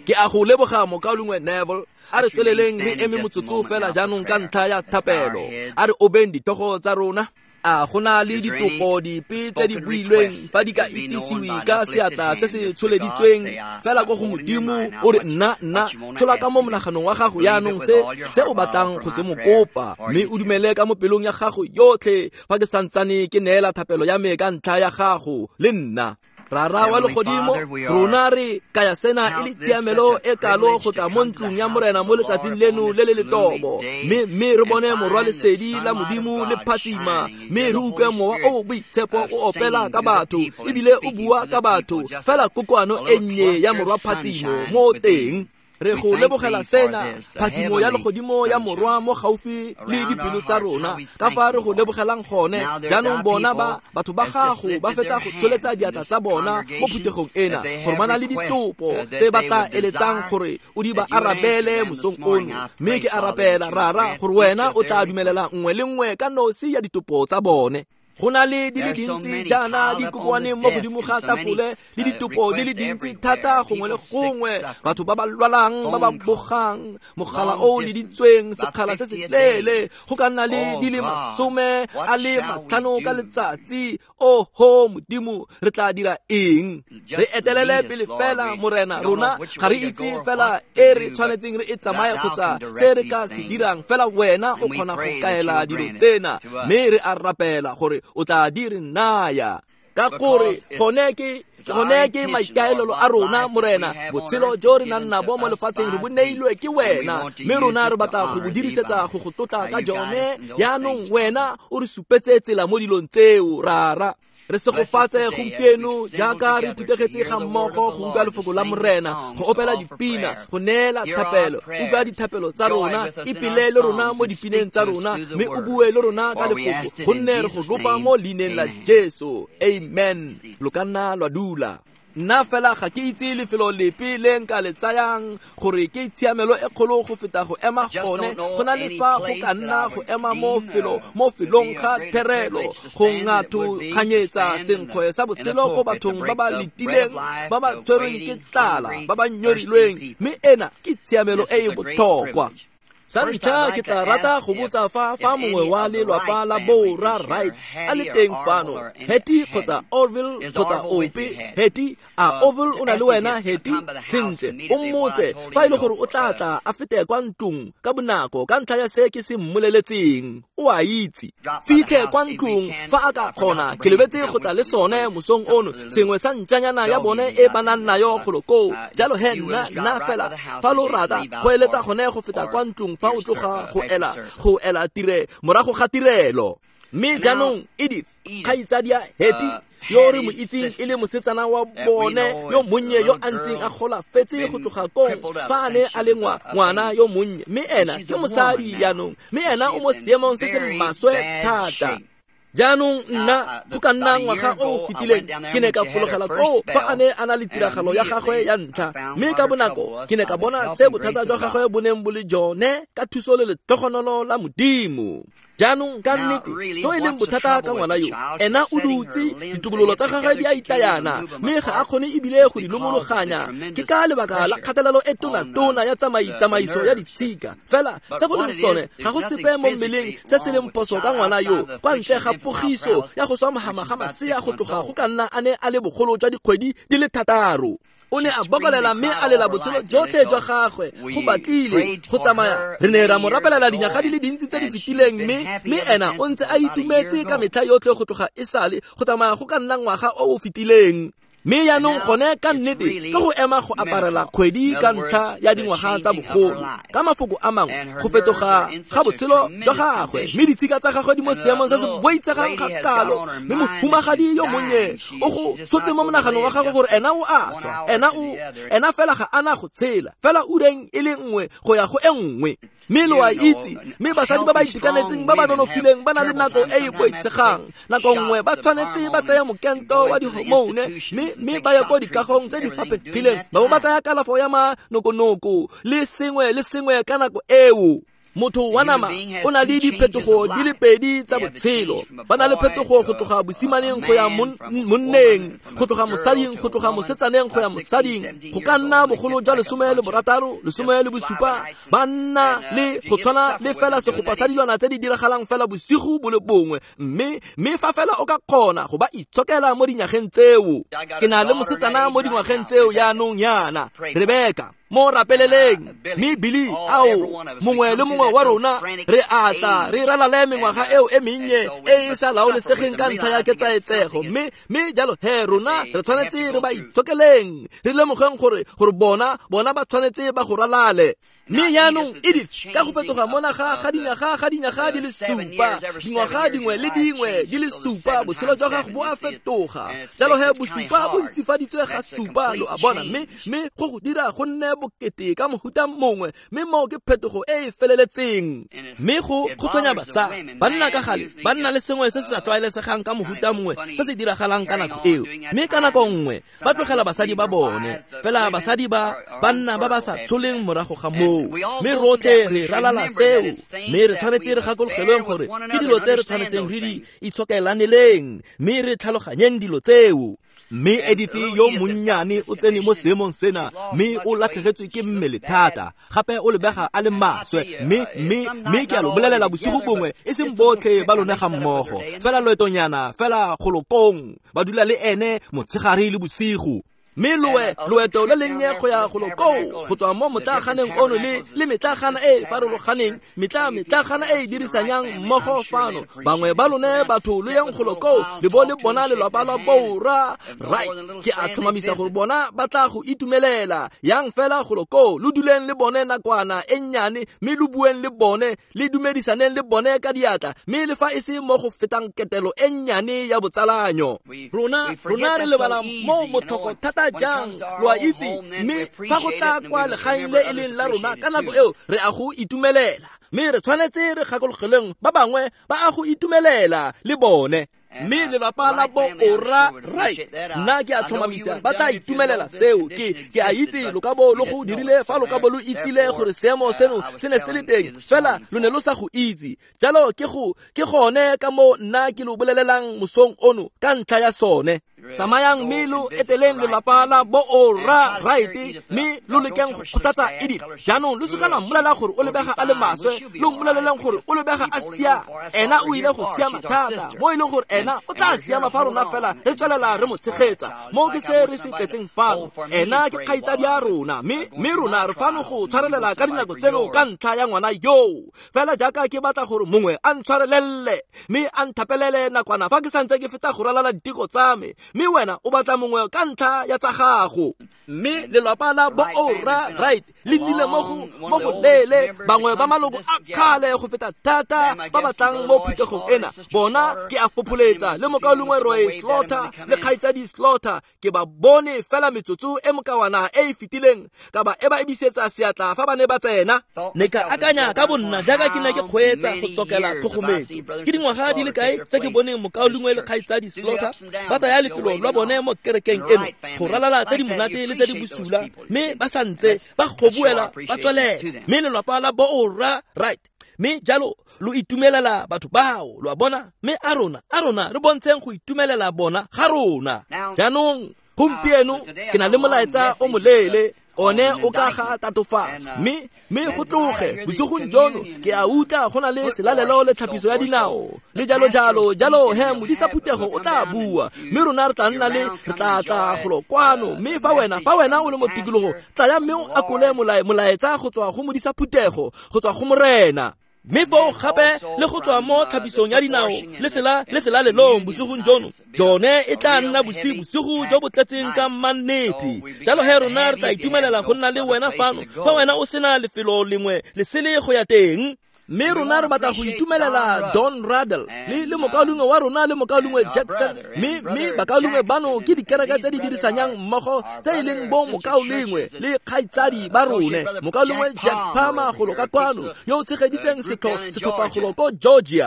ke a go leboga mokaulengwe Neville a re tsweleleng re eme motsotso fela jaanong ka ntlha ya thapelo a re obeng ditogo tsa rona. A gona le ditopo dipe tse di builweng fa di ka itsisiwe ka seatla se se tsholeditsweng fela go modimo o re nna tshola ka mo monaganong wa gago yaanong se o batlang go se mokopa, mme o dumele ka mo pelong ya gago yotlhe fa ke santsane ke neela thapelo ya me ka ntlha ya gago le nna. Rara wa legodimo, rona re kaya sena e le tsiamelo e kalo go tla mo ntlong ya morena mo letsatsing leno le le letobo, mme re bone morwa lesedi la modimo le phatsima, mme re utlwe mowa o boitshepo o opela ka batho ebile o bua ka batho fela kokoano e nnye ya morwa phatsimo mo teng. Re go lebogela sena phatsimo ya legodimo ya morwa mo gaufi le dipelo tsa rona ka fa re go lebogelang gone jaanong bona batho ba gago ba fetsa go tsholetsa diatla tsa bona mo phuthegong ena gore ba na le ditopo tse ba tla eletsang gore o di ba arabele mosong ono, mme ke arapela rara gore wena o tla dumelela nngwe le nngwe ka nosi ya ditopo tsa bone. Go na le di le dintsi jaana di kokoane mo godimo ga tafole le ditopo di le dintsi thata gongwe le gongwe, batho ba ba lwalang ba ba bogang mogala o le ditsweng sekgala se se lele go ka nna le di le 50 ka letsatsi. Oho modimo re tla dira eng? Re etelele pele fela morena, rona ga re itse fela e re tshwanetseng re e tsamaya kgotsa se re ka se dirang, fela wena o kgona go kaela dilo tsena, mme re a rapela gore o tla dire naya ka gore gone ke maikaelelo a rona morena. Botshelo jo re nang nabo mo lefatsheng re boneilwe ke wena, mme rona re batla go bo dirisetsa go go tlotla ka jone. Yaanong wena o re supetse tsela mo dilong tseo rara. Re se go fatse gompieno jaaka re phuthegetse ga mmogo go utlwa lefoko la morena, go opela dipina, go neela thapelo. Utlwa dithapelo tsa rona, ipile le rona mo dipineng tsa rona, mme o bue le rona ka lefoko, gonne re go lopa mo leineng la Jesu. Amen. Lo ka nna lwa dula. Nna fela ga ke itse lefelo lepe le nka le tsayang gore ke tshiamelo e kgolo go feta go ema gone. Go na le fa go ka nna go ema mo felong ga therelo, go ngatho kganyetsa senkgwe sa botshelo ko bathong ba ba letileng, ba ba tshwerweng ke tlala, ba ba nyorilweng, mme ena ke tshiamelo e e botlhokwa. Sa ntlha ke tla rata go botsa fa mongwe wa lelapa la Bora Right a le teng fano, Hetty kgotsa Orville kgotsa ope. Hetty, a Orville o na le wena Hetty? Sentle, o mmotse fa e le gore o tla a fete kwa ntlong ka bonako ka ntlha ya se ke se mmoleletseng. O a itse fitlhe kwa ntlong fa a ka kgona. Ke lebetse go tla le sone mosong ono, sengwe sa ntšanyana ya bone e ba nang nayo goloko jalo he nna fela fa lo rata go eletsa gone go feta kwa ntlong fa o tloga go ela morago ga tirelo. Mme jaanong Edith, kgaitsadi ya Hetty yo re mo itseng e le mosetsana wa bone yo monnye yo a ntseng a gola fetse go tloga kong fa a ne a le ngwana yo monnye, mme ena ke mosadi yaanong, mme ena o mo seemong se se maswe thata. Jaanong nna go ka nna ngwaga o fetileng ke ne ka fologela ko fa a ne a na le tiragalo ya gagwe ya ntlha, mme ka bonako ke ne ka bona se bothata jwa gagwe bo neng bo le jone ka thuso le letlogonolo la modimo. Jaanong ka nnete jo e leng bothata ka ngwana yo, ena o dutse ditokololo tsa gagwe di a itayana, mme ga a kgone ebile go di lomologanya. Ke ka lebaka la kgatelelo e tona ya tsamaiso ya ditshika. Fela se go leng sone ga go sepe mo mmeleng se se leng phoso ka ngwana yo, kwa ntle ga pogiso ya go swamagama ga masea go tloga go ka nna a ne a le bogolo jwa dikgwedi di le 6. O ne a bokolela mme a lela botshelo jotlhe jwa gagwe go batlile go tsamaya. Re ne ra mo rapelela dinyaga di le dintsi tse di fetileng, mme ena o ntse a itumetse ka metlha yotlhe go tloga e sale go tsamaya go ka nna ngwaga o fetileng. Mme yaanong gone ka nnete ka go ema go aparela kgwedi ka ntlha ya dingwaga tsa bogolo. Ka mafoko a mangwe go fetoga ga botshelo jwa gagwe, mme ditshika tsa gagwe di mo seemong se se boitsegang ga kalo, mme mohumagadi yo monnye o go tshotse mo monaganong wa gagwe gore ena o a swa, ena fela ga ana go tshela fela ureng e le nngwe go ya go e nngwe. Mme lo a itse, mme basadi ba ba itekanetseng ba ba nonofileng ba na le nako e e boitsegang. Nako nngwe ba tshwanetse ba tsaya mokento wa dihormone, mme ba ya ko dikagong tse di fapegileng ba bo ba tsaya kalafo ya manokonoko le sengwe ka nako eo. motho wa nama o na le diphetogo di le pedi tsa botshelo. Ba na le phetogo go tloga bosimaneng go ya monneng, go tloga mosading go tloga mosetsaneng go ya mosading. Go ka nna bogolo jwa 16, 17, ba nna le go tshwana le fela segopa sa dilwana tse di diragalang fela bosigo bo le bongwe, mme fa fela o ka kgona go ba itshokela mo dinyageng tseo. Ke na le mosetsana mo dingwageng tseo yaanong yana, Rebeka, mo rapeleleng, mme Billy ao mongwe le mongwe wa rona re atla re ralale mengwaga eo e mennye e e sa laolesegeng ka ntlha ya ketsaetsego, mme jalo he rona re tshwanetse re ba itshokeleng, re lemogeng gore bona ba tshwanetse ba go ralale. Mme yaanong Edith ka go fetoga mona ga dinyaga di le 7, dingwaga dingwe le dingwe di le 7, botshelo jwa gago bo a fetoga. Jalo he bosupa bo ntshifaditswe ga 7 lo a bona, mme go go dira go nne bokete ka mohuta mongwe, mme mo ke phetogo e feleletseng. Mme go tswanya basa banna ka gale ba nna le sengwe se se sa tlwaelesegang ka mohuta mongwe se se diragalang ka nako eo, mme ka nako nngwe ba tlogela basadi ba bone fela. Basadi banna ba ba sa tsholeng morago ga moo, mme rotlhe re ralala seo, mme re tshwanetse re gakologelweng gore ke dilo tse re tshwanetseng re di itshokelaneleng, mme re tlhaloganyeng dilo tseo. Mme Edith yo monnyane o tsene mo seemong sena, mme o latlhegetswe ke mmele thata, gape o lebega a le maswe, mme ke a lo bolelela bosigo bongwe e seng botlhe ba lonega mmogo, fela loetonyana fela golokong ba dula le ene motshegare le bosigo. Mme loeto le lennye go ya golokong go tswa mo motlaganeng ono le metlagana e farologaneng, metlagana e dirisanyang mmogo fano. Bangwe ba lone batho le yang golokong le bo le bona lelapa la Bora, right? Ke a tlhomamisa gore bona ba tla go itumelela yang fela golokong, le duleng le bone nakwana e nnyane, mme le bueng le bone, le dumedisaneng le bone ka diatla, mme le fa e se mo go fetang ketelo e nnyane ya botsalanyo. Rona re lebala mo motlhogo thata jang lo a itse, mme fa go tla kwa legaeng le e leng la rona ka nako eo re a go itumelela, mme re tshwanetse re gakologeleng ba bangwe ba a go itumelela le bone. Mme lelapa la Bora, right, nna ke a tlhomamisa ba tla itumelela seo. Ke a itse lo ka bo lo go dirile fa lo ka bo lo itsile gore seemo seno se ne se le teng, fela lo ne lo sa go itse. Jalo ke gone ka mo nna ke lo bolelelang mosong ono ka ntlha ya sone. Tsamayang mme lo eteleng lelapa la Bora, right, mme lo lekeng go kgothatsa Edith. Jaanong lo seka la mmolelela gore o lebega a le maswe, lo mmoleleleng gore o lebega a sia, ena o ile go siama thata, mo e leng gore ena o tla siama fa rona fela re tswelela re mo tshegetsa mo ke se re se tletseng fano. Ena ke kgaitsadi ya rona, mme rona re fano go tshwarelela ka dinako tseno ka ntlha ya ngwana yo. Fela jaaka ke batla gore mongwe a ntshwarelele mme a nthapelele nakwana fa ke santse ke feta go ralala ditiko tsa me, mme wena o batla mongwe ka ntlha ya tsa gago. Mme lelapa la Bora, right, le nnile mo go lele. Bangwe ba maloko a kgale go feta thata ba batlang mo phuthegong ena, bona ke a fopholetsa le mokaolongwe Roy Slaughter le kgaitsadi Slaughter. Ke ba bone fela metsotso e mokawana e fitileng ka ba e ba ebisetsa seatla fa ba ne ba tsena. Ne ka akanya ka bonna jaaka ke ne ke kgweetsa go tsokela tlhogometso. Ke dingwaga di le kae tse ke boneng mokaolongwe le kgaitsadi Slaughter ba tsaya lefelo lwa bone mo kerekeng eno go ralala tse di monate le tse di busula, mme ba santse ba go buela ba tswelela. Mme lelapa la Bora, right, mme jalo lo itumelela batho bao lo a bona, mme a rona re bontsheng go itumelela bona ga rona. Jaanong gompieno ke na le molaetsa o moleele, one o ka ga tatofatsa, mme go tloge bosigong jono ke a utla go na le selalelo le tlhapiso ya dinao le jalo he modisa phuthego o tla bua, mme rona re tla nna le re tla golokwano. Mme fa wena o le mo tikologo tla ya mme o akole molaetsa go tswa go modisa phuthego go tswa go morena. Mme fo gape le go tswa mo tlhapisong ya dinao le selalelong bosigong jono, jone e tla nna bosigo jo bo tletseng ka mannete. Jalo he rona re tla itumelela go nna le wena fano fa wena o sena lefelo lengwe le sele go ya teng. Mme rona re batla go itumelela Don Radel le mokaolongwe wa rona le mokaolongwe Jackson, mme bakaolongwe bano ke dikereke tse di dirisanyang mmogo tse e leng bo mokaolongwe le kgaitsadi ba rone, mokaolongwe Jack Palmer go loka kwano yo o tshegeditseng setlhopha go loko Georgia.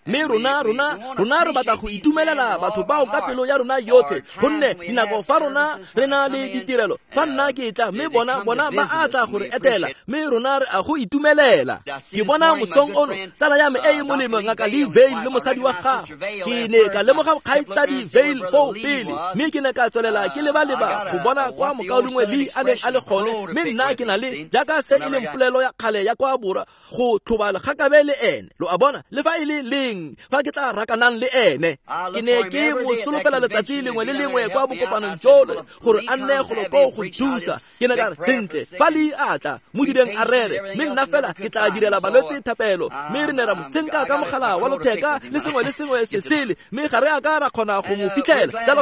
mme rona re batla go itumelela batho bao ka pelo ya rona yotlhe gonne dinako fa rona re na le ditirelo fa nna ke tla mme bona ba atla gore etela mme rona re a go itumelela. Ke bona mosong ono tsala ya me e molemo ngaka le Vail le mosadi wa gago ke ne ka lemoga kgaitsadi Vail fo pele mme ke ne ka tswelela ke leba go bona kwa mokaolongwe le a neng a le gone mme nna ke na le jaaka se e leng polelo ya kgale ya kwa borwa go tlhobala gakabe le ene lo a bona le fa e le leng fa ke tla rakanang le ene ke ne ke mo solofela letsatsi lengwe le lengwe kwa bokopanong jole gore a nne go thusa ke ne ka re sentle fa le atla mo direng a rere mme nna fela ke tla direla balwetse thapelo mme re ne ra mosenka ka mogala wa lotheka le sengwe se sele mme ga re a ka ra kgona go mo fitlhela jalo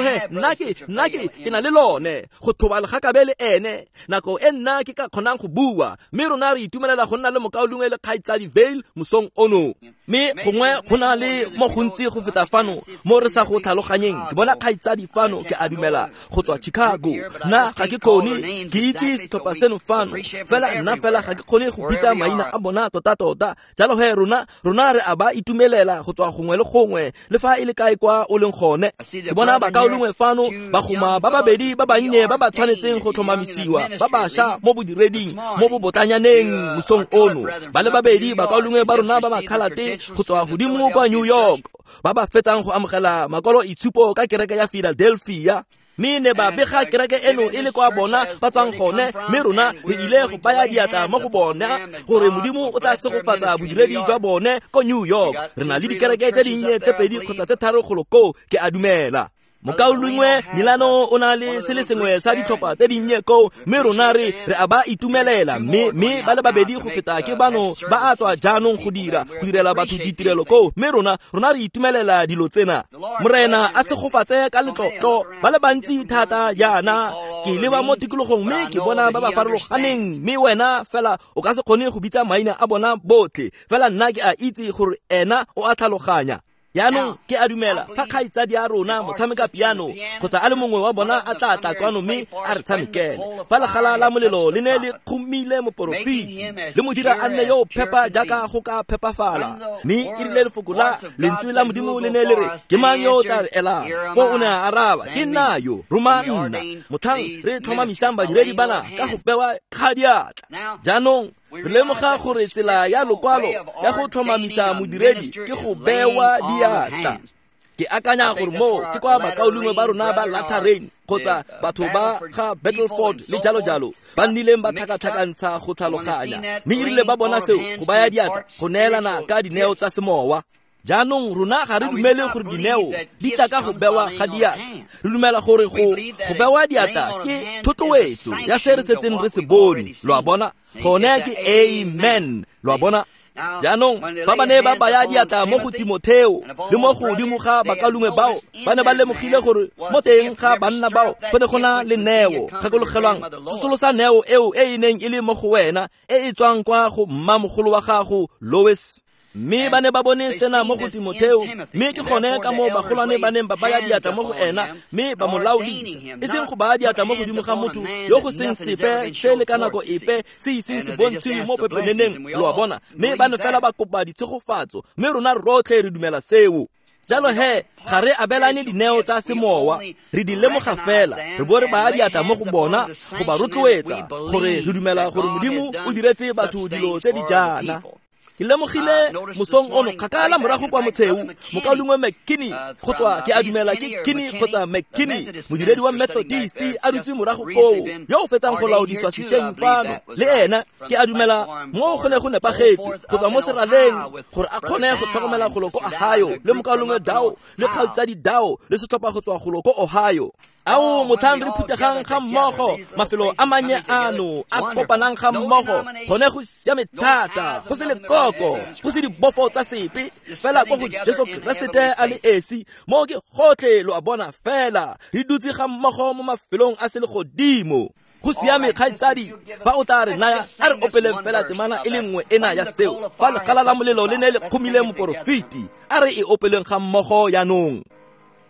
nna ke na le lone go thobala gakabe le ene nako e nna ke ka kgonang go bua mme rona re itumelela go nna le mokaolongwe le kgaitsadi Vail mosong ono. Mme gongwe go na le mo gontsi go feta fano mo re sa go tlhaloganyeng ke bona kgaitsadi fano ke a dumela go tswa Chicago nna ga ke kgone ke itse setlhopha seno fano fela nna fela ga ke kgone go bitsa maina a bona tota jalo rona re a ba itumelela go tswa gongwe le gongwe le fa e le kae kwa o leng gone. Ke bona bakaolongwe fano ba goma ba babedi ba bannye ba ba tshwanetseng go tlhomamisiwa ba bašwa mo bodireding mo bobotlanyaneng mosong ono ba le babedi bakaolongwe ba rona ba makhalate go tswa godimo kwa New York ba ba fetsang go amogela makolo itshupo ka kereke ya Philadelphia mme ne ba bega kereke eno e le kwa bona ba tswang gone mme rona re ile go baya diatla mo go bona gore modimo o tla segofatsa bodiredi jwa bone ko New York. Re na le dikereke tse dinnye tse pedi kgotsa tse tharo goloko ke a dumela. Mokaolongwe Milano o na le se le sengwe sa ditlhopha tse dinnye ko mme rona re a ba itumelela mme ba le babedi go feta ke bano ba a tswa jaanong go direla batho ditirelo ko mme rona re itumelela dilo tsena. Morena a segofatse ka letlotlo ba le bantsi thata jaana ke leba mo tikologong mme ke bona ba ba farologaneng mme wena fela o ka se kgone go bitsa maina a bona botlhe fela nna ke a itse gore ena o a tlhaloganya. Yaanong ke a dumela fa kgaitsadi ya rona motshameka piano kgotsa a le mongwe wa bona a tla kwano mme a re tshamekele fa legala la molelo le ne le khumile moporofiti le modira a nne yo phepa jaaka go ka phepafala mme e rile lefoko la lentswe la modimo le ne le re ke mang yo o tla re elang fo o ne a araba ke nna yo roma nna motlhang re tlhomamisang badiredi bana ka go bewa kgadiatla. Jaanong re lemoga gore tsela ya lokwalo ya go tlhomamisa modiredi ke go bewa diatla. Ke akanya gore mo ke kwa bakaolongwe ba rona ba Lateran kgotsa batho ba ga Battleford le jalo ba nnileng ba tlhakatlhakantsha go tlhaloganya mme irile ba bona seo go baya diatla go neelana ka dineo tsa semowa. Jaanong rona ga re dumele gore dineo di tla ka go bewa ga diatla. Re dumela gore go bewa diatla ke thotloetso ya se re setseng re se bone lo a bona gone ke amen lo a bona. Jaanong fa ba ne ba baya diatla mo go Timotheo le mo godimo ga bakaolongwe bao ba ne ba lemogile gore mo teng ga banna bao go ne gona le neo kgakologelwang tsosolosa neo eo e neng e le mo go wena e tswang kwa go mmamogolo wa gago Lois. Mme ba ne ba bone sena mo go Timotheo mme ke gone ka mo bagolwane ba neng ba baya diatla mo go ena mme ba mo laodisa e seng go baya diatla mo godimo ga motho yo go seng sepe se le ka nako epe se iseng se bontshiwe mo pepeneneng lo a bona mme ba ne fela ba kopa ditshegofatso mme rona rotlhe re dumela seo. Jalo ga re abelane dineo tsa semowa re di lemoga fela re bo re baya diatla mo go bona go ba rotloetsa gore re dumela gore modimo o diretse batho dilo tse di jaana. Ke lemogile mosong ono kgakala morago kwa motsheu mokaolongwe McKinney go tswa ke a dumela ke Kinney kgotsa McKinney modiredi wa Methodist a dutse morago koo yo o fetsang go laodiswa sešweng fano le ena ke a dumela mo go ne go nepagetse go tswa mo seraleng gore a kgone go tlhokomela goloko Ohio le mokaolongwe Dao le kgaitsadi Dao le setlhopha go tswa goloko Ohio. Ao motlhang re phuthegang ga mmogo mafelo a mannye ano a kopanang ga mmogo gone go siame thata go se le koko go se dibofo tsa sepe fela go go Jesu Kriste a le esi mo ke gotlhe lo a bona fela re dutse ga mmogo mo mafelong a se le godimo. Go siame kgaitsadi fa o tla re naya a re opeleng fela temana e le nngwe ena ya seo fa legala la molelo le ne le khumile moporofiti a re e opeleng ga mmogo yaanong.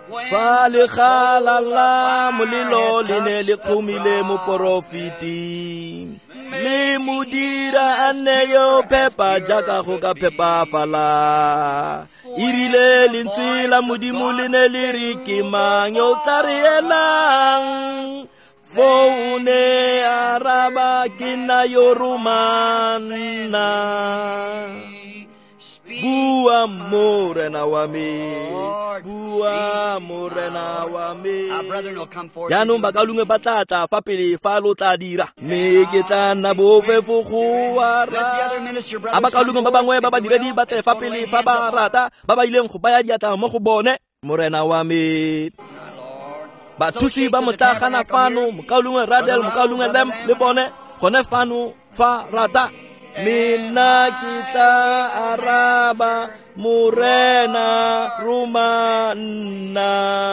fa lekgala la molelo le ne le kgomile moporofiti le modira a nne yo phepa jaaka go ka phepafala irile lentswe la modimo le ne le re ke mang yo tla re elang foune araba ke nna yo romana bua morena wa me bua morena wa me jaanong bakalungwe ba tlatla fa pele fa lo tla dira mme ke tla nna bofefo go wara a bakalungwe ba bangwe ba badiredi ba tle fa pele fa ba rata ba ba ileng go baya diatla mo go bone morena wa me bathusi ba motlagana fano mokalungwe Radel mokalungwe Lamb le bone gone fano fa rata mina ke tla araba morena romana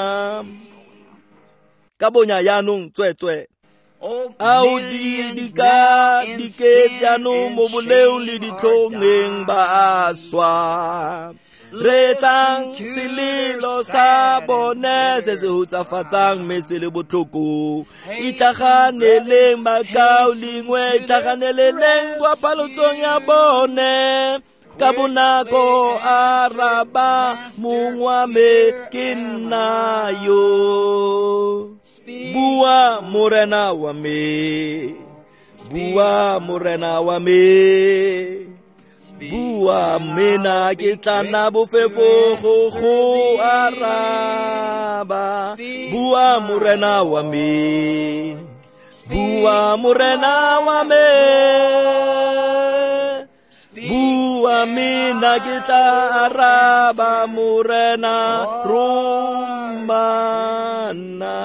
ka bonya yaanong tswetswe ao dika dike jaanong mo boleong le ditlhongeng ba aswa re tsang selelo sa bone se se hutsafatsang mme se le botlhoko itlaganeleng makao lengwe itlaganeleleng kwa palotsong ya bone ka bonako araba mongwa me ke nna yo bua morena wa me bua morena wa me bua mena ke tla bofefo go araba bua morena wa me bua morena wa me bua mena ke tla araba morena romana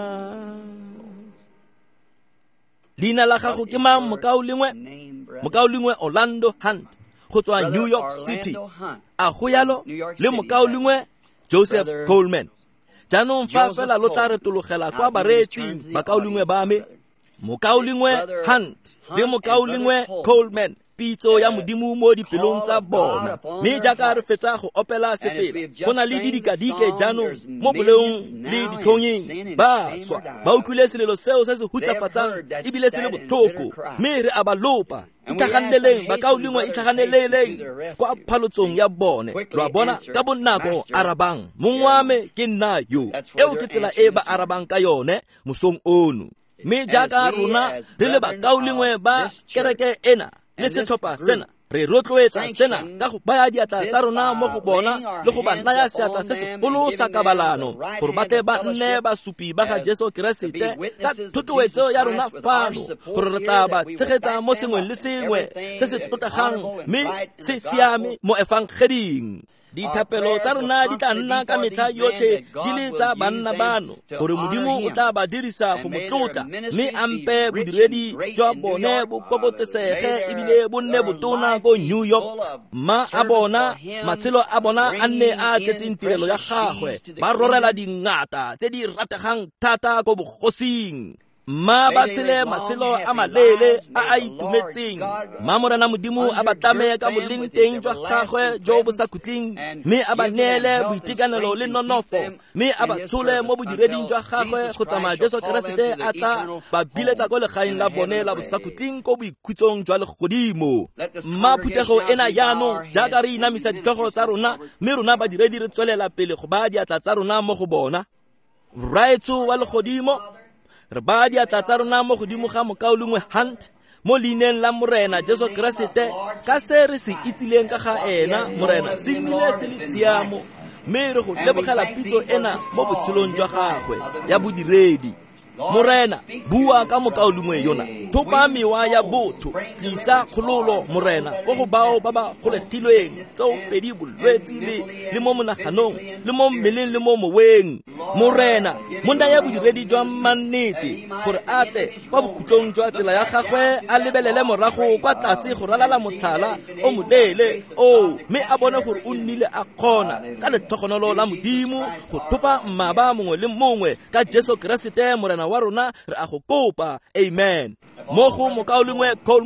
lina la gago ke mang mokaolengwe Orlando Hunt go tswa New York City a go yalo le mokaolengwe Joseph Coleman jaanong fa fela lo tla re tologela kwa bareetsing bakaolengwe ba me mokaolengwe Hunt le mokaolengwe Coleman pitso ya modimo mo dipelong tsa bona mme jaaka re fetsa go opela sefela go na le didikadike jaanong mo boleong le ditlhongeng ba swa ba utlwile selelo seo se se hutsafatsang ebile se le botlhoko mme re a ba lopa itlaganeleng bakaolengwe itlaganeleleng kwa phalotsong ya bone lwa bona ka bonako arabang mongwame ke nna yo eo ke tsela e ba arabang ka yone mosong ono mme jaaka rona re le bakaolengwe ba kereke ena le setlhopha sena re rotloetsa sena ka go baya diatla tsa rona mo go bona le go ba naya seatla se segolo sa kabalano gore ba tle ba nne basupi ba ga Jesu Keresete ka thotloetso ya rona fano gore re tla ba tshegetsa mo sengwe le sengwe se se totagang mme se siame mo evangeling dithapelo tsa rona di tla nna ka metlha yotlhe di le tsa banna bano gore modimo o tla ba dirisa go motlotla mme ampe bodiredi jwa bone bo kokotesege ebile bo nne botona ko New York ma a bona matshelo a bona a nne a tletseng tirelo ya gagwe ba rorela dingata tse di rategang thata ko bogosing ma ba tshele matshelo a malele a itumetseng ma morena modimo a ba tlameya ka boleng teng jwa gagwe jo bo sa khutling mme a ba neele boitekanelo le nonofo mme a ba tshole mo bodireding jwa gagwe go tsamaya Jesu Keresete a tla ba biletsa ko legaeng la bone la bo sa khutling ko boikhutsong jwa legodimo mma phuthego ena yaanong jaaka re inamisa ditlhogo tsa rona mme rona badiredi re tswelela pele go ba diatla tsa rona mo go bona raetso wa legodimo re ba diatla tsa rona mo godimo ga mokaolengwe Hunt mo leineng la morena Jesu Keresete ka se re se itsileng ka ga ena morena se nnile se le tsiamo mme re go lebogela pitso ena mo botshelong jwa gagwe ya bodiredi morena bua ka mokaolengwe yona thopa mewa ya botho tlisa kgololo morena go go bao ba ba golegilweng tseo pedi bolwetsi le mo monaganong le mo mmeleng le mo moweng morena monna ya bodiredi jwa mannete gore a tle kwa bokhutlong jwa tsela ya gagwe a lebelele morago kwa tlase go ralala motlhala o moleele mme a bone gore o nnile a kgona ka letlhogonolo la modimo go thopa mmaba mongwe le mongwe ka Jesu Keresete morena wa rona re a go kopa amen mo go mokaolengwe Coleman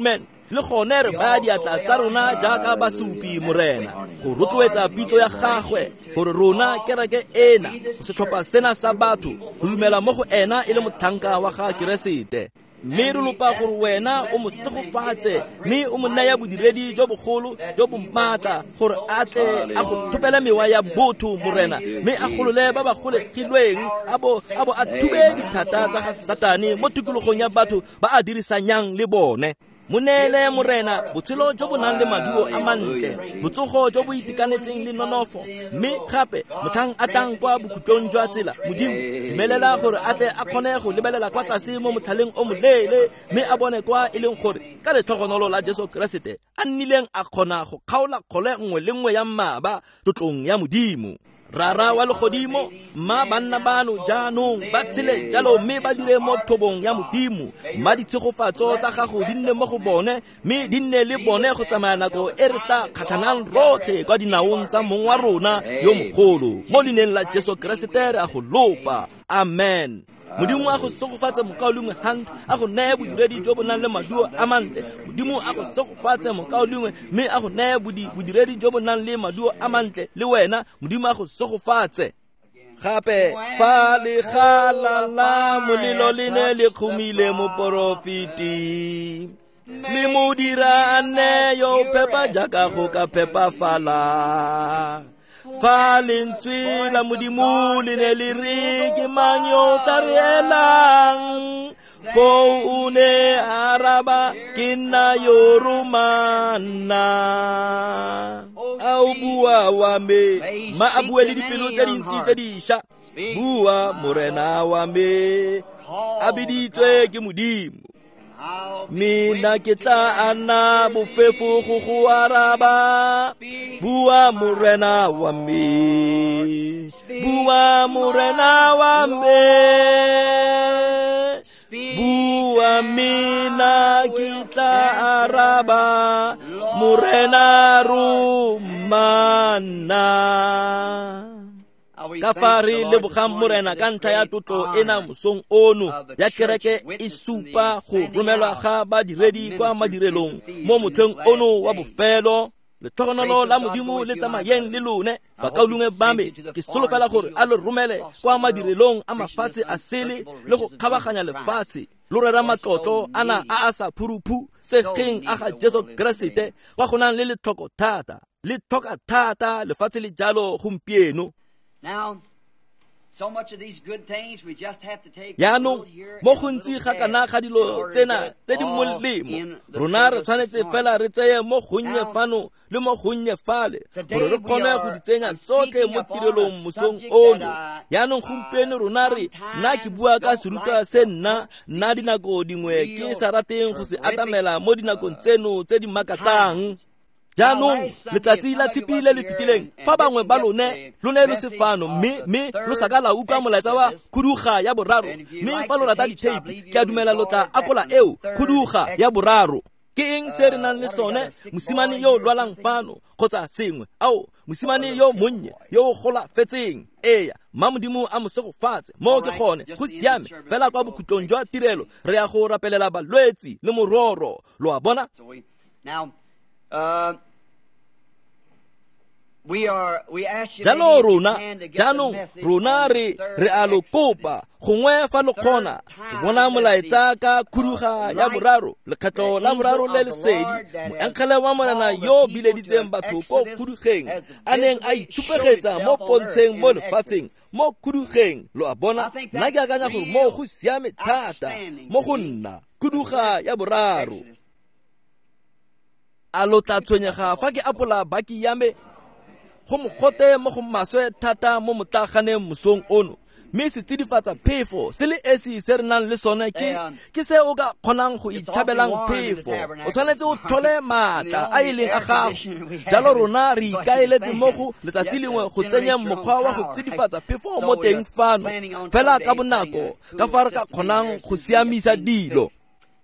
le gone re baya diatla tsa rona jaaka basupi morena go rotloetsa pitso ya gagwe gore rona kereke ena setlhopha sena sa batho re dumela mo go ena e le motlhanka wa ga Keresete mme re lopa gore wena o mo segofatse mme o mo naya bodiredi jo bogolo jo bo maatla gore a tle a go thopela mewa ya botho morena mme a golole ba ba golegilweng abo a thube dithata tsa ga Satane mo tikologong ya batho ba a dirisanyang le bone monele morena botshelo jo bo nang le maduo a mantle botsogo jo bo itekanetseng le nonofo mme gape motlhang a tlang kwa bokhutlong jwa tsela modimo dumelela gore a tle a kgone go lebelela kwa tlase mo motlhaleng o moleele mme a bone kwa e leng gore ka letlhogonolo la Jesu Keresete a nnileng a kgona go kgaola kgole nngwe le nngwe ya mmaba totlong ya modimo rara wa legodimo mma banna bano jaanong ba tshele jalo mme ba dire mo thobong ya modimo mma ditshegofatso tsa gago di nne mo go bone mme di nne le bone go tsamaya nako e re tla kgatlhanang rotlhe kwa dinaong tsa mong wa rona yo mogolo mo leineng la Jesu Keresete re a go lopa amen modimo a go segofatse mokaolengwe Hunt a go naya bodiredi jo bo nang le maduo a mantle modimo a go segofatse mokaolengwe mme a go naya bodiredi jo bo nang le maduo a mantle le wena modimo a go segofatse gape fa legala la molelo le ne le khumile moporofiti le modira ane yo pepa jaaka go ka pepa fala fa lentswe la modimo le ne le re ke mang yo tarelang fo o ne araba ke nna yo romana a o bua wa me ma a bue le dipelo tse dintsi tse dišwa bua morena wa me a biditswe ke modimo mina ke tla ana bofefo go araba bua morena wa me bua morena wa me bua mina ke tla araba morena romana ka fare le bogam morena ka ntlha ya tlotlo ena mosong ono ya kereke e supa go romelwa ga badiredi kwa madirelong mo motlheng ono wa bofelo letlhogonolo la modimo le tsamayeng le lone bakaolongwe ba me ke solofela gore a le romele kwa madirelong a mafatshe a sele le go kgabaganya lefatshe lo rera matlotlo ana a sa phuruphu tsegeng a ga Jesu Keresete wa go nang le letlhoko thata le tlhoka thata lefatshe le jalo gompieno. Now, so much of these good things we just have to take yaanong mo gontsi ga kana ga dilo tsena tse di molemo rona re tshwanetse fela re tseye mo gonnye fano le mo gonnye fale gore re kgone go di tsenya tsotlhe mo tirelong mosong ono yaanong gompieno rona re nna ke bua ka seruta se nna dinako dingwe ke sa rateng go se atamela mo dinakong tseno tse di makatsang jaanong letsatsi la tshipi le le fetileng fa bangwe ba lone lo sefano mme lo saka la utlwa molaetsa wa khuduga ya boraro mme fa lo rata diteipi ke a dumela lo tla akola eo khuduga ya boraro ke eng se re nang le sone mosimane yo lwalang fano kgotsa sengwe ao mosimane yo monnye yo gola fetseng eya mmamodimo a mosegofatse mo ke gone go siame fela kwa bokhutlong jwa tirelo re ya go rapelela balwetsi le mororo lo a bona jalo rona jaanong rona re a lo kopa gongwe fa lo kgona go bona molaetsa ka khuduga ya boraro lekgetlo la boraro le lesedi moenkgele wa morena yo bileditseng batho ko khudugeng a neng a itshupegetsa mo pontsheng mo lefatsheng mo khudugeng lo a bona nna ke akanya gore mo go siame thata mo go nna khuduga ya boraro a lo tla tshwenyega fa ke apola baki ya me go mogote mo go maswe thata mo motlaganeng mosong ono mme se tsidifatsa phefo se le esi se re nang le sone ke se o ka kgonang go ithabelang phefo o tshwanetse o tlhole maatla a e leng a gago jalo rona re ikaeletse mo go letsatsi lengwe go tsenya mokgwa wa go tsidifatsa phefo mo teng fano fela ka bonako ka fa re ka kgonang go siamisa dilo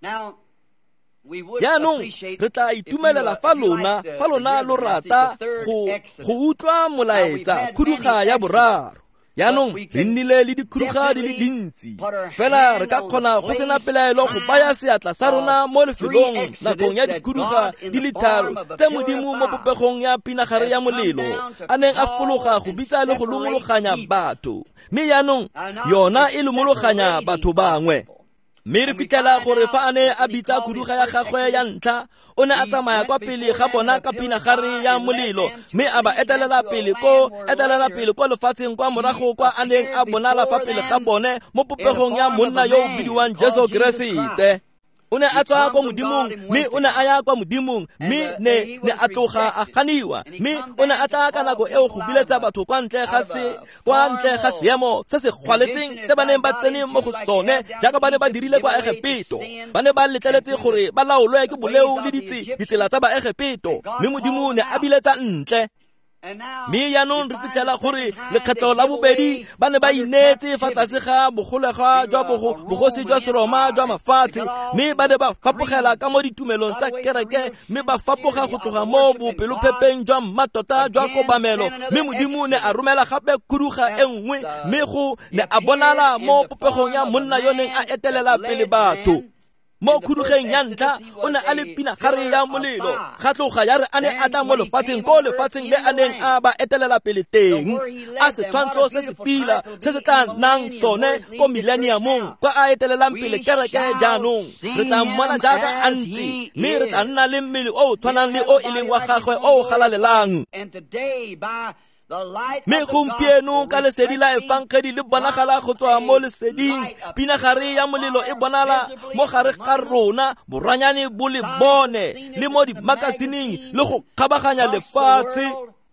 yaanong re tla itumelela fa lona lo rata go utlwa molaetsa khuduga ya boraro yaanong re nnile le dikhuduga di le dintsi fela re ka kgona go sena pelaelo go baya seatla sa rona mo lefelong nakong ya dikhuduga di le tharo tse Modimo mo popegong ya pinagare ya molelo a neng a fologa go bitsa le go lomologanya batho, mme yaanong yona e lomologanya batho bangwe. Mme re fitlhela gore fa a ne a bitsa khuduga ya gagwe ya ntlha, o ne a tsamaya kwa pele ga bona ka pinagare ya molelo, mme a ba etelela pele ko lefatsheng kwa morago kwa a neng a bonala fa pele ga bone mo popegong ya monna yo o bidiwang Jesu Keresete. O ne a tswa kwa Modimong, mme o ne a ya kwa Modimong, mme ne a tloga a ganiwa, mme o ne a tla ka nako eo go biletsa batho kwa ntle ga seemo se se kgwaletseng se ba neng ba tsene mo go sone jaaka ba ne ba dirile kwa Egepeto. Ba ne ba letleletse gore ba laolwe ke boleu le ditsela tsa ba Egepeto, mme Modimo ne a biletsa ntle. Mme yaanong re fitlhela gore lekgetlo la bobedi ba ne ba inetse fa tlase ga bogolega jwa bogosi jwa seroma jwa mafatshe, mme ba ne ba fapogela ka mo ditumelong tsa kereke, mme ba fapoga go tloga mo bopelophepeng jwa mmatota jwa kobamelo, mme Modimo ne a romela gape khuduga e nngwe, mme go ne a bonala mo popegong ya monna yo neng a etelela pele batho. Mo khudugeng ya ntlha o ne a le pinagare ya molelo, ga tloga ya re a ne a tla mo lefatsheng le a neng a ba etelela pele teng, a setshwantsho se se pila se se tla nang sone ko millenniumong kwa a etelelang pele kereke. Jaanong re tla mmona jaaka a ntse, mme re tla nna le mmele o o tshwanang le o e leng wa gagwe o o galalelang. Mme gompieno ka lesedi la efangedi le bonagala go tswa mo leseding, pinagare ya molelo e bonala mo gare ga rona, boranyane bo le bone le mo dimakasineng le go kgabaganya lefatshe.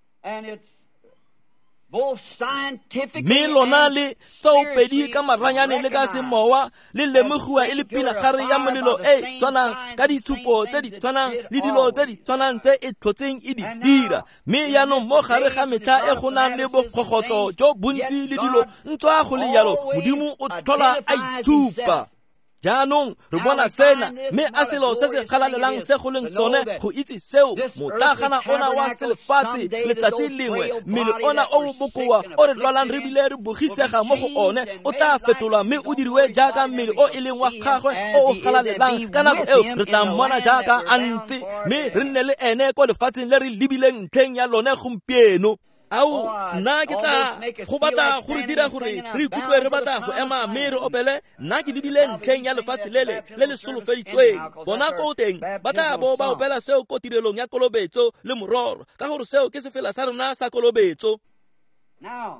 Mme lona le tsaopedi ka maranyane le ka semowa le lemogiwa e le pinagare ya molelo e tshwanang ka ditshupo tse di tshwanang le dilo tse di tshwanang tse e tlhotseng e di dira. Mme yaanong mo gare ga metlha e go nang le bokgokgotlo jo bontsi le dilo ntwa go le yalo, Modimo o tlhola a itshupa. Jaanong re bona sena, mme a selo se se galalelang se go leng sone go itse seo motagana ona wa selefatshe letsatsi lengwe mmele ona o bokoa o re lwalang re bile re bogisega mo go one o tla fetolwa, mme o diriwe jaaka mmele o e leng wa gagwe o o galalelang. Ka nako eo re tla mmona jaaka a ntse, mme re nne le ene ko lefatsheng le re lebileng ntlheng ya lone gompieno. Au nna ke tla go batla gore dira gore re ikutlwe re batla go ema mme re opele. Nna ke lebile ntlheng ya lefatshe le solofeditsweng. Bona ko teng ba tla bo ba opela seo ko tirelong ya kolobetso le mororo, ka gore seo ke sefela sa rona sa kolobetso. Now,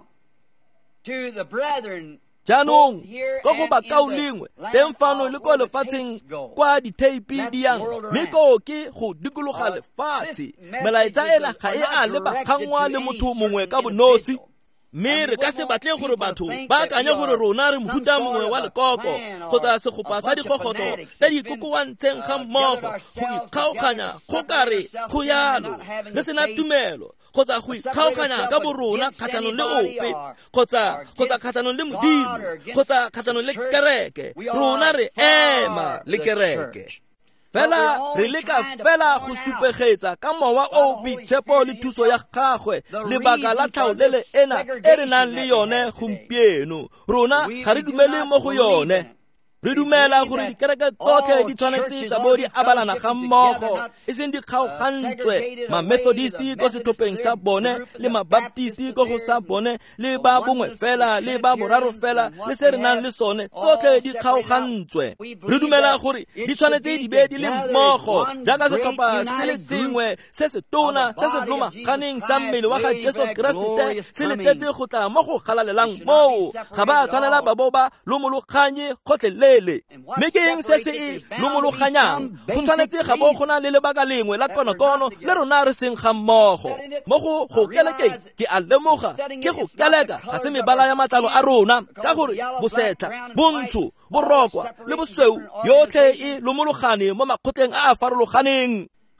to the brethren, jaanong ko go bakao lengwe teng fano le ko lefatsheng kwa diteipi di yang, mme ko ke go dikologa lefatshe. Melaetsa ena ga e a le bakgangwa le motho mongwe ka bonosi, mme re ka se batle gore batho ba akanye gore rona re mohuta mongwe wa lekoko kgotsa segopa sa dikgokgotlo tse di ikokowantseng ga mmogo go ikgaoganya go kare go yalo re sena tumelo kgotsa go ikgaoganya ka borona kgatlhanong le ope kgotsa kgatlhanong le Modimo kgotsa kgatlhanong le kereke. Rona re ema le kereke fela, re leka fela go supegetsa ka mowa o boitshepo le thuso ya gagwe lebaka la tlhaolele ena e re nang le yone gompieno. Rona ga re dumele mo go yone. Re dumela gore dikereke tsotlhe di tshwanetse tsa bo di abalana ga mmogo, e seng di kgaogantswe. Ma-Methodisti ko setlhopheng sa bone le Ma-Baptisti ko go sa bone le ba bongwe fela le ba boraro fela le se re nang le sone, tsotlhe di kgaogantswe. Re dumela gore di tshwanetse di be di le mmogo jaaka setlhopha se le sengwe se se tona se se lomaganeng sa mmele wa ga Jesu Keresete se letetse go tla mo go galalelang moo. Ga ba tshwanela ba bo ba lomologanye gotlhelele. Mme ke eng se se e lomologanyang? Go tshwanetse ga bo go na le lebaka lengwe la konokono le rona re seng ga mmogo. Mo go kelekeng ke a lemoga ke go keleka ga se mebala ya matlalo a rona, ka gore bosetlha, bontsho, borokwa le bosweu yotlhe e lomologane mo makgotleng a a farologaneng.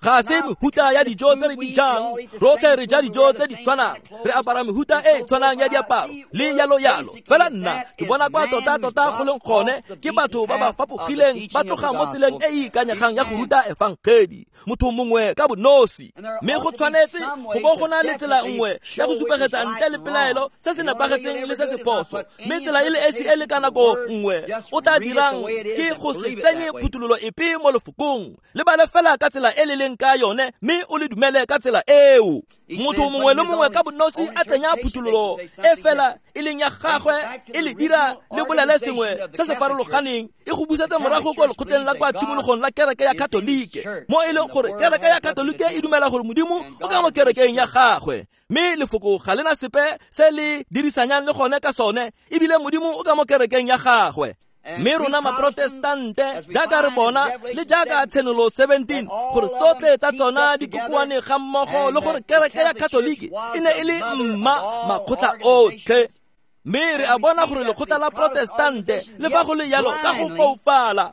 ga se mehuta ya dijo tse re di jang rotlhe re ja dijo tse di tshwanang re apara mehuta e tshwanang ya diaparo le yalo fela nna ke bona kwa tota go leng gone ke batho ba ba fapogileng ba tloga mo tseleng e ikanyegang ya go ruta evangeli motho mongwe ka bonosi mme go tshwanetse go bo go na le tsela nngwe ya go supagetsa ntle le pelaelo se se nepagetseng le se se phoso mme tsela e le esi e le ka nako nngwe o tla dirang ke go se tsenye phutulolo epe mo lefokong le bale fela ka tsela e le leng ka yone mme o le dumele ka tsela eo motho mongwe le mongwe ka bonosi a tsenya phutulolo e fela e leng ya gagwe e le dira le bolele sengwe se se farologaneng e go busetsa morago ko lekgotleng la kwa tshimologong la kereke ya katolike mo e leng gore kereke ya katolike e dumela gore modimo o ka mo kerekeng ya gagwe mme lefoko ga lena sepe se le dirisanyang le gone ka sone ebile modimo o ka mo kerekeng ya gagwe mme rona maprotestante jaaka re bona le jaaka tshenolo 17 gore tsotlhe tsa tsona di kokoane ga mmogo le gore kereke ya katolike e ne e le makgotla otlhe mme re a bona gore lekgotla la protestante le fa go le yalo ka go foufala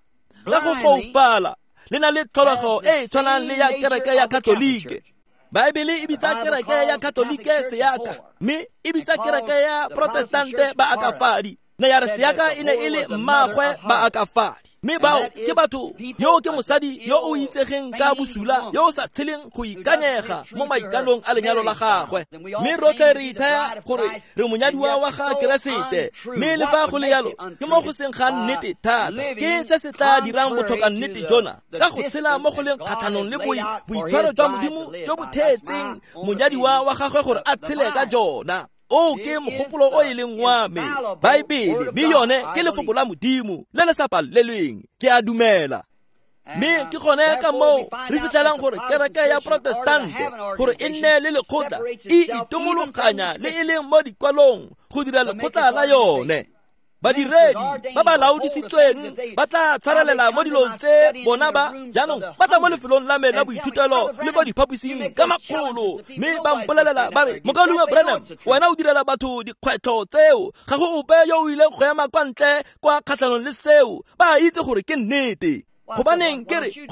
le na le tlholego e tshwanang le ya kereke ya katolike baebele e bitsa kereke ya katolike seaka mme e bitsa kereke ya protestante ba akafadi na ya re seaka e ne e le mmagwe ba akafadi mme bao ke batho yo ke mosadi yo o itsegeng ka bosula yo o sa tsheleng go ikanyega mo maikanong a lenyalo la gagwe mme rotlhe re ithaya gore re monyadiwa wa ga keresete mme le fa go le yalo ke mo go seng ga nnete thata ke se se tla dirang botlhoka nnete jona ka go tshela mo go leng kgatlhanong le boitshwaro jwa modimo jo bo thetseng monyadiwa wa gagwe gore a tshele ka jona ke mogopolo o e leng wa me baebele mme yone ke lefoko la modimo le le sa palelweng ke a dumela mme ke gone ka moo re fitlhelang gore kereke ya protestante gore e nne le lekgotla e itomologanya le e leng mo dikwalong go dira lekgotla la yone badiredi ba ba laodisitsweng ba tla tshwarelela mo dilong tse bona ba jaanong ba tla mo lefelong la me la boithutelo le ko diphaposing ka makgolo mme ba mpolelela ba re mokalume Branham wena o direla batho dikgwetlho tseo ga go ope yo o ile go ema kwa ntle kwa kgatlhanong le seo ba itse gore ke nnete gobaneng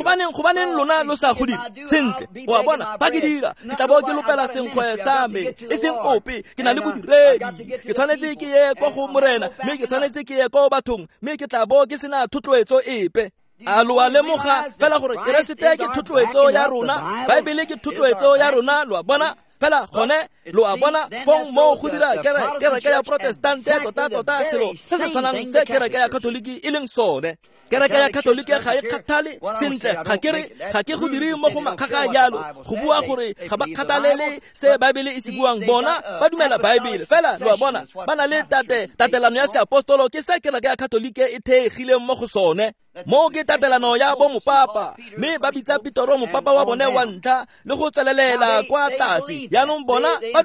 lona lo sa godile sentle wa bona ba ke dira ke tla bo ke lopela senkgwe sa me e seng ope ke na le bodiredi ke tshwanetse ke ye kwa go morena mme ke tshwanetse ke ye kwa bathong mme ke tla bo ke sena thotloetso epe a lo a lemoga fela gore keresete ke thotloetso ya rona baebele ke thotloetso ya rona lo a bona fela gone lo a bona fong mo go dira kereke ya protestante tota selo se se tshwanang se kereke ya katoliki e leng sone kereke ya katolike ga e kgathale sentle ga ke go dire mo go makgaka yalo go bua gore ga ba kgathalele se baebele e se buang bona ba dumela baebele fela lo bona ba na le tatelano ya seapostolo ke se kereke ya katolike e thegileng mo go sone mo ke tatelano ya bo mopapa mme ba bitsa Petro mopapa wa bone wa ntlha le go tswelelela kwa tlase yaanong bona ba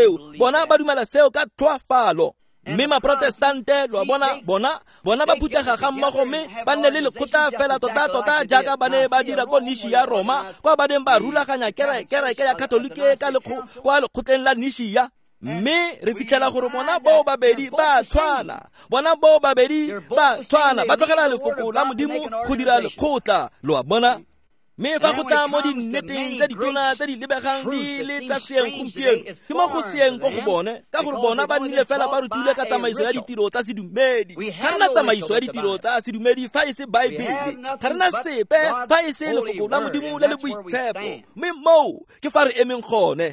dumela seo ka tlhoafalo mme maprotestante lo bona ba phutega ga mmogo mme ba nne le lekgotla fela tota jaaka ba ne ba dira ko Nishi ya Roma kwa ba neng ba rulaganya kereke ya katolike kwa lekgotleng la Nishi ya mme re fitlhela gore bona bao babedi ba tshwana ba tlogela lefoko la modimo go dira lekgotla lo a bona mme fa go tla mo dinneteng tse ditona tse di lebegang di le tsa seeng gompieno ke mo go seeng ko go bone ka gore bona ba nnile fela ba rutile ka tsamaiso ya ditiro tsa sedumedi ga rena tsamaiso ya ditiro tsa sedumedi fa e se baebele ga rena sepe fa e se lefoko la modimo le le boitshepo mme moo ke fa re emeng gone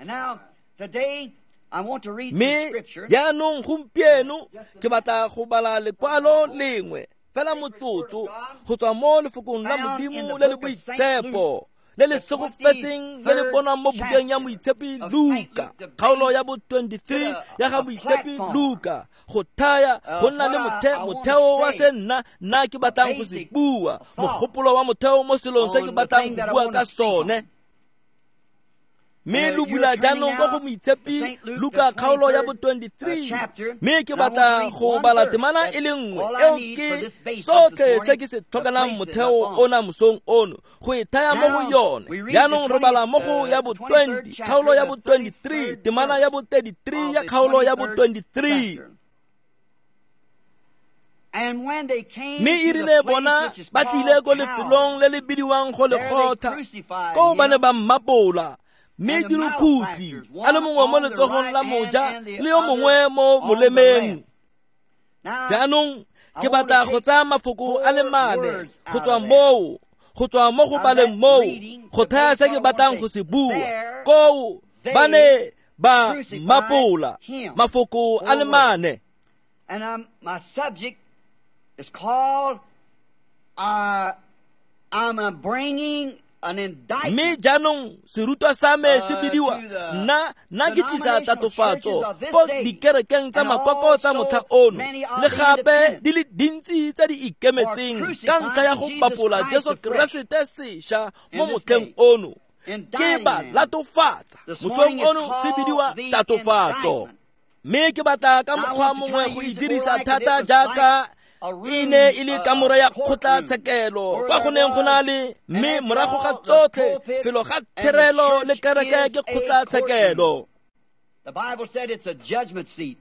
mme yaanong gompieno ke batla go bala lekwalo lengwe fela motsotso go tswa mo lefokong la modimo le le boitshepo le le segofetseng le le bonang mo bukeng ya moitshepi Luka kgaolo ya bo 23 ya ga moitshepi Luka go thaya go nna le motheo wa se nna ke batlang go se bua mogopolo wa motheo mo selong se ke batlang go bua ka sone mme lo bula jaanong go go moitshepi Luka kgaolo ya bo 23 mme ke batla go bala temana e le nngwe eo ke sotlhe se ke se tlhokanang motheo ona mosong ono go e thaya mo go yone jaanong re bala mo go ya bo 20 kgaolo ya bo 23 temana ya bo 33 ya kgaolo ya bo 23 mme e rile bona ba tlile ko lefelong le le bidiwang go legotha ko ba ne ba mmapola mme dirukhutli a le mongwe mo letsogong la moja le yo mongwe mo molemeng. Jaanong ke batla go tsaya mafoko a le mane go tswa mo go baleng moo go thaya se ke batlang go se bua. Ko ba ne ba mmapola mafoko a le mane. And my subject is called I'm bringing an indictment. Mme jaanong serutwa sa me se bidiwa nna ke tlisa tatofatso ko dikerekeng tsa makoko tsa motlha ono le gape di le dintsi tse di ikemetseng ka ntlha ya go bapola Jesu Keresete sešwa mo motlheng ono. Ke ba latofatsa mosong ono se bidiwa tatofatso. Mme ke batla ka mokgwa mongwe go e dirisa thata jaaka e ne e le kamora ya kgotlatshekelo kwa go neng go na le mme morago ga tsotlhe felo ga therelo le kereke ke kgotlatshekelo. The Bible said it's a judgment seat.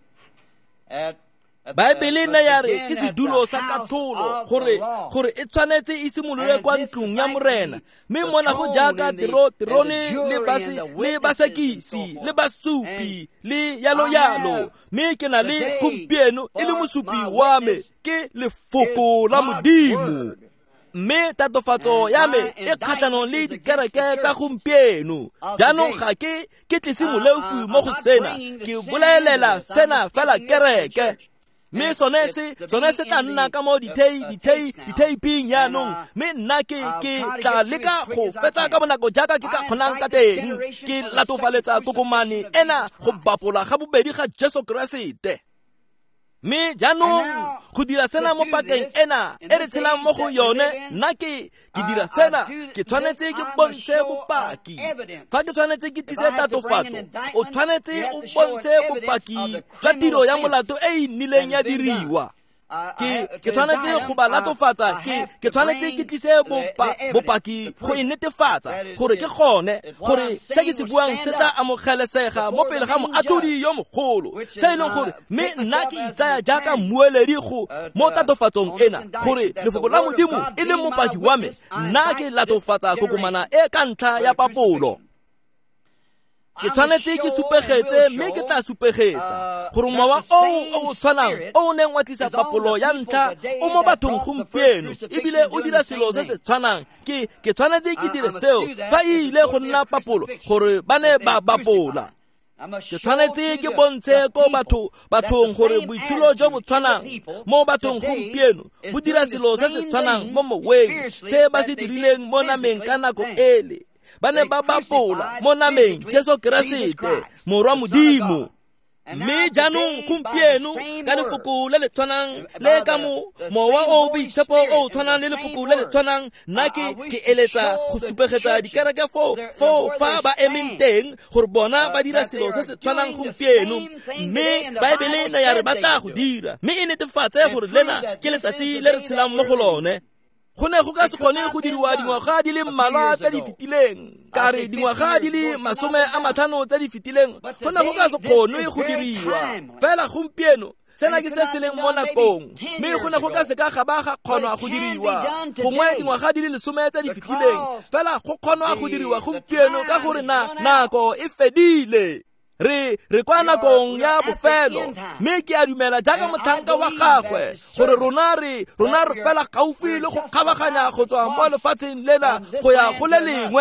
Baebele na ya re ke sedulo sa katlholo gore e tshwanetse e simolole kwa ntlong ya morena mme mona go jaaka terone le basekisi le basupi le yalo mme ke na le gompieno e le mosupi wa me ke lefoko la Modimo. Mme tatofatso ya me e kgatlhanong le dikereke tsa gompieno. Jaanong ga ke tlise moleofu mo go sena, ke bolelela sena fela kereke. Mme sone se tla nna ka mo diteiping yaanong mme nna ke tla leka go fetsa ka bonako jaaka ke ka kgonang ka teng ke latofaletsa kokomane ena go bapola ga bobedi ga Jesu Keresete. Mme jaanong go dira sena mo pakeng ena e re tshelang mo go yone nna ke dira sena ke tshwanetse ke bontshe bopaki. Fa ke tshwanetse ke tlise tatofatso o tshwanetse o bontshe bopaki jwa tiro ya molato e e nnileng ya diriwa. Ke tshwanetse go ba latofatsa ke tshwanetse ke tlise bopaki go e netefatsa gore ke gone gore se ke se buang se tla amogelesega mo pele ga moatlhodi yo mogolo se e leng gore mme nna ke itsaya jaaka mmueledi go mo tatofatsong ena gore lefoko la Modimo e le mopaki wa me nna ke latofatsa kokomana e ka ntlha ya papolo. Ke tshwanetse ke supegetse mme ke tla supegetsa gore mowa o tshwanang o neng wa tlisa papolo ya ntlha o mo bathong gompieno ebile o dira selo se se tshwanang. Ke tshwanetse ke dire seo fa e ile go nna papolo gore ba ne ba bapola. Ke tshwanetse ke bontshe ko bathong gore boitsholo jo bo tshwanang mo bathong gompieno bo dira selo se se tshwanang mo moweng se ba se dirileng mo nameng ka nako ele. Ba ne ba bapola mo nameng Jesu Keresete morwa Modimo. Mme jaanong gompieno ka lefoko le le tshwanang le ka mowa o boitshepo o tshwanang le lefoko le le tshwanang nna ke eletsa go supegetsa dikereke fa ba emeng teng gore bona ba dira selo se se tshwanang gompieno mme Baebele na ya re ba tla go dira mme e netefatse gore lena ke letsatsi le re tshelang mo go lone. Go ne go ka se kgone go diriwa dingwaga di le mmalwa tse di fetileng ka re dingwaga di le 50 tse di fetileng go ne go ka se kgone go diriwa fela gompieno sena ke se se leng mo nakong mme go ne go ka se ka ga ba ga kgonwa go diriwa gongwe dingwaga di le 10 tse di fetileng fela go kgonwa go diriwa gompieno ka gore nako e fedile. Re kwa nakong ya bofelo mme ke a dumela jaaka motlhanka wa gagwe gore rona re fela gaufi le go kgabaganya go tswa mo lefatsheng lena go ya go le lengwe.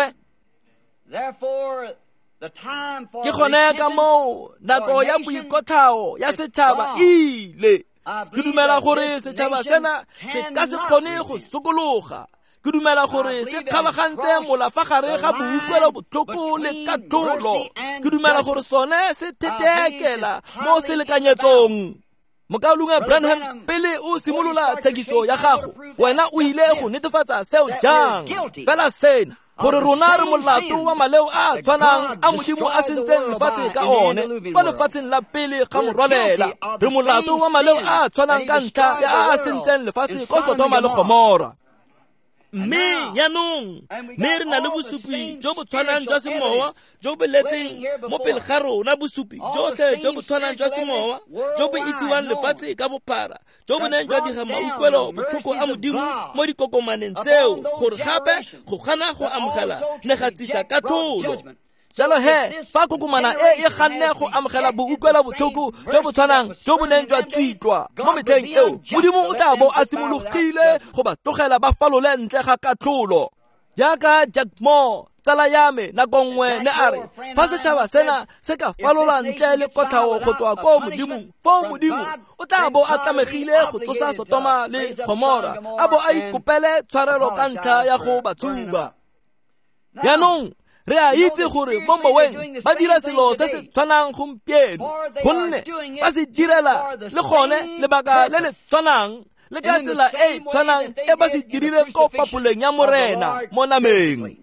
Ke gone ka moo nako ya boikotlhao ya setšhaba ile. Ke dumela gore setšhaba sena se ka se kgone go sokologa. Ke dumela gore se kgabagantse mola fa gare ga boutlwelo botlhoko le katlholo. Ke dumela gore sone se thetekela mo selekanyetsong. Mokaulungwe Branham pele o simolola tshekiso ya gago wena o ile go netefatsa seo jang fela sena gore rona re molato wa maleo a tshwanang a Modimo a sentseng lefatshe ka one mo lefatsheng la pele ga morwalela. Re molato wa maleo a tshwanang ka ntlha ya a sentseng lefatshe ko Sodoma le Gomora. mme yaanong mme re na le bosupi jo bo tshwanang jwa semowa jo bo letseng mo pele ga rona, bosupi jotlhe jo bo tshwanang jwa semowa jo bo itsiwang lefatshe ka bophara jo bo neng jwa dira mautlwelo botlhoko a Modimo mo dikokomaneng tseo, gore gape go gana go amogela ne ga tsisa katlholo. Jalo he, fa kokomana e ganne go amogela boutlwela botlhoko jo bo tshwanang jo bo neng jwa tswitlwa mo metlheng eo, Modimo o tla bo a simologile go ba tlogela ba falole ntle ga katlholo. Jaaka Jack Moore tsala ya me nako nngwe ne a re, fa setšhaba sena se ka falola ntle le kotlhao go tswa ko Modimong, fo Modimo o tla bo a tlamegile go tsosa Sodoma le Gomora, a bo a ikopele tshwarelo ka ntlha ya go ba tshuba. Yaanong re a itse gore mo moweng ba dira selo se se tshwanang gompieno, gonne ba se direla le gone lebaka le le tshwanang le ka tsela e tshwanang e ba se dirileng ko papoleng ya morena mo nameng.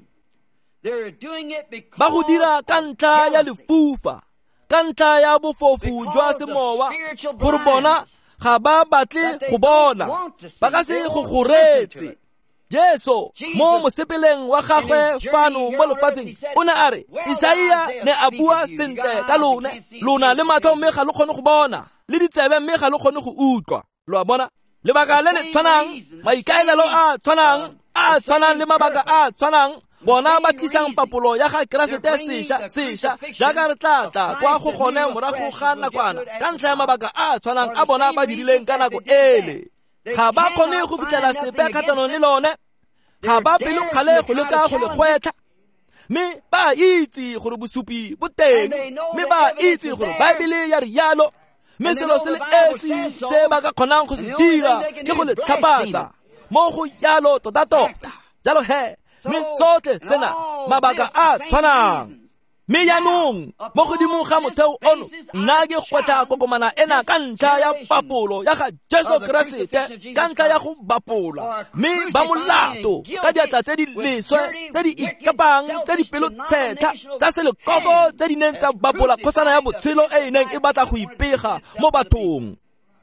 Ba go dira ka ntlha ya lefufa, ka ntlha ya bofofu jwa semowa, gore bona ga ba batle go bona, ba ka se go goretse. Jesu mo mosepeleng wa gagwe fano mo lefatsheng o ne a re, Isaia ne a bua sentle ka lona le matlho mme ga le kgone go bona, le ditsebe mme ga le kgone go utlwa. Lo a bona lebaka le le tshwanang, maikaelelo a tshwanang le mabaka a tshwanang, bona ba tlisang papolo ya ga Keresete sešwa jaaka re tlatla kwa go gone morago ga nakwana, ka ntlha ya mabaka a tshwanang a bona ba dirileng ka nako ele. Ga ba kgone go fitlhela sepe kgatlhanong le lone, ga ba pelo kgale go leka go le gwetlha, mme ba itse gore bosupi bo teng, mme ba itse gore Baebele ya rialo, mme selo se le esi se ba ka kgonang go se dira ke go le tlhapatsa mo go yalo tota. Jalo he, mme sotlhe sena mabaka a tshwanang. Mme yaanong mo godimo ga motheo ono nna ke gwetlha kokomana ena ka ntlha ya papolo ya ga Jesu Keresete, ka ntlha ya go bapola, mme ba molato ka diatla tse di leswe tse di ikapang tse di pelo tshetlha tsa selekoko tse di neng tsa bapola kgosana ya botshelo e neng e batla go ipega mo bathong.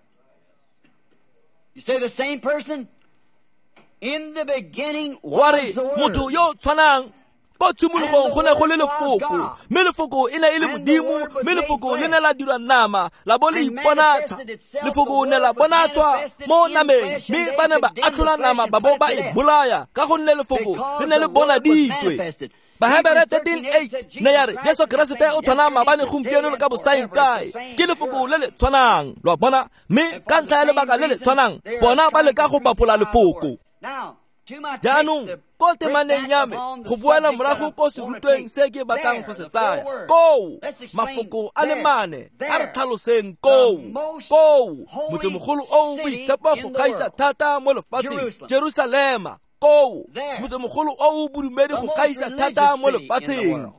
Wa re motho yo tshwanang ko tshimologong go ne go le lefoko, mme lefoko e ne e le Modimo, mme lefoko le ne la dirwa nama la bo le iponatsha. Lefoko ne la bonatswa mo nameng, mme ba ne ba atlhola nama ba bo ba e bolaya ka gonne lefoko le ne le bonaditswe. Bahebere 13:8 ne ya re Jesu Keresete o tshwana maabane gompieno le ka bosaenkae, ke lefoko le le tshwanang. Lo bona, mme ka ntlha ya lebaka le le tshwanang bona ba le ka go bapola lefoko. Jaanong ko temaneng ya me go boela morago ko serutweng se ke batlang go se tsaya, kou mafoko a le mane a re tlhaloseng kou motsemogolo o o boitshepa go gaisa thata mo lefatsheng, Jerusalema. Kou motsemogolo o o bodumedi go gaisa thata mo lefatsheng.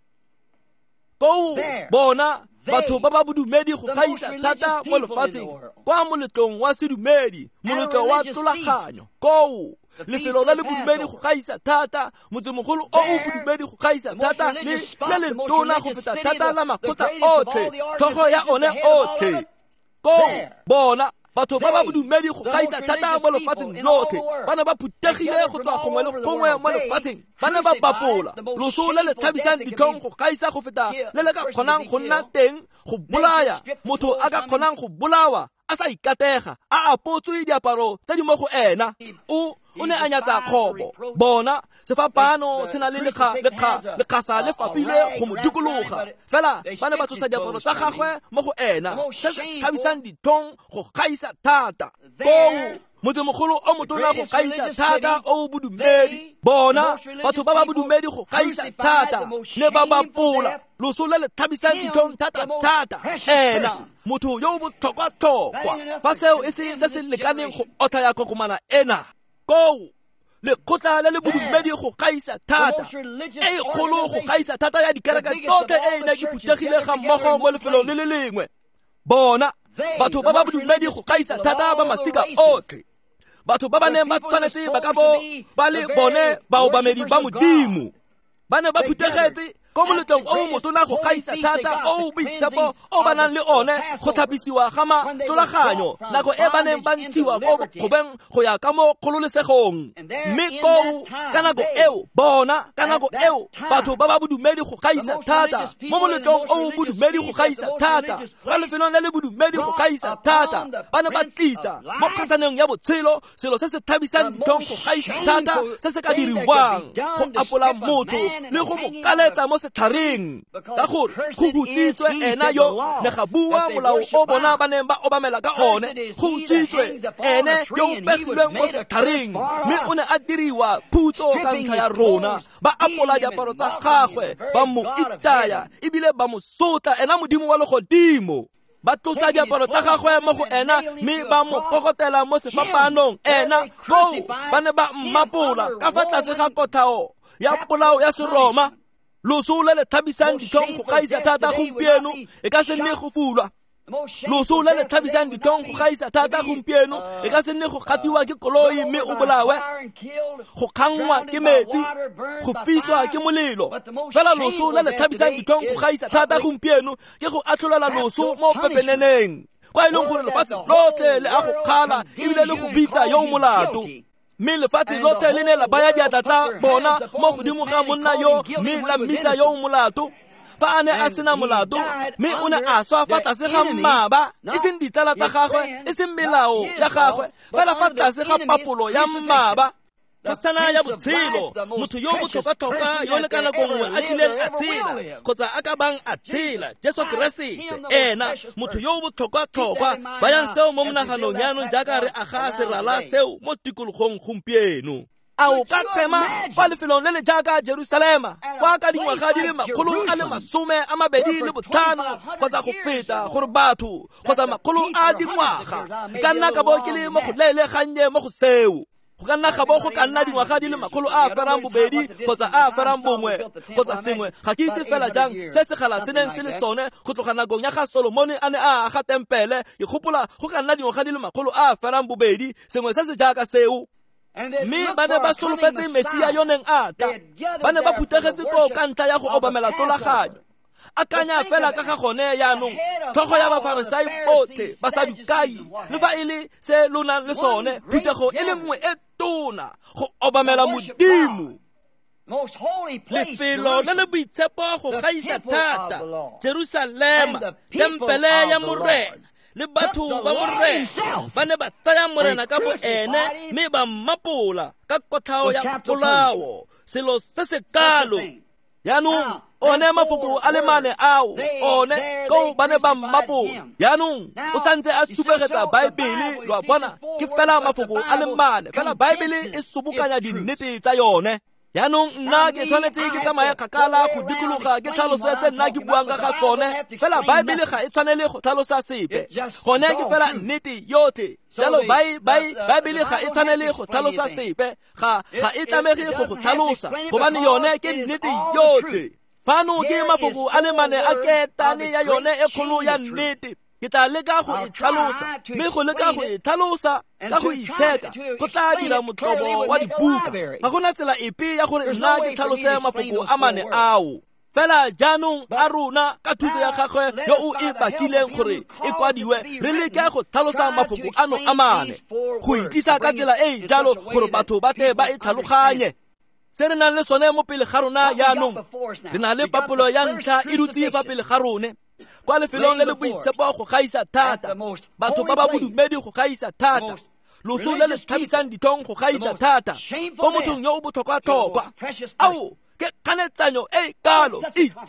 Kou bona batho ba ba bodumedi go gaisa thata mo lefatsheng, kwa moletlong wa sedumedi, moletlo wa tlolaganyo. Kou lefelo la le bodumedi go gaisa thata, motsemogolo o o bodumedi go gaisa thata, le le tona go feta thata la makgotla otlhe, tlhogo ya one otlhe. Kou bona batho ba ba bodumedi go gaisa thata mo lefatsheng lotlhe, ba ne ba phuthegile go tswa gongwe le gongwe mo lefatsheng, ba ne ba bapola loso le le tlhabisang ditlhong go gaisa go feta le le ka kgonang go nna teng go bolaya. Motho a ka kgonang go bolawa a sa ikatega, a apotswe diaparo tse di mo go ena. O ne a nyatsa kgobo. Bona sefapano se na le lekgasa le fapile go mo dikologa, fela ba ne ba tlosa diaparo tsa gagwe mo go ena, se se tlhabisang ditlhong go gaisa thata. Kou motsemogolo o motona go gaisa thata o o bodumedi. Bona batho ba ba bodumedi go gaisa thata ne ba bapola loso le le tlhabisang ditlhong thata. Ena motho yo o botlhokwa fa seo e se se lekaneng go otla ya kokomana ena. Kou lekgotla le le bodumedi go gaisa thata, e kgolo go gaisa thata ya dikereke tsotlhe e ne ke phuthegile ga mmogo mo lefelong le le lengwe. Bona batho ba ba bodumedi go gaisa thata ba masika otlhe, batho ba ba neng ba tshwanetse ba ka bo ba le bone baobamedi ba Modimo, ba ne ba phuthegetse ko moletlong o motona go gaisa thata o boitshepo o ba nang le one go tlhapisiwa ga matolaganyo nako e ba neng ba ntshiwa ko bokgobeng go ya ka mo kgololesegong. Mme kou ka nako eo bona ka nako eo batho ba ba bodumedi go gaisa thata mo moletlong o bodumedi go gaisa thata ka lefelong le le bodumedi go gaisa thata ba ne ba tlisa mo kgasaneng ya botshelo selo se se thabisang dithong go gaisa thata se se ka diriwang go apola motho le go mo kaletsa mo setlhareng ka gore go butsitswe ena yo ne ga bua molao o bona ba neng ba obamela ka one go butsitswe ene yo o pegilweng mo setlhareng mme o ne a diriwa phutso ka ntlha ya rona ba apola diaparo tsa gagwe ba mo itaya ebile ba mo sotla ena modimo wa legodimo ba tlosa diaparo tsa gagwe mo go ena mme ba mo kokotela mo sefapanong ena go ba ne ba mmapola ka fa tlase ga kotlhao ya polao ya seroma. Loso le le thabisang dithong go gaisa thata gompieno e ka se nne go fulwa. Loso le le thabisang dithong go gaisa thata gompieno e ka se nne go gatiwa ke koloi mme o bolawe, go kgangwa ke metsi, go fiswa ke molelo. Fela loso le le thabisang dithong go gaisa thata gompieno ke go atlholela loso mo pepeneneng kwa e leng gore lefatshe lotlhe le a go kgala ebile le go bitsa yo molato. Mme lefatshe lotlhe le ne la baya diatla tsa bona mo godimo ga monna yo mme la mmitsa yo molato. Fa a ne a sena molato mme o ne a swa fa tlase ga mmaba e seng ditsala tsa gagwe e seng melao ya gagwe fela fa tlase ga papolo ya mmaba. Fasana ya botshelo motho yo botlhokwa yo le ka nako nngwe a kileng a tshela kgotsa a ka bang a tshela Jesu Keresete ena motho yo botlhokwa ba yang seo mo monaganong yaanong jaaka re aga serala seo mo tikologong gompieno. A o ka tsema kwa lefelong le le jaaka Jerusalema kwa ka dingwaga di le 225 kgotsa go feta gore batho kgotsa 100 a dingwaga ka nna ka bo ke le mo go lelegannye mo go seo. Go ka nna ga bo go ka nna dingwaga di le 200 kgotsa a ferang bongwe kgotsa sengwe ga ke itse fela jang se se gala se neng se le sone go tloga nakong ya ga Solomone a ne a aga tempele. Ke gopola go ka nna dingwaga di le 200 sengwe se se jaaka seo. Mme ba ne ba solofetse Mesia yo neng a ta ba ne ba phuthegetse ko ka ntlha ya go obamela tolaganyo. Akanya fela ka ga gone yaanong tlhogo ya bafarisai botlhe basadukai le fa e le se lona le sone phuthego e le nngwe e tona go obamela modimo. Lefelo le le boitshepo go gaisa thata Jerusalema tempele ya morena le batho ba morena ba ne ba tsaya morena ka bo ene mme ba mmapola ka kotlhao ya polao selo se se kalo. Yaanong one mafoko a le mane ao one ko ba ne ba mmapola. Yaanong o santse a subegetsa Baebele lwa bona ke fela mafoko a le mane fela Baebele e sobokanya dinnete tsa yone. Yaanong nna ke tshwanetse ke tsamaya kgakala go dikologa ke tlhalosa se nna ke buang ka ga sone fela Baebele ga e tshwanele go tlhalosa sepe gone ke fela nnete yotlhe jalo Baebele ga e tshwanele go tlhalosa sepe ga e tlamege go tlhalosa gobane yone ke nnete yotlhe. Fano ke mafoko a le mane a ketane ya yone e kgolo ya nnete. Ke tla leka go e tlhalosa mme go leka go e tlhalosa ka go itsheka go tla dira motlobo wa dibuka. Ga gona tsela epe ya gore nna ke tlhalose mafoko a mane ao. Fela jaanong a rona ka thuso ya gagwe yo o e bakileng gore e kwadiwe re leke go tlhalosa mafoko ano a mane go itlisa ka tsela e jalo gore batho ba tle ba e tlhaloganye. Se re nang le sone mo pele ga rona yaanong re na le papolo ya ntlha e dutse fa pele ga rone kwa lefelong le le boitshepo go gaisa thata batho ba ba bodumedi go gaisa thata loso le le thabisang dithong go gaisa thata ko mothong yo o botlhokwa ao ke kanetsanyo e kalo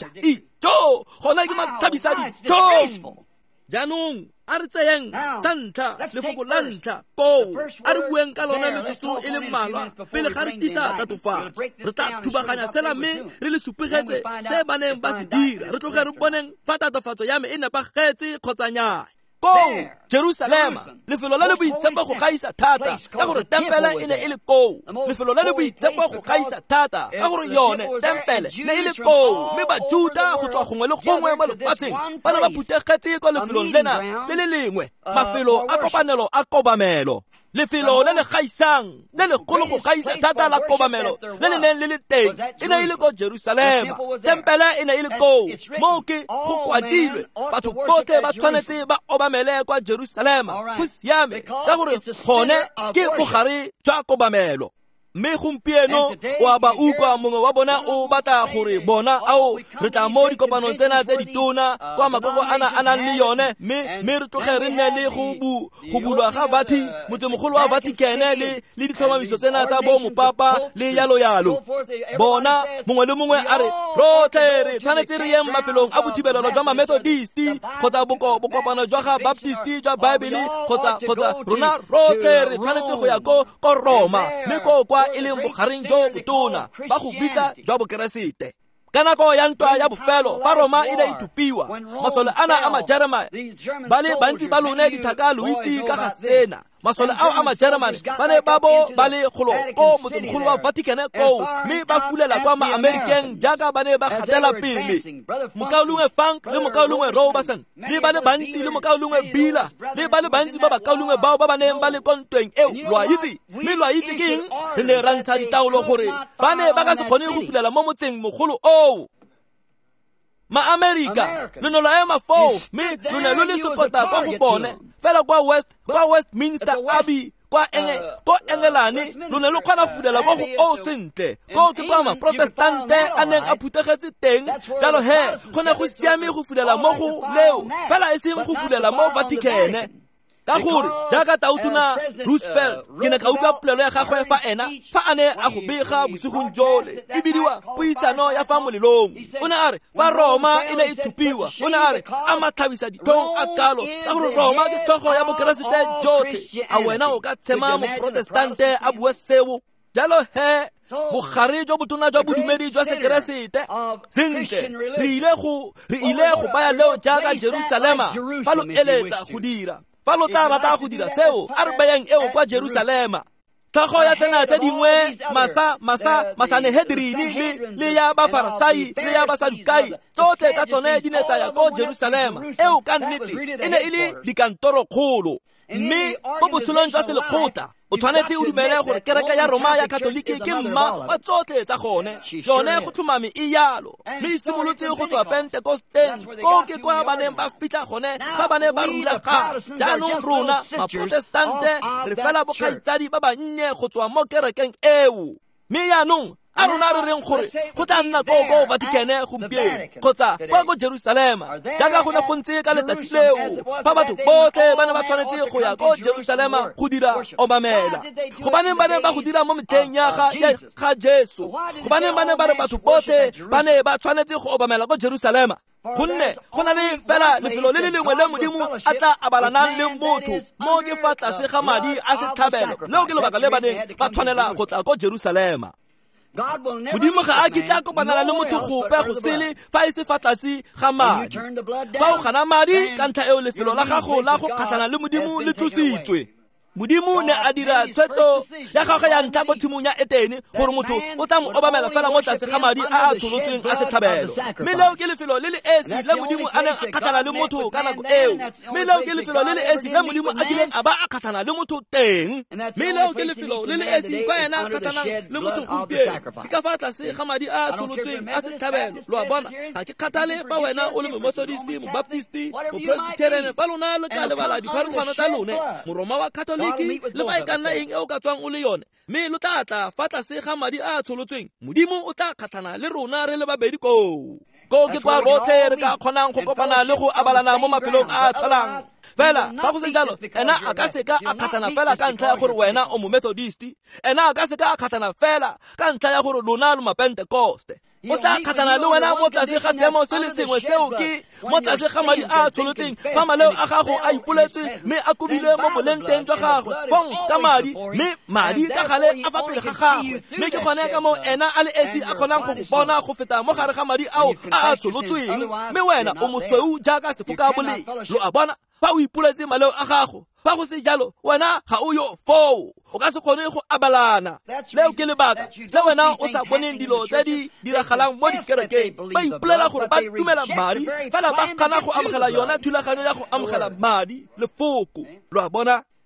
ijo gona ke mathabisa dithong. Jaanong a re tseyeng sa ntlha lefoko la ntlha koo a re bueng ka lona metsotso e le mmalwa pele ga re tisa tatofatso. Re tla thubaganya sela mme re le supegetse se ba neng ba se dira re tloge re boneng fa tatofatso ya me e nepagetse kgotsa nnyaa. Koo Jerusalema lefelo le le boitshepo go gaisa thata ka gore tempele e ne e le koo. Lefelo le le boitshepo go gaisa thata ka gore yone tempele ne e le koo mme Bajuda go tswa gongwe le gongwe mo lefatsheng ba ne ba phuthegetse ko lefelong lena le le lengwe mafelo a kopanelo a kobamelo. lefelo le le gaisang le legolo go gaisa thata la kobamelo le le neng le le teng e ne ile ko Jerusalema. Tempele e ne ile ko mo ke go kwadilwe batho botlhe ba tshwanetse ba obamele kwa Jerusalema. Go siame ka gore gone ke bogare jwa kobamelo. Mme gompieno wa ba utlwa mongwe wa bona o batla gore bona ao re tla mo dikopanong tsena tse ditona kwa makoko a nang le yone mme re tloge re nne le go bulwa ga motsemogolo wa Vatikane le ditlhomamiso tsena tsa bo mopapa le yalo. Bona mongwe le mongwe a re rotlhe re tshwanetse re yeng mafelong a bothibelelo jwa Methodisti kgotsa bokopano jwa ga Baptisti jwa Baebele kgotsa rona rotlhe re tshwanetse go ya ko Roma mme kwa e leng bogareng jo botona ba go bitsa jwa bokeresete. Ka nako ya ntwa ya bofelo fa Roma e ne e thupiwa, masole ana a Majeremane ba le bantsi ba lone dithaka lo itse ka ga sena. Masole ao a Majeremane ba ne ba le golo ko motsemogolo wa Vatikane ko mme ba fulela kwa ma-American jaaka ba ne ba gatela pele. Mokaulungwe Funk le mokaulungwe Robertson le ba le bantsi le mokaulungwe Bila le ba le bantsi ba bakaulungwe bao ba neng ba le kontweng eo lwa itse ke eng re ne ra ntsha ditaolo gore ba ne ba ka se kgone go fulela mo motseng mogolo o. Ma-America le no la ema foo mme lo ne lo le sekota kwa go bone fela kwa Westminster Abbey ko Engelane lo ne lo kgona go fulela kwa go sentle ko ke kwa ma-Protestante a neng a phuthegetse teng jalo go ne go siame go fulela mo go leo fela e seng go fulela mo Vatikane. Ka gore jaaka Tautona Roosevelt ke ne ka utlwa polelo ya gagwe fa a ne a go bega bosigong jole e bidiwa puisano ya fa molelong. O ne a re fa Roma e ne e thupiwa o ne a re a matlhabisa dithong a kalo ka gore Roma ke tlhogo ya bokeresete jotlhe. A wena o ka tshema moprotestante a bua seo jalo bogare jo botona jwa bodumedi jwa sekeresete sentle re ile go baya leo jaaka Jerusalema fa lo eletsa go dira fa lo tla rata go dira seo a re bayang eo kwa Jerusalema. Tlhago ya tsena tse dingwe Masanehedrini le ya Bafarisai le ya Basadukai tsotlhe tsa tsone di ne tsa ya ko Jerusalema eo ka nnete e ne e le dikantoro kgolo. Mme mo botshelong jwa selekgotla o tshwanetse o dumele gore kereke ya Roma ya Katoliki ke mma wa tsotlhe tsa gone yone go tlhomame e yalo mme e simolotse go tswa Pentekosteng ko ke kwa ba neng ba fitlha gone fa ba ne ba rulaga. Jaanong rona ma-Protestante re fela bokgaitsadi ba bannye go tswa mo kerekeng eo mme yaanong a rona re reng gore go tla nna ko Vatikane gompieno kgotsa ko Jerusalema jaaka go ne go ntse ka letsatsi leo fa batho botlhe ba ne ba tshwanetse go ya ko Jerusalema go dira obamela. Go baneng ba ne ba go dira mo metlheng ya ga Jesu go baneng ba ne ba re batho botlhe ba ne ba tshwanetse go obamela ko Jerusalema gonne go na le fela lefelo le lengwe le Modimo a tla abalanang le motho mo ke fa tlase ga madi a setlhabelo leo ke lebaka le baneng ba tshwanela go tla ko Jerusalema. Modimo ga a kitla kopanela le motho gope go sele fa e se fa tlase ga madi. Fa o gana madi ka ntlha eo lefelo la gago la go kgatlhana le Modimo le tlositswe. Modimo ne a dira tshwetso ya gagwe ya ntlha ko tshimong ya Etene gore motho o tla mo obamela fela mo tlase ga madi a tsolotsweng a setlhabelo. Mme leo ke lefelo le le esi le Modimo a neng a kgatlhana le motho ka nako eo. Mme leo ke lefelo le le esi le Modimo a kileng a ba a kgatlhana le motho teng. Mme leo ke lefelo le le esi kwa yena a kgatlhanang le motho gompieno ke ka fa tlase ga madi a tsolotsweng a setlhabelo. Lo a bona ga ke kgathale fa wena o le mo-Methodisti, mo-Baptisti, mo-Presbyterian fa lona le ka lebala dipharologano tsa lone Moroma wa Catholic le fa e ka nna eng e o ka tswang o le yone mme lo tla fa tlase ga madi a tsolotsweng Modimo o tla kgatlhana le rona re le babedi ko ke kwa rotlhe re ka kgonang go kopana le go abalana mo mafelong a tshwalang. Fela fa go se jalo ena a ka seka a kgatlhana fela ka ntlha ya gore wena o mo-Methodisti, ena a ka seka a kgatlhana fela ka ntlha ya gore lona lo ma-Pentecoste. O tla kgatlhana le wena mo tlase ga seemo se le sengwe seo ke mo tlase ga madi a tsolotseng fa maleo a gago a ipoletse mme a kubile mo bolenteng jwa gagwe fong ka madi mme madi ka gale a fa pele ga gagwe mme ke gone ka mo ena a le esi a kgonang go bona go feta mo gare ga madi ao a tsolotsweng mme wena o mosweu jaaka sefoka boleng. Lo a bona fa o ipoletse maleo a gago fa go se jalo wena ga o yo foo o ka se kgone go abalana. Leo ke lebaka le wena o sa boneng dilo tse di diragalang mo dikerekeng ba ipolela gore ba dumela madi fela ba kgana go amogela yona thulaganyo ya go amogela madi le foko. Lo a bona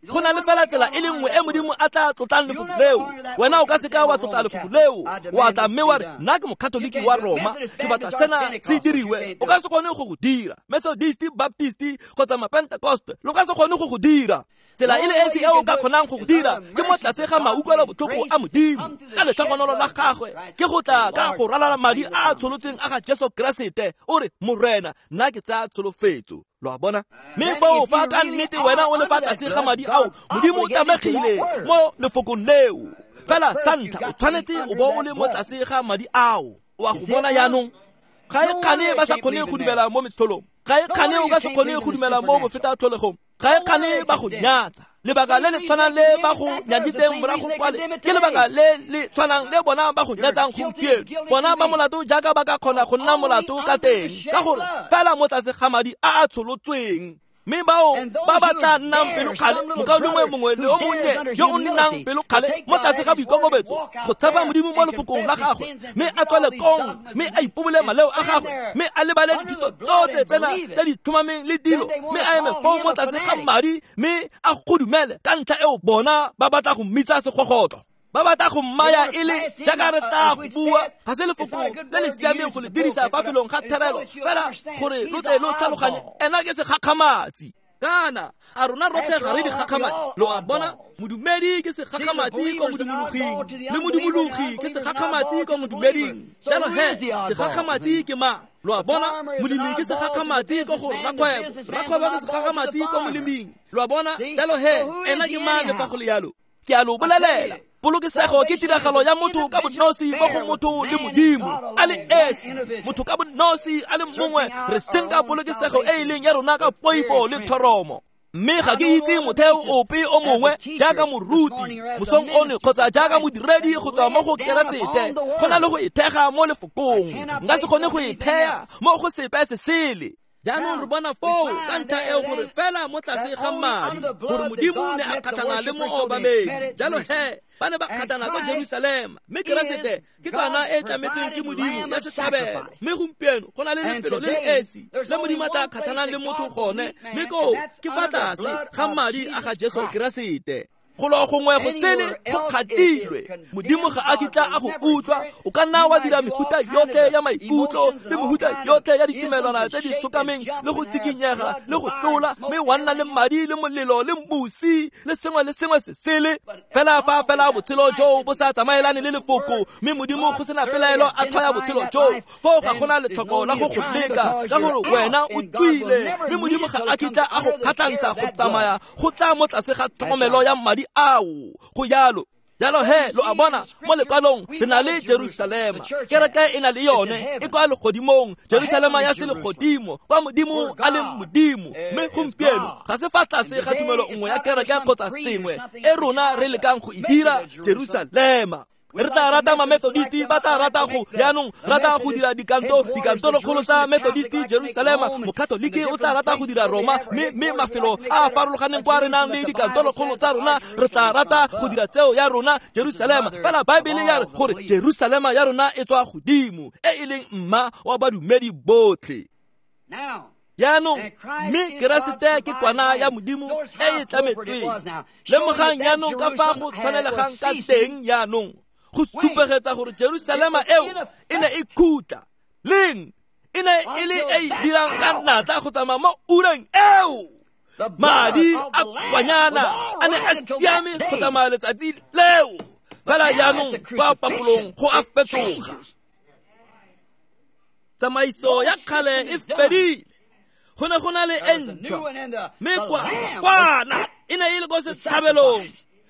go na le fela tsela e le nngwe e modimo a tla tlotlang lefoko leo. Wena o ka se ka wa tlotla lefoko leo wa tla mme wa re nna ke mokatoliki wa Roma ke batla sena se diriwe. O ka se kgone go go dira. Methodist, Baptist kgotsa Pentecost lo ka se kgone go go dira. Tsela ile esi e o ka kgonang go go dira ke mo tlase ga mautlwelo botlhoko a modimo ka letlhogonolo la gagwe ke go tla ka go ralala madi a tsholetseng a ga Jesu Kriste. O re morena nna ke tsa tsholofetso. Lo a bona mme fa o fa ka nnete wena o le fa tlase ga madi ao modimo o tamegile mo lefokong leo. Fela santa o tshwanetse o bo o le mo tlase ga madi ao. O a go bona yaanong ga e kgane ba sa kgone go dumela mo metlholong. Ga e kgane o ka se kgone go dumela mo bofeta tlholegong. Ga e kgane ba go nyatsa. Lebaka le le tshwanang le ba go nyaditseng morago kwale ke lebaka le tshwanang le bona ba go nyatsang gompieno. Bona ba molato jaaka ba ka kgona go nna molato ka teng ka gore fela mo tlase ga madi a tsolotsweng. Mme bao ba batla nnang pelo kgale mokaulongwe mongwe le o monnye yo o nnang pelo kgale mo tlase ga boikokobetso go tshepa modimo mo lefokong la gagwe mme a tswele kong mme a ipobole maleo a gagwe mme a lebale dithuto tsotlhe tsena tse di thomameng le dilo mme a eme foo mo tlase ga madi mme a godumele ka ntlha eo bona ba batla go mmitsa segogotlo. Ba batla go mmaya e le jaaka re tla go bua ga se lefoko le le siameng go le dirisa fa felong ga therelo fela gore lo tle lo tlhaloganye ena ke segakgamatsi. Kana a rona rotlhe ga re di gakgamatsi. Lo a bona modumedi ke segakgamatsi ko modimologing le modimologi ke segakgamatsi ko modumeding. Jalo he segakgamatsi ke mang? Lo a bona molemi ke segakgamatsi ko go rakgwebo ke segakgamatsi ko moleming. Lo a bona jalo he ena ke mang le fa go le yalo ke a lo bolelela. Polokesego ke tiragalo ya motho ka bonosi mo go motho le modimo a le esi. Motho ka bonosi a le mongwe re senka polokesego e leng ya rona ka poifo le thoromo. Mme ga ke itse motheo ope o mongwe jaaka moruti mosong one kgotsa jaaka modiredi go tswa mo go Keresete go na le go ithega mo lefokong. Nka se kgone go ithea mo go sepe se sele. Jaanong re bona foo ka ntlha eo gore fela mo tlase ga madi gore modimo ne a kgatlhana le mo obamedi. Jalo he ba ne ba kgatlhana ko Jerusalema mme Keresete ke kana e tlametsweng ke modimo ya setlhabelo. Mme gompieno go na le lefelo le le esi le modimo a tla kgatlhanang le motho gone mme ko ke fa tlase ga madi a ga Jesu Keresete. Go lo gongwe go sele go kgatilwe modimo ga a kitla a go utlwa. O ka nna wa dira mehuta yotlhe ya maikutlo le mehuta yotlhe ya ditumelwana tse di sokameng le go tsikinyega le go tlola mme wa nna le madi le molelo le mmusi le sengwe se sele fela fa fela botshelo jo bo sa tsamaelane le lefoko mme modimo go sena pelaelo a tshwaya botshelo jo foo ga gona letlhoko la go go leka ka gore wena o tswile mme modimo ga a kitla a go kgatlhantsha go tsamaya go tla mo tlase ga tlhokomelo ya madi ao go yalo he lo a bona mo lekwalong re na le Jerusalema kereke e na le yone e kwa legodimong Jerusalema ya se legodimo kwa modimo a le modimo mme gompieno ga se fa tlase ga tumelo nngwe ya kereke kgotsa sengwe e rona re lekang go e dira Jerusalema. Re tla rata ma Methodisti ba tla rata go yaanong rata go dira dikantoro kgolo tsa Methodisti Jerusalema. Mokatoliki o tla rata go dira Roma mme mafelo a farologaneng kwa re nang le dikantoro kgolo tsa rona re tla rata go dira tseo ya rona Jerusalema. Fela Baebele ya re gore Jerusalema ya rona e tswa godimo e leng mma wa badumedi botlhe. Yaanong mme Keresete ke kwana ya modimo e tlametsweng le mogang yaanong ka fa go tshwanelegang ka teng yaanong go supegetsa gore Jerusalema eo e ne e khutla leng e ne e le e dirang ka natla go tsamaya mo ureng eo madi a kwanyana a ne a siame go tsamaya letsatsi leo fela yaanong kwa papolong go a fetoga. Tsamaiso ya kgale e fedile go ne go na le e ntšhwa mme kwana e ne e le ko setlhabelong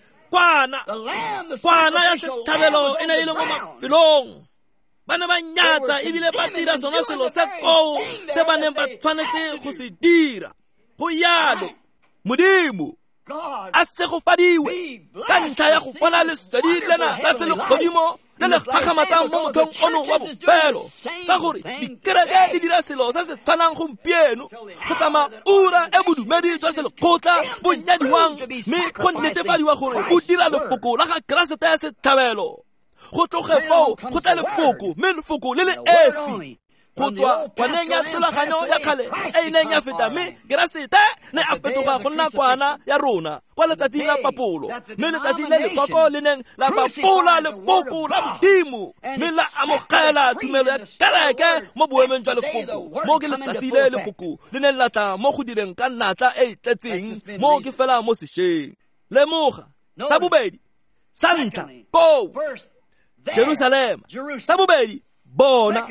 kwana ya setlhabelo e ne e le mo mafelong ba ne ba nyatsa ebile ba dira sona selo se koo se ba neng ba tshwanetse go se dira. Go yalo modimo a segofadiwe ka ntlha ya go bona lesedi lena la se le godimo le le gakgamatsang mo mothong ono wa bofelo ka gore dikereke di dira selo se se tshwanang gompieno go tsamaya ura e bodumedi jwa selekgotla bo nyadiwang mme go netefadiwa gore bo dira lefoko la ga Keresete ya setlhabelo. Go tloge foo go tla lefoko mme lefoko le le esi go tswa kwaneng ya tolaganyo ya kgale e neng ya feta, mme keresete ne a fetoga go nna kwana ya rona kwa letsatsing la papolo, mme letsatsi le lekoko le neng la bapola lefoko la modimo, mme la amogela tumelo ya kereke mo boemeng jwa lefoko, mo ke letsatsi le lefoko le neng la tla mo go direng ka natla e tletseng, mo ke fela mo sešeng. Lemoga sa bobedi, sa ntlha ko Jerusalema, sa bobedi bona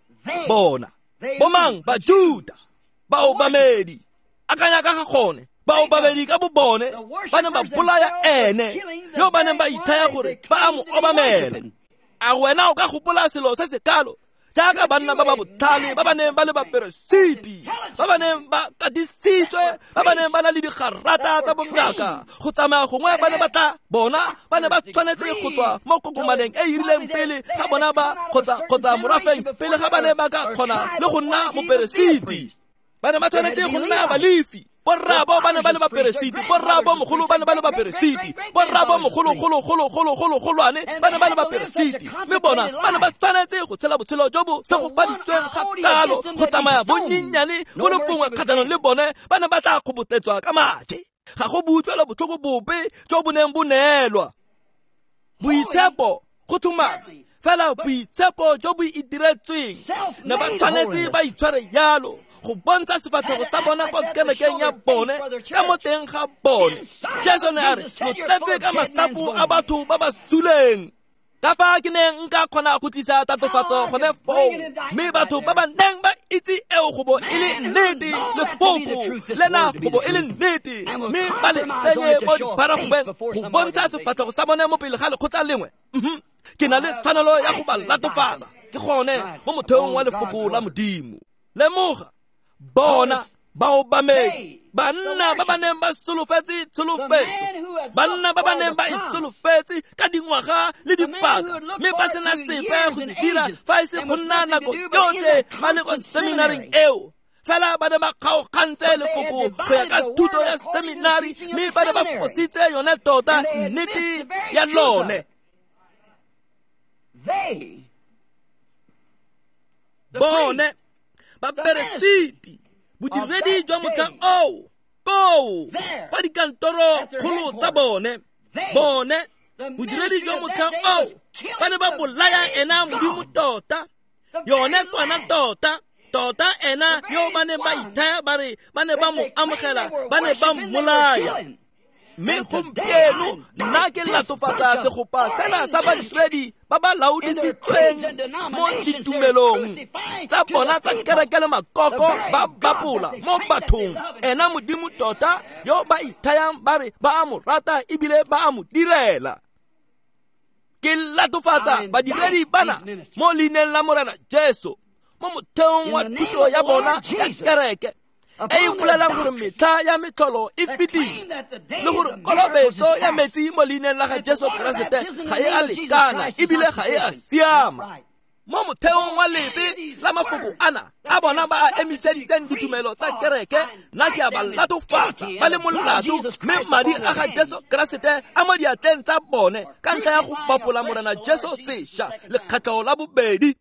bomang ba Juda bao bamedi akanya ka gagone, bao babedi ka bobone ba ne ba bolaya ene yo ba neng ba ithaya gore ba a mo obamela. A wena o ka gopola selo se se kalo jaaka banna ba ba botlhale ba ba neng ba le baperesiti, ba ba neng ba katisitswe, ba ba neng ba na le digarata tsa bongaka go tsamaya gongwe ba ne ba tla bona ba ne ba tshwanetse go tswa mo kokomaneng e irileng pele ga bona ba kgotsa morafeng pele ga ba ne ba ka kgona le go nna moperesiti. Ba ne ba tshwanetse go nna balefi. Borrabo ba ne ba le baperesiti, borrabo mogolo ba ne ba le baperesiti, borrabo mogolwane ba ne ba le baperesiti, mme bona ba ne ba tshwanetse go tshela botshelo jo bo se go faditsweng ga kalo go tsamaya bonyennyane bo le bongwe kgatlhanong le bone ba ne ba tla kgobotletswa ka maje. Ga go butlwela botlhoko bope jo bo neng bo neelwa. Boitshepo go thumana fela boitshepo jo bo itiretsweng ne ba tshwanetse ba itshware yalo go bontsha sefatlhego sa bona kwa kerekeng ya bone ka mo teng ga bone. Jesu ne a re lo tletse ka masapo a batho ba ba suleng. Ka fa ke neng nka kgona go tlisa tatofatso gone foo, mme batho ba ba neng ba itse eo go bo e le nnete lefoko lena go bo e le nnete, mme ba le tsenye mo diparagobeng go bontsha sefatlhego sa bone mo pele ga lekgotla lengwe. Ke na le tshwanelo ya go ba latofatsa, ke gone mo motheong wa lefoko la modimo. Lemoga bona bao bamedi, banna ba ba neng ba solofetse tsholofetso, banna ba ba neng ba isolofetse ka dingwaga le dipaka, mme ba sena sepe go se dira fa e se go nna nako yotlhe ba le ko seminaring eo. Fela ba ne ba kgaogantse lefoko go ya ka thuto ya seminari, mme ba ne ba fositse yone tota nnete ya lone. Bone baperesiti bodiredi jwa motlha o koo kwa dikantoro kgolo tsa bone bodiredi jwa motlha o ba ne ba bolaya ena modimo tota, yone kwana tota ena yo ba ne ba ithaya ba re ba ne ba mo amogela, ba ne ba mmolaya. Mme gompieno nna ke latofatsa segopa sena sa badiredi ba ba laodisitsweng mo ditumelong tsa bona tsa kereke le makoko ba bapola mo bathong ena modimo tota yo ba ithayang ba re ba a mo rata ebile ba a mo direla. Ke latofatsa badiredi bana mo leineng la Morena Jesu mo motheong wa thuto ya bona ya kereke e bolelang gore metlha ya metlholo e fetile le gore kolobetso ya metsi mo leineng la ga Jesu Keresete ga e a lekana ebile ga e a siama. Mo motheong wa lepe la mafoko ana a bona ba a emiseditseng ditumelo tsa kereke, nna ke a ba latofatsa ba le molato, mme madi a ga Jesu Keresete a mo diatleng tsa bone ka ntlha ya go bapola Morena Jesu sešwa lekgetlho la bobedi.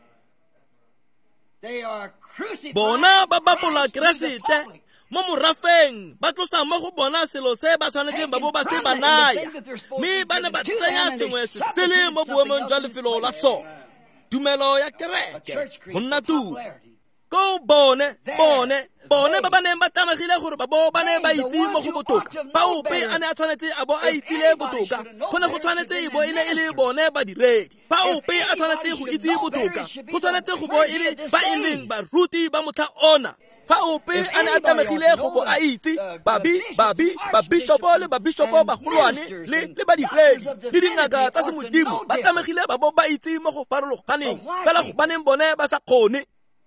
Bona ba bapola Keresete mo morafeng ba tlosa mo go bona selo se ba tshwanetseng ba bo ba se ba naya, mme ba ne ba tsenya sengwe se sele mo boemong jwa lefelo la sona. Tumelo ya kereke go nna tulo ko bone ba ba neng ba tamagile gore ba bo ba ne ba itse mo go botoka. Paope a ne a tshwanetse a bo a itsile botoka, go ne go tshwanetse e bo e ne e le bone badiredi. Paope a tshwanetse go itse botoka, go tshwanetse go bo e le ba e leng baruti ba motlha ona. Paope a ne a tamagile go bo a itse babishopo le babishopo bagolwane le badiredi le dingaka tsa semodimo ba tamagile ba bo ba itse mo go farologaneng, fela go baneng bone ba sa kgone.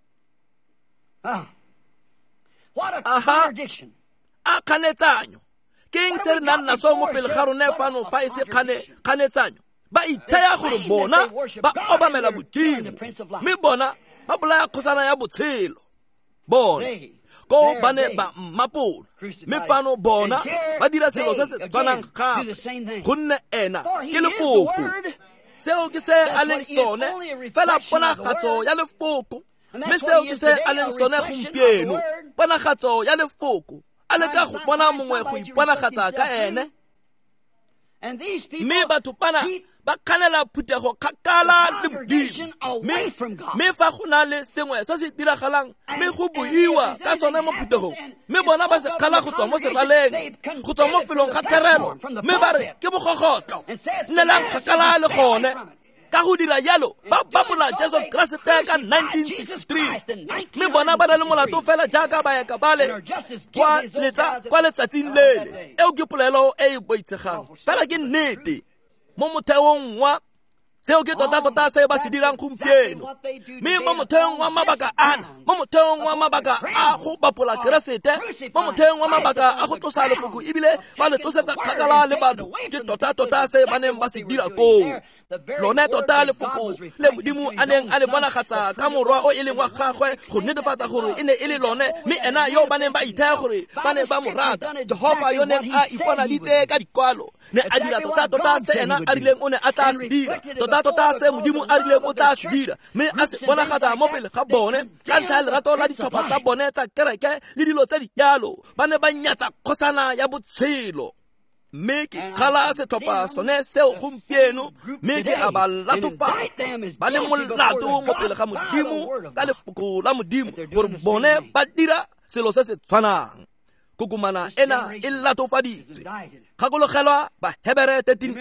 A kganetsanyo ke eng se re nang naso mo pele ga rona fano fa e se kganetsanyo? Ba ithaya gore bona ba obamela modimo, mme bona ba bolaya kgosana ya botshelo. Bona ko ba ne ba mmapola, mme fano bona ba dira selo se se tshwanang gape, gonne ena ke lefoko. Seo ke se a leng sone, fela ponagatso ya lefoko mme seo ke se a leng sone gompieno ponagatso ya lefoko a leka go bona mongwe go iponagatsa ka ene mme batho bana ba kganela phuthego kgakala le modimo mme fa go na le sengwe se se diragalang mme go buiwa ka sone mo phuthegong mme bona ba se kgala go tswa mo seraleng go tswa mo felong ga therelo mme ba re ke bogogotlo nnelang kgakala le gone ka go dira yalo ba bapola Jesu Kriste ka 1963 mme bona ba na le molato fela jaaka ba yaka bale kwa letsatsing lele eo ke polelo e boitshegang fela ke nnete mo motheong wa seo ke tota se ba se dirang gompieno mme mo motheong wa mabaka ana mo motheong wa mabaka a go bapola Keresete mo motheong wa mabaka a go tlosa lefoko ebile ba le tlosetsa kgakala le batho ke tota se ba neng ba se dira koo lone tota lefoko le modimo a neng a le bonagatsa ka morwa o e leng wa gagwe go netefatsa gore e ne e le lone mme ena yo ba neng ba ithaya gore ba ne ba mo rata Jehova yo neng a iponaditse ka dikwalo ne a dira tota se ena a rileng o ne a tla se dira tota se modimo a rileng o tla se dira mme a se bonagatsa mo pele ga bone ka ntlha ya lerato la ditlhopha tsa bone tsa kereke le dilo tse di jalo ba ne ba nyatsa kgosana ya botshelo mme ke kgala setlhopha sone seo gompieno mme ke a ba latofatsa ba le molato mo pele ga modimo ka lefoko la modimo gore bone ba dira selo se se tshwanang kukumana ena e latofaditswe kgakologelwa ba Hebere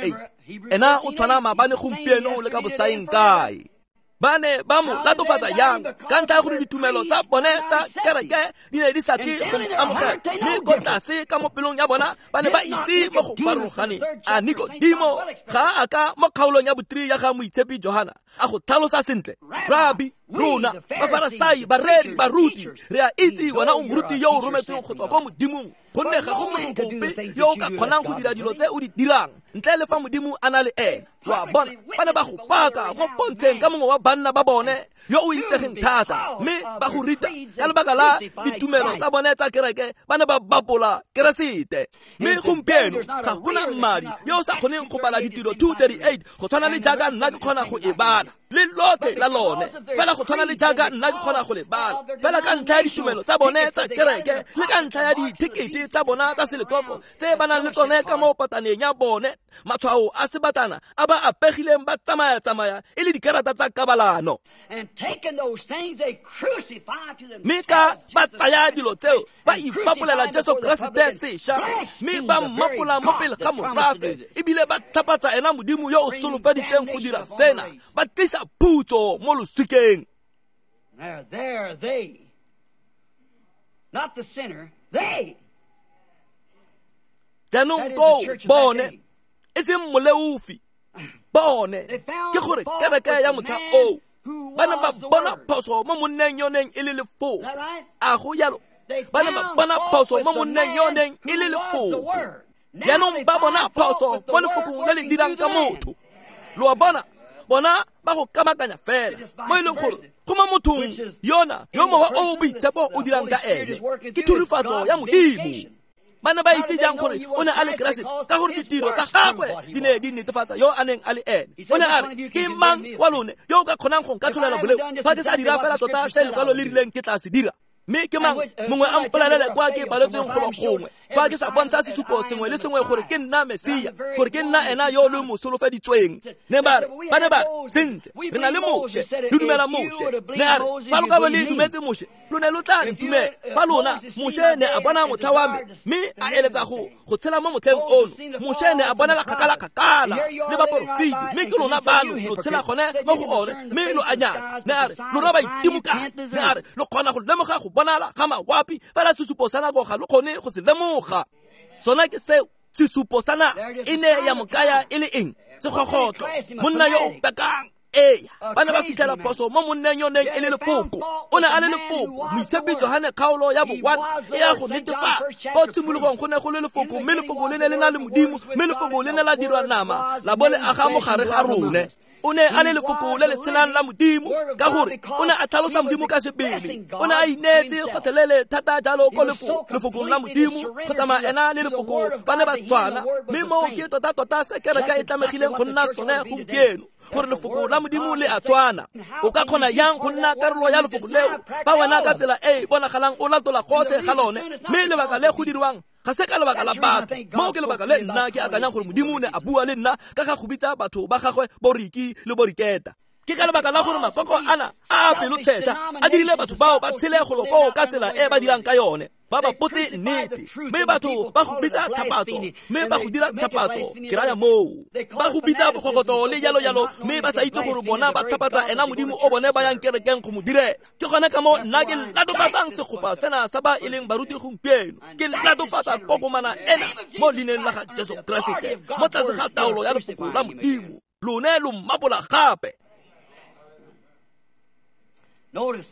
13:8 ena o tshwana maabane gompieno le ka bosaeng kae ba ne ba mo latofatsa yang ka ntlha ya gore ditumelo tsa bone tsa kereke di ne di sa tle go mo amogela mme ko tlase ka mo pelong ya bona ba ne ba itse mo go farologaneng a Nikodimo ga a ka mo kgaolong ya botiri ya ga moitshepi Johana a go tlhalosa sentle Rabi rona bafarasai bareri baruti re a itse wena o moruti yo o rometsweng go tswa ko modimong gonne ga go motho ope yo o ka kgonang go dira dilo tse o di dirang ntle le fa modimo a na le ena wa bona ba ne ba go paka mo pontsheng ka mongwe wa banna ba bone yo o itsegeng thata mme ba go rita ka lebaka la ditumelo tsa bone tsa kereke ba ne ba bapola Keresete mme gompieno ga gona mmadi yo o sa kgoneng go bala ditiro 238 go tshwana le jaaka nna ke kgona go e bala le lotlhe la lone fela go tshwana le jaaka nna ke kgona go le bala fela ka ntlha ya ditumelo tsa bone tsa kereke le ka ntlha ya ditikete tsa bona tsa selekoko tse ba nang le tsone ka mo pataneng ya bone matshwao a sebatana a ba apegileng ba tsamaya e le dikarata tsa kabalano mme ka ba tsaya dilo tseo ba ipapolela Jesu Kriste sešwa mme ba mmapola mo pele ga morafe ebile ba tlhapatsa ena modimo yo o solofeditseng go dira sena ba tlisa phutso mo losikeng they not the sinner they jaanong ko bone e seng moleufi bone ke gore kereke ya motha o ba ne ba bona phoso mo monneng yoneng e le lefoko a go yalo ba ne ba bona phoso mo monneng yoneng e le lefoko jaanong ba bona phoso mo lefokong le le dirang ka motho lo wa bona ba go kamakanya fela mo e leng gore go mo mothong yona yo mongwe o boitshepo o dirang ka ene ke thurifatso ya modimo ba ne ba itse jang gore o ne a le Keresete ka gore ditiro tsa gagwe di ne di netefatsa yo a neng a le ene o ne a re ke mang wa lone yo o ka kgonang go nkatlholela boleu fa ke sa dira fela tota se lekwalo le rileng ke tla se dira mme ke mang mongwe a mpolelele kwa ke baletseng go gongwe fa ke sa bontsha sesupo sengwe le sengwe gore ke nna Mesia gore ke nna ena yo le mosolofeditsweng ne ba ne ba sentle re na le Moshe le dumela Moshe ne a re fa lo ka ba le dumetse Moshe lo ne lo tla ntumela fa lona Moshe ne a bona motha wa me mme a eletsa go tshela mo motlheng ono Moshe ne a bona la kgakala le ba porofiti mme ke lona bano lo tshela gone mo go one mme lo anyatsa ne a re lona ba itimokane ne a re lo kgona go lemoga go bonala ga mawapi fela sesupo sa nako ga lo kgone go se lemoga sona ke seo sesupo sa nako e ne ya mokaya e le eng segogotlo monna yo o pekang ba ne ba fitlhela phoso mo monneng yoneng e le lefoko o ne a le lefoko moitshepi Johane kgaolo ya bo 1 e ya go netefatsa ko tshimologong go ne go le lefoko mme lefoko le ne le na le modimo mme lefoko le ne la dirwa nama la bole aga mogare ga rone o ne a le lefoko le le tshelang la Modimo ka gore o ne a tlhalosa Modimo ka sebele. O ne a inetse gotlhelele thata jalo ko lefokong la Modimo go tsamaya ena le lefoko ba ne ba tshwana. Mme mo ke tota se kereka e tlamegileng go nna sone gompieno gore lefoko la Modimo le a tshwana. O ka kgona yang go nna karolo ya lefoko leo fa wena ka tsela e bonagalang o latola gotlhe ga lone. Mme lebaka le go dirwang ga se ka lebaka la batho, mo ke lebaka le nna ke akanyang gore Modimo o ne a bua le nna ka ga go bitsa batho ba gagwe boriki le boriketa. Ke ka lebaka la gore makoko ana a pelo tsheta a dirile batho bao ba tshele go loko ka tsela e ba dirang ka yone. Ba ba potse nnete, mme batho ba go bitsa thapatso, mme ba go dira thapatso ke raya moo. Ba go bitsa bogogoto le yalo, mme ba sa itse gore bona ba thapatsa ena Modimo o bone ba yang kerekeng go mo direla. Ke gone ka mo nna ke latofatsang sekgopa sena sa ba e leng baruti gompieno. Ke latofatsa kokomana ena mo leineng la ga Jesu Kriste, mo tlase ga taolo ya lefoko la Modimo. Lone lo mmapola gape. Notice.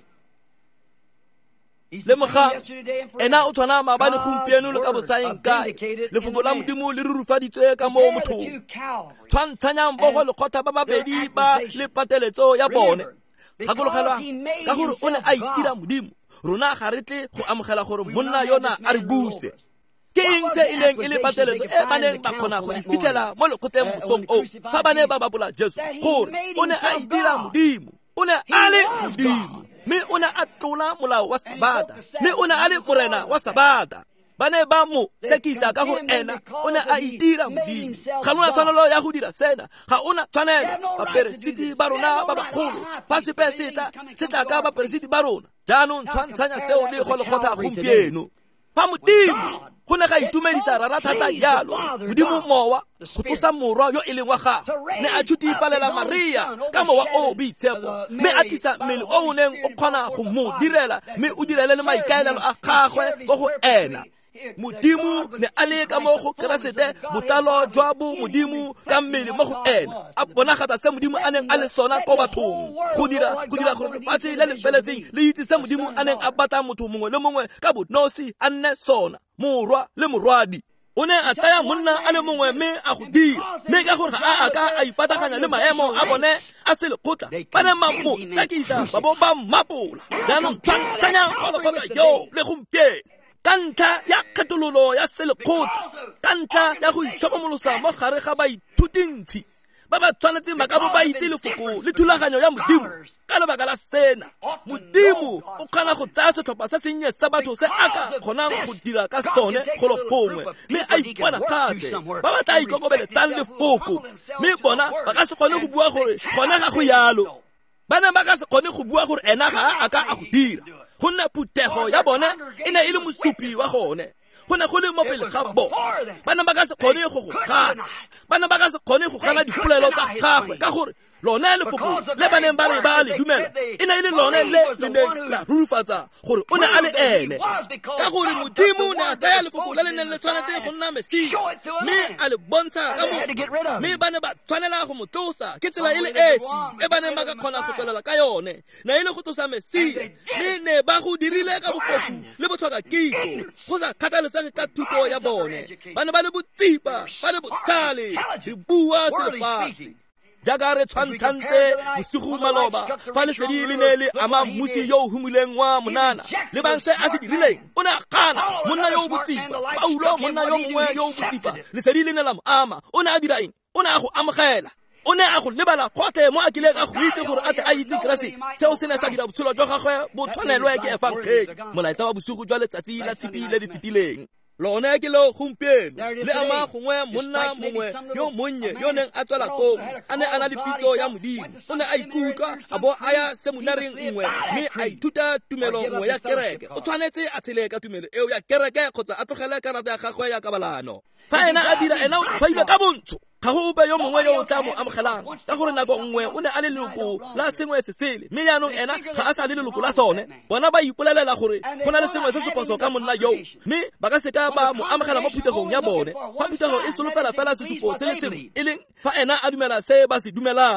Le moga ena o tshwana maabane gompieno le ka bosaeng kae. Lefoko la Modimo le rurufaditswe ka mo mothong. Tshwantshanyang bogo lekgotha ba babedi ba le pateletso ya bone. Gakologelwa ka gore o ne a itira Modimo, rona ga re tle go amogela gore monna yona a re buse. Ke eng se e neng e le pateletso e ba neng ba kgona go fitlhela mo lekgotleng mosong o fa ba ne ba bapola Jesu gore o ne a itira Modimo, o ne a le Modimo. Mme o ne a tlola molao wa Sabata, mme o ne a le morena wa Sabata. Ba ne ba mo sekisa ka gore ena o ne a itira Modimo. Ga lona tshwanelo ya go dira sena, ga ona tshwanelo. Baperesiti ba rona ba bagolo ba sepe setla ka baperesiti ba rona. Jaanong tshwantshanya seo le go lekgotha gompieno. Fa Modimo go ne ga itumedisa rara thata jalo, Modimo mowa go tlosa morwa yo e leng wa gago ne a tshutifalela Maria ka mowa o boitshepo, mme a tlisa mmele o o neng o kgona go mo direla, mme o direle le maikaelelo a gagwe go go ena. Modimo ne a le ka mo go Keresete, botlalo jwa bo Modimo ka mmele mo go ena. A bonagatsa se Modimo a neng a le sona ko bathong, go dira gore lefatshe le le feletseng le itse se Modimo a neng a batla motho mongwe le mongwe ka bonosi a nne sona, morwa le morwadi. O ne a tsaya monna a le mongwe mme a go dira, mme ka gore ga a ka a ipataganya le maemo a bone a se lekgotla, ba ne ba mo tsakisa ba bo ba mmapola. Jaanong tshwantshanyang golokota yo le gompieno ka ntlha ya kgethololo ya selekgotla, ka ntlha ya go itlhokomolosa mo gare ga baithutintsi ba ba tshwanetseng ba ka bo ba itse lefoko le thulaganyo ya Modimo. Ka lebaka la sena, Modimo o kgona go tsaya setlhopha se sennye sa batho se a ka kgonang go dira ka sone go le gongwe, mme a ipona kgatse ba ba tla ikokobeletsang lefoko, mme bona ba ka se kgone go bua gore gone ga go yalo. Ba ne ba ka se kgone go bua gore ena ga a ka a go dira, gonne phuthego ya bone e ne e le mosupi wa gone. Go ne go le mo pele ga bona. Ba ne ba ka se kgone go go gana, ba ne ba ka se kgone go gana dipolelo tsa gagwe ka gore lone lefoko le ba neng ba re ba le dumela e ne e le lone le neng la rurufatsa gore o ne a le ene, ka gore Modimo ne a tsaya lefoko le le neng le tshwanetse go nna Mesia, mme a le bontsha ka mo, mme ba ne ba tshwanela go mo tlosa ke tsela e le esi e ba neng ba ka kgona go tswelela ka yone, na e le go tlosa Mesia, mme ne ba go dirile ka bofofu le botlhoka kitso go sa kgathalesege ka thuto ya bone. Ba ne ba le botsipa, ba le botlhale, re bua selefatshe jaaka re tshwantshantse bosigo maloba fa lesedi le ne le ama mmusi yo o humileng wa monana le banse a se dirileng. O ne a gana monna yo o botsipa, Paulo monna yo mongwe yo o botsipa, lesedi le ne la mo ama. O ne a dira eng? O ne a go amogela, o ne a go lebala gotlhe mo a kileng a go itse gore a tle a itse Keresete. Seo se ne sa dira botshelo jwa gagwe bo tshwanelwe ke efankgedi, molaetsa wa bosigo jwa letsatsi la tshipi le di fetileng. Lone ke lo gompieno le ama gongwe monna mongwe yo monnye yo neng a tswela tong, a ne a na le pitso ya Modimo. O ne a ikutlwa a bo a ya seminaring nngwe mme a ithuta tumelo nngwe ya kereke. O tshwanetse a tshele ka tumelo eo ya kereke kgotsa a tlogele karata ya gagwe ya kabalano. Fa ena a dira, ena o tshwailwe ka bontsho, ga go ope yo mongwe yo o tla mo amogelang, ka gore nako nngwe o ne a le leloko la sengwe se sele, mme yaanong ena ga a sa le leloko la sone. Bona ba ipolelela gore go na le sengwe se se poso ka monna yo, mme ba ka seka ba mo amogela mo phuthegong ya bone. Fa phuthego e solofela fela sesupo se le sengwe, e leng fa ena a dumela se ba se dumelang.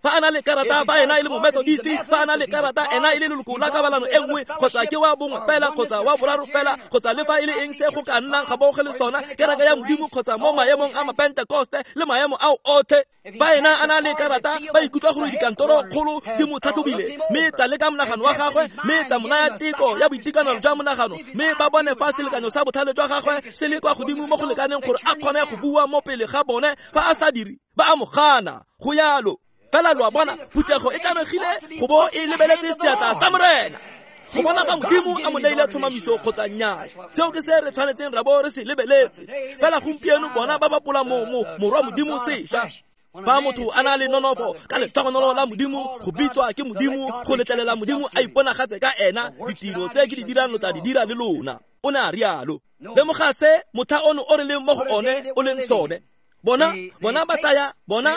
fa ana le karata fa ena ile mo Methodist fa ana le karata ena ile leloko la kabalano e nngwe kgotsa ke wa bongwe fela kgotsa wa boraro fela kgotsa le fa ile eng se go ka nnang ga boge le sona kereke ya Modimo kgotsa mo maemong a Pentecost le maemo a othe fa ena ana le karata ba ikutlwa gore dikantoro kgolo di mo tlhatlhobile mme tsa le ka monagano wa gagwe mme tsa mona ya tiko ya boitekanelo jwa monagano mme ba bone fa selekanyo sa botlhale jwa gagwe se le kwa godimo mo go lekaneng gore a kgone go bua mo pele ga bone fa a sa diri ba a mo gana go yalo fela lo a bona phutego e tlamegile go bo e lebeletse seatla sa morena go bona ga Modimo a mo neile tlhomamiso kgotsa nnyaa seo ke se re tshwanetseng ra bo re se lebeletse fela gompieno bona ba bapola morwa Modimo sešwa fa motho a na le nonofo ka letlogonolo la Modimo go bitswa ke Modimo go letlelela Modimo a iponagatse ka ena ditiro tse ke di dirang lo tla di dira le lona o ne a rialo le mogase motha ono o re leng mo go one o leng sone bona ba tsaya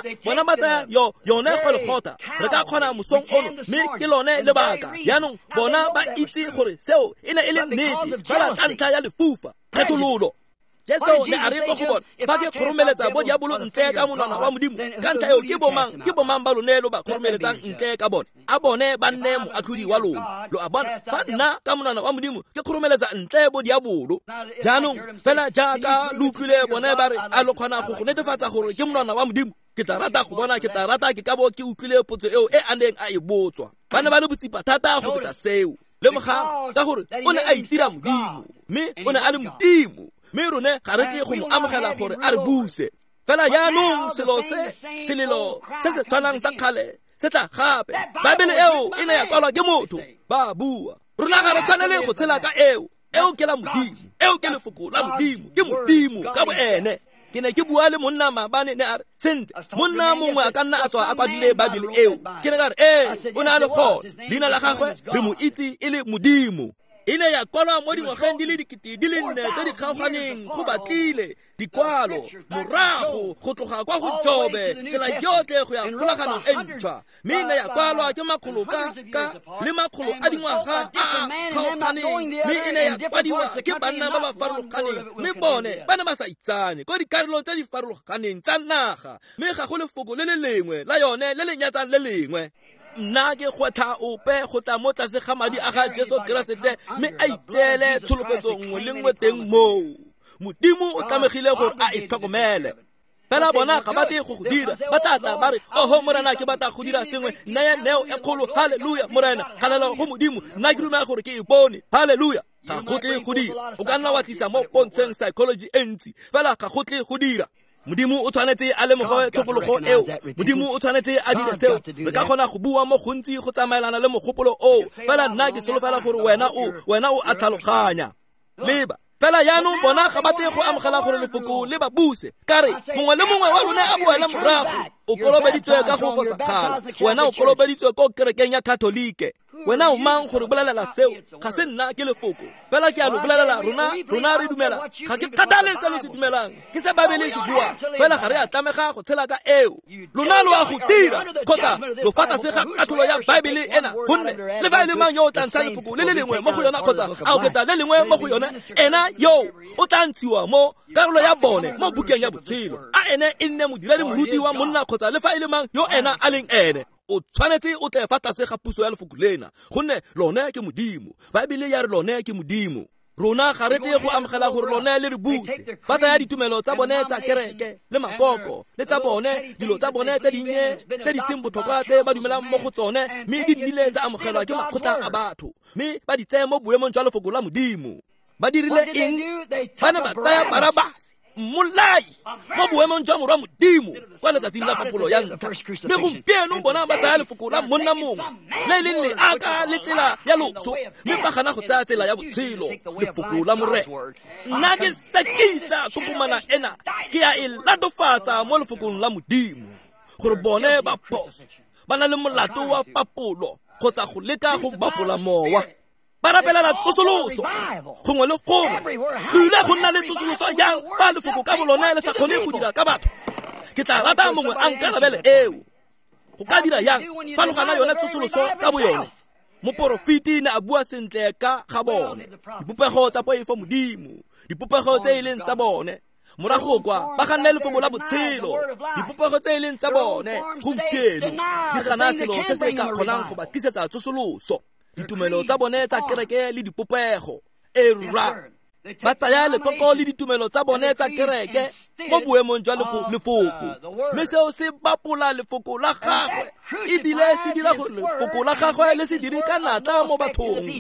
yone go le khota re ka khona mosong ono mme ke lone lebaka yaanong bona ba itse gore seo e ne e le nnete fela ka ntlha ya lefufa kgethololo Jesu ne a re go bona fa ke khoromeletsa bo diabolo ntle ka monwana wa Modimo ka ntlha eo ke bomang ba lonelo ba khoromeletsang ntle ka bone a bone ba nne mo atlhodi wa lona lo a bona fa nna ka monwana wa Modimo ke khoromeletsa ntle bo diabolo jaanong fela jaaka lutlile bone ba re a lo khona go netefatsa gore ke monwana wa Modimo ke tla rata go bona ke tla rata ke ka bo ke utlwile potso eo e aneng a e botswa bana ba le botsipa thata go feta seo le mogang ka gore o ne a itira Modimo mme o ne a le Modimo mme rone ga re ke go mo amogela gore a re buse fela yaanong selelo se se tshwanang sa kgale se tla gape Baebele eo e ne ya kwalwa ke motho ba bua rona ga re tshwanele go tshela ka eo ke la Modimo eo ke lefoko la Modimo ke Modimo ka bo ene ke ne ke bua le monna maabane ne a re sente monna mongwe a ka nna a tswa a kwadile Baebele eo ke ne ka re o ne a le kgona leina la gagwe re mo itse e le Modimo e ne ya kwalwa mo dingwageng di le dikete di le 4 tse di kgaoganeng go batlile dikwalo morago go tloga kwa go Jobe tsela yotlhe go ya kgolaganong e ntšhwa mme e ne ya kwalwa ke makgolo ka le makgolo a dingwaga a kgaoganeng mme e ne ya kwadiwa ke banna ba ba farologaneng mme bone ba ne ba sa itsane ko dikarolong tse di farologaneng tsa naga mme ga go lefoko le le lengwe la yone le le nyatsang le lengwe nna ke kgwetha ope go tla mo tlase ga madi a ga Jesu Keresete mme a itseele tsholofetso nngwe le nngwe teng moo Modimo o tlamegile gore a itlhokomele fela bona ga ba tle go dira ba tata ba re oho morena ke batla go dira sengwe naya neo e kgolo haleluya morena galela go Modimo nna ke dumela gore ke e bone haleluya ga go tle go dira o ka nna wa tlisa mo pontsheng psychology e ntsi fela ga go tle go dira Modimo o tshwanetse a le mogoe tshokologo eo Modimo o tshwanetse a dire seo re ka kgona go bua mo gontsi go tsamaelana le mogopolo o fela nna ke solofela gore wena o a tlhaloganya leba fela yaanong bona ga batle go amogela gore lefoko le ba buse kare mongwe le mongwe wa rona a boela morago o kolobeditswe ka go fosa kgala wena o kolobeditswe ko kerekeng ya Katolike wena o mang gore bolelela seo ga se nna ke lefoko fela ke a lo bolelela rona re dumela ga ke kgathale se lo se dumelang ke se Baebele se bua fela ga re a tlamega go tshela ka eo lona lo a go tira kgotsa lo fata se ga katlholo ya Baebele ena gonne le fa le mang yo o tla ntsha lefoko le lengwe mo go yona kgotsa a oketsa le lengwe mo go yone ena yo o tla ntshiwa mo karolo ya bone mo bukeng ya botshelo a ene e nne modiredi moruti wa monna kgotsa le fa le mang yo ena a leng ene o tshwanetse o tle fa tlase ga puso ya lefoko lena gonne lone ke Modimo Baebele ya re lone ke Modimo rona ga re tle go amogela gore lone le re buse ba tsaya ditumelo tsa bone tsa kereke le makoko le tsa bone dilo tsa bone tse dinnye tse di seng botlhokwa tse ba dumelang mo go tsone mme di nnile tsa amogelwa ke makgotla a batho mme ba di tseye mo boemong jwa lefoko la Modimo ba dirile eng ba ne ba tsaya Barabase molai mo boemong jwa morwa Modimo kwa letsatsing la papolo ya ntlha mme gompieno bona ba tsaya lefoko la monna mongwe le leng le aka le tsela ya loso mme ba gana go tsaya tsela ya botshelo lefoko la morena nna ke sekisa kokomana ena ke ya e latofatsa mo lefokong la Modimo gore bone ba poso ba na le molato wa papolo kgotsa go leka go bapola mowa ba rapelela tsosoloso gongwe le gongwe le go nna le tsosoloso yang fa lefoko ka bolone le sa kgone go dira ka batho ke tla rata mongwe a nkarabele eo go ka dira yang fa logana yone tsosoloso ka bo yone moporofiti ne a bua sentle ka ga bone dipopego tsa poifo Modimo dipopego tse e leng tsa bone morago kwa ba ganne lefoko la botshelo dipopego tse e leng tsa bone gompieno di gana selo se se ka kgonang go ba tlisetsa tsosoloso ditumelo tsa bone tsa kereke le dipopego ra ba tsaya lekoko le ditumelo tsa bone tsa kereke mo boemong jwa lefoko mme seo se bapola lefoko la gagwe ebile se dira gore lefoko la gagwe le se dire ka natla mo bathong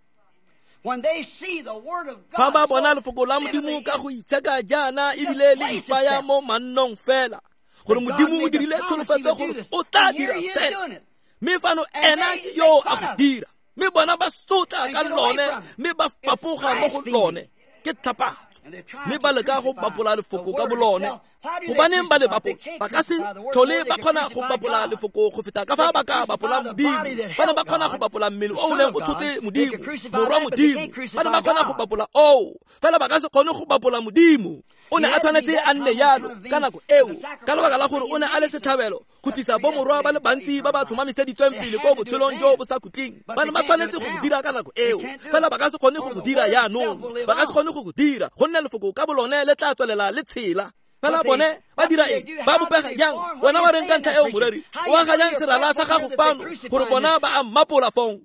fa ba bona lefoko la modimo ka go itsheka jaana ebile le ipaya mo mannong fela gore modimo o dirile tsholofetso gore o tla dira sena mme fano ena ke yo a go dira mme bona ba sota ka lone mme ba fapoga mo go lone ke tlhapatso mme ba leka go bapola lefoko ka bolone gobaneng ba le bapola ba ka se tlhole ba kgona go bapola lefoko go feta ka fa ba ka bapola modimo ba ne ba kgona go bapola mmele o neng o tshotse modimo morwa modimo ba ne ba kgona go bapola fela ba ka se kgone go bapola modimo o ne a tshwanetse a nne yalo ka nako eo ka lebaka la gore o ne a le setlhabelo go tlisa bomorwa ba le bantsi ba ba tlhomamiseditsweng pele ko botshelong jo bo sa khutleng ba ne ba tshwanetse go go dira ka nako eo fela ba ka se kgone go go dira yaanong ba ka se kgone go go dira gonne lefoko ka bolone le tla tswelela le tshela fela bone ba dira eng ba bopega yang wena wa reng ka ntlha eo moreri o aga jang serala sa gago fano gore bona ba a mmapola fong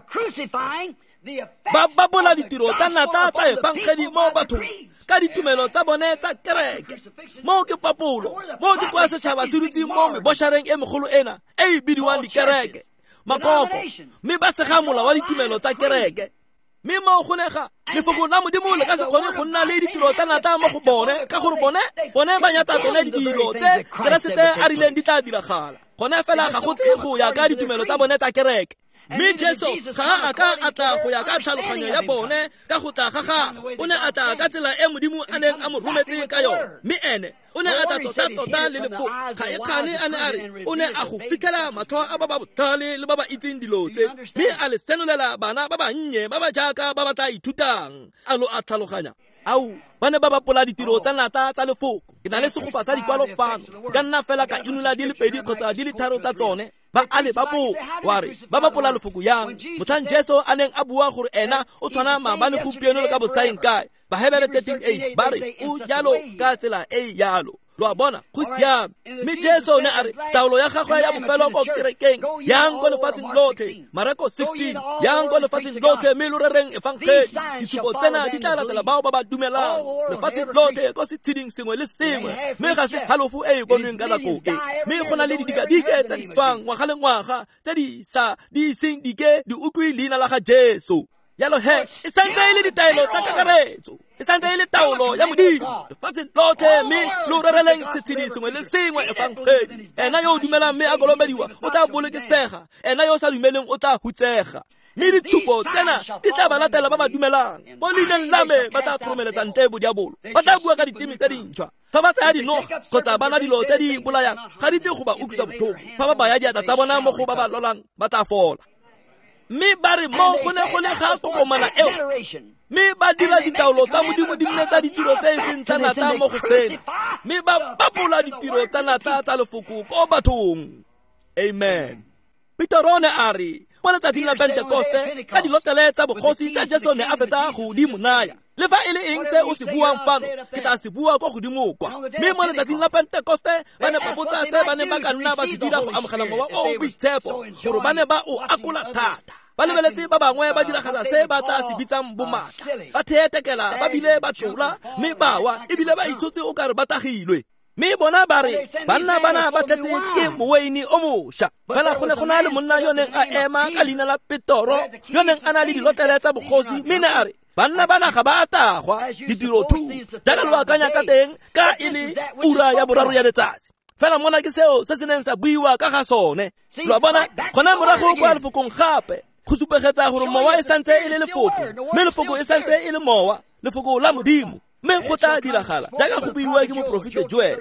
ba bapola ditiro tsa nata tsa efangedi mo bathong ka ditumelo tsa bone tsa kereke mo ke papolo mo ke kwa setšhaba se dutse mo mebošareng e megolo ena e bidiwang dikereke makoko mme ba sega mola wa ditumelo tsa kereke mme mo gonega lefoko la modimo le ka se kgone go nna le ditiro tsa nata mo go bone ka gore bone ba nyatsa tsone ditiro tse keresete a rileng di tla diragala gone fela ga go tle go ya ka ditumelo tsa bone tsa kereke mme jesu ga a ka a tla go ya ka tlhaloganyo ya bone ka go tla ga gagwe o ne a tla ka tsela e modimo a neng a mo rometse ka yone mme ene o ne a tla tota le lefoko ga e kgane a ne a re o ne a go fitlhela matlho a ba ba botlhale le ba ba itseng dilo tse mme a le senolela bana ba bannye ba ba jaaka ba ba tla ithutang a lo a tlhaloganya ba ne ba bapola ditiro tsa nata tsa lefoko ke na le segopa sa dikwalo fano ka nna fela ka inola di le 2 kgotsa di le 3 tsa tsone ba ale ba wa re ba bapola lefoko yang motlhang jesu a neng a bua gore ena o tshwana maabane gompieno le ka bosaeng kae bahebere 13:8 ba re o jalo ka tsela e yalo lo a bona go siame mme jesu o ne a re taolo ya gagwe ya bofelo ko kerekeng yang ko lefatsheng lotlhe marako 16 yang ko lefatsheng lotlhe mme lo rereng efangedi ditshupo tsena di tla latela bao ba ba dumelang lefatsheng lotlhe ko setsheding sengwe le sengwe mme ga se halofo e e bonweng ka nako e mme go na le didikadike tse di swang ngwaga le ngwaga tse di seng dike di utlwe leina la ga jesu yalo e santse e le ditaelo tsa kakaretso e santse e le taolo ya modimo lefatsheng lotlhe mme lo rereleng setshedi sengwe le sengwe efangedi ena yo o dumelang mme a kolobediwa o tla bolokesega ena yo o sa dumeleng o tla hutsega mme ditshupo tsena di tla ba latela ba ba dumelang mo leineng la me ba tla tlhomeletsa ntebo diabolo ba tla bua ka ditemi tse dintšhwa fa ba tsaya dinoga kgotsa ba nwa dilo tse di bolayang ga di te go ba utlwisa botlhoko fa ba baya diatla tsa bona mo go ba ba lolang ba tla fola mme ba re mo go ne ga tokomana eo mme ba dira ditaolo tsa modimo di nne tsa ditiro tse e seng tsa nata mo go sena mme ba bapola ditiro tsa nata tsa lefoko ko bathong amen peterone a re mo letsatsing la pentekoste ka dilotele tsa bogosi tsa jesu ne a fetsa go di monaya le fa e le eng se o se buang fano ke tla se bua ko godimo kwa mme mo letsatsing la pentekoste ba ne ba botsa se ba ne ba ka nna ba se dira go amogela mowa o boitshepo gore ba ne ba o akola thata ba lebeletse ba bangwe ba diragatsa se ba tla se bitsang bomatla ba theetekela ba bile ba tlola mme bawa ebile ba itshotse o kare ba tagilwe mme bona ba re banna bana ba tletse ke moweini o mošwa fela go ne go na le monna yo neng a ema ka leina la petoro yo neng a na le dilotele tsa bogosi mme ne a re banna bana ga ba tagwa ditiro 2 jaaka lo akanya ka teng ka e le ura ya boraro ya letsatsi fela mona ke seo se se neng sa buiwa ka ga sone lo bona gona morago kwa lefokong gape go supegetsa gore mowa e santse e le lefoko mme lefoko e santse e le mowa lefoko la modimo mme go tla diragala jaaka go buiwa ke moprofete Joel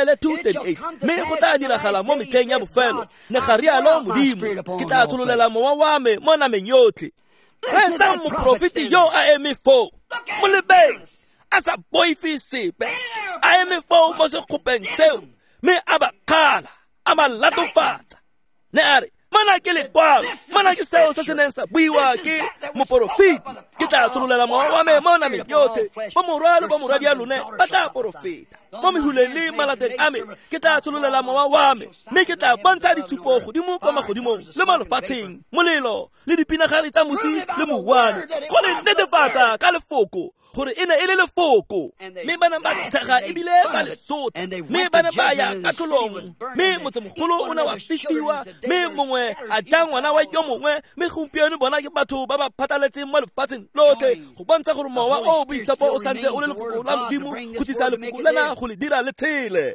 2:38 mme go tla diragala mo metlheng ya bofelo ne ga rialo modimo ke tla tshololela mowa wa me mo nameng yotlhe re tsa moprofete yo a eme fo mo lebeng a sa boifi sepe a eme fo mo sekgopeng seo mme a ba kgala a ba latofatsa ne a re mana ke lekwalo, mana ke seo se se neng sa buiwa ke moporofeti. Ke tla tshololela mowa wa me mo nameng yotlhe, bo morwalo bo moradi ya lone ba tla porofeta. Mo mehuleng le malateng a me ke tla tshololela mowa wa me, mme ke tla bontsha ditshupo godimo kwa magodimong le mo lefatsheng, molelo le dipinagare tsa mosi le mouwane, go le netefatsa ka lefoko gore e ne e le lefoko. Mme bana ba tshega ebile ba le sota, mme bana ba ya ka tholong, mme motsemogolo o ne wa fisiwa, mme mongwe a ja ngwana wa yo mongwe. Mme gompieno bona ke batho ba ba phataletseng mo lefatsheng lotlhe go bontsha gore mowa o boitshepo o santse o le lefoko la modimo go tlisa lefoko lena go le dira le tshele.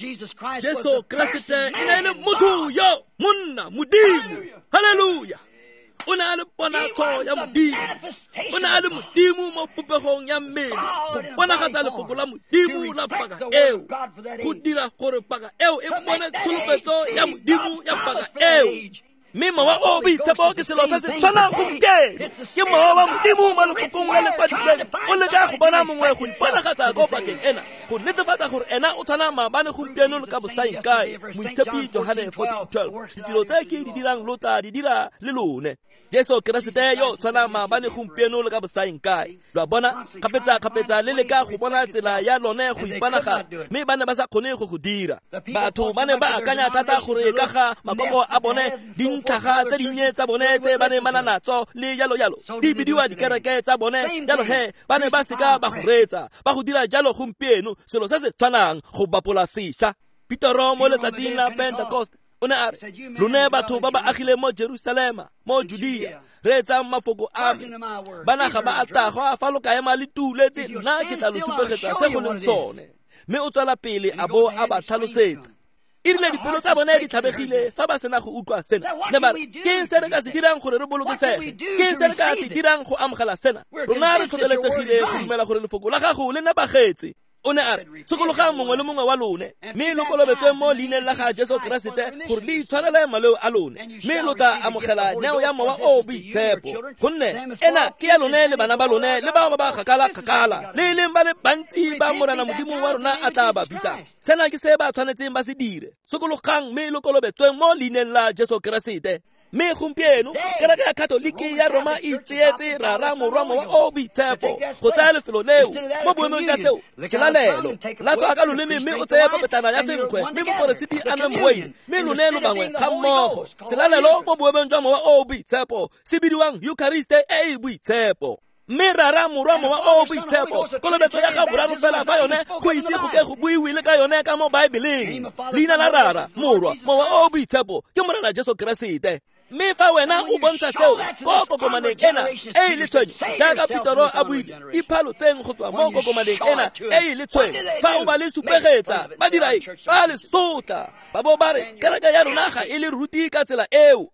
Jesu Kriste e ne e le motho yo monna modimo. Haleluya. O ne a le ponatso ya modimo, o ne a le modimo mo popegong ya mmele go bonagatsa lefoko la modimo la paka eo, go dira gore paka eo e bone tsholofetso ya modimo ya paka eo. Mme mowa o boitshepo ke selo se se tshwanang gompieno, ke mowa wa modimo mo lefokong le le kwadilweng. O leka go bona mongwe go iponagatsa ko pakeng ena, go netefatsa gore ena o tshwana maabane gompieno le ka bosaenkae. Moitshepi Johane 14:12. Ditiro tse ke di dirang lo tla di dira le lone. Jesu Kriste yo tshwana maabane gompieno le ka bosaenkae. Lwa bona kgapetsa le leka go bona tsela ya lone go iponagatsa, mme ba ne ba sa kgone go dira. Batho ba ne ba akanya thata gore ka ga makoko a bone dintlhaga tse dinnye tsa bone tse ba ne ba natso le yalo di bidiwa dikereke tsa bone jalo ba ne ba seka ba go retsa ba go dira jalo gompieno selo se se tshwanang go bapola sešha. Petero mo letsatsing la Pentecost o ne a re, lone batho ba ba agile mo Jerusalema, mo Judea, re etsang mafoko a me, bana ga ba atago a fa lo ka ema le tuletse, nna ke tla lo supegetsa se go leng sone. Mme o tswela pele a bo a ba tlhalosetsa. E rile dipelo tsa bone di tlhabegile fa ba sena go utlwa sena. Ne ba re, ke eng se re ka se dirang gore re bolokesege? Ke eng se re ka se dirang go amogela sena? Rona re tlhotlheletsegile go dumela gore lefoko la gago le nepagetse. O ne a re, sekologang mongwe le mongwe wa lone, mme lo kolobetswe mo leineng la ga Jesu Kriste gore le itshwarele maleo a lone, mme lo tla amogela neo ya mowa o boitshepo, gonne ena ke ya lone le bana ba lone le bao ba ba kgakala le leng ba le bantsi ba morana modimo wa rona a tla ba bitsang. Sena ke se ba tshwanetseng ba se dire, sekologang mme lo kolobetswe mo leineng la Jesu Kriste. Mme gompieno kereke ya Katoliki ya Roma e tsietse rara morwa mowa o boitshepo go tsaya lefelo leo mo boemong jwa seo selalelo la tswa ka loleme, mme o tseye papetana ya senkgwe, mme moporesiti a nwe moweine, mme lone lo bangwe ga mmogo. Selalelo mo boemong jwa mowa o boitshepo se bidiwang Euchariste e boitshepo. Mme rara morwa mowa o boitshepo kolobetso ya ga boraro fela fa yone go ise go ke go buiwe le ka yone ka mo Baebeleng. Leina la rara morwa mowa o boitshepo ke morena Jesu Kriste. Mme fa wena o bontsha seo ko kokomaneng ena e le tshwenye jaaka Petero a buile, iphalotseng go tswa mo kokomaneng ena e le tshwenye, fa o ba le supegetsa ba dira ba le sotla ba bo ba re kereke ya rona ga e le ruti ka tsela eo.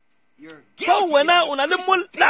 Fa wena o na le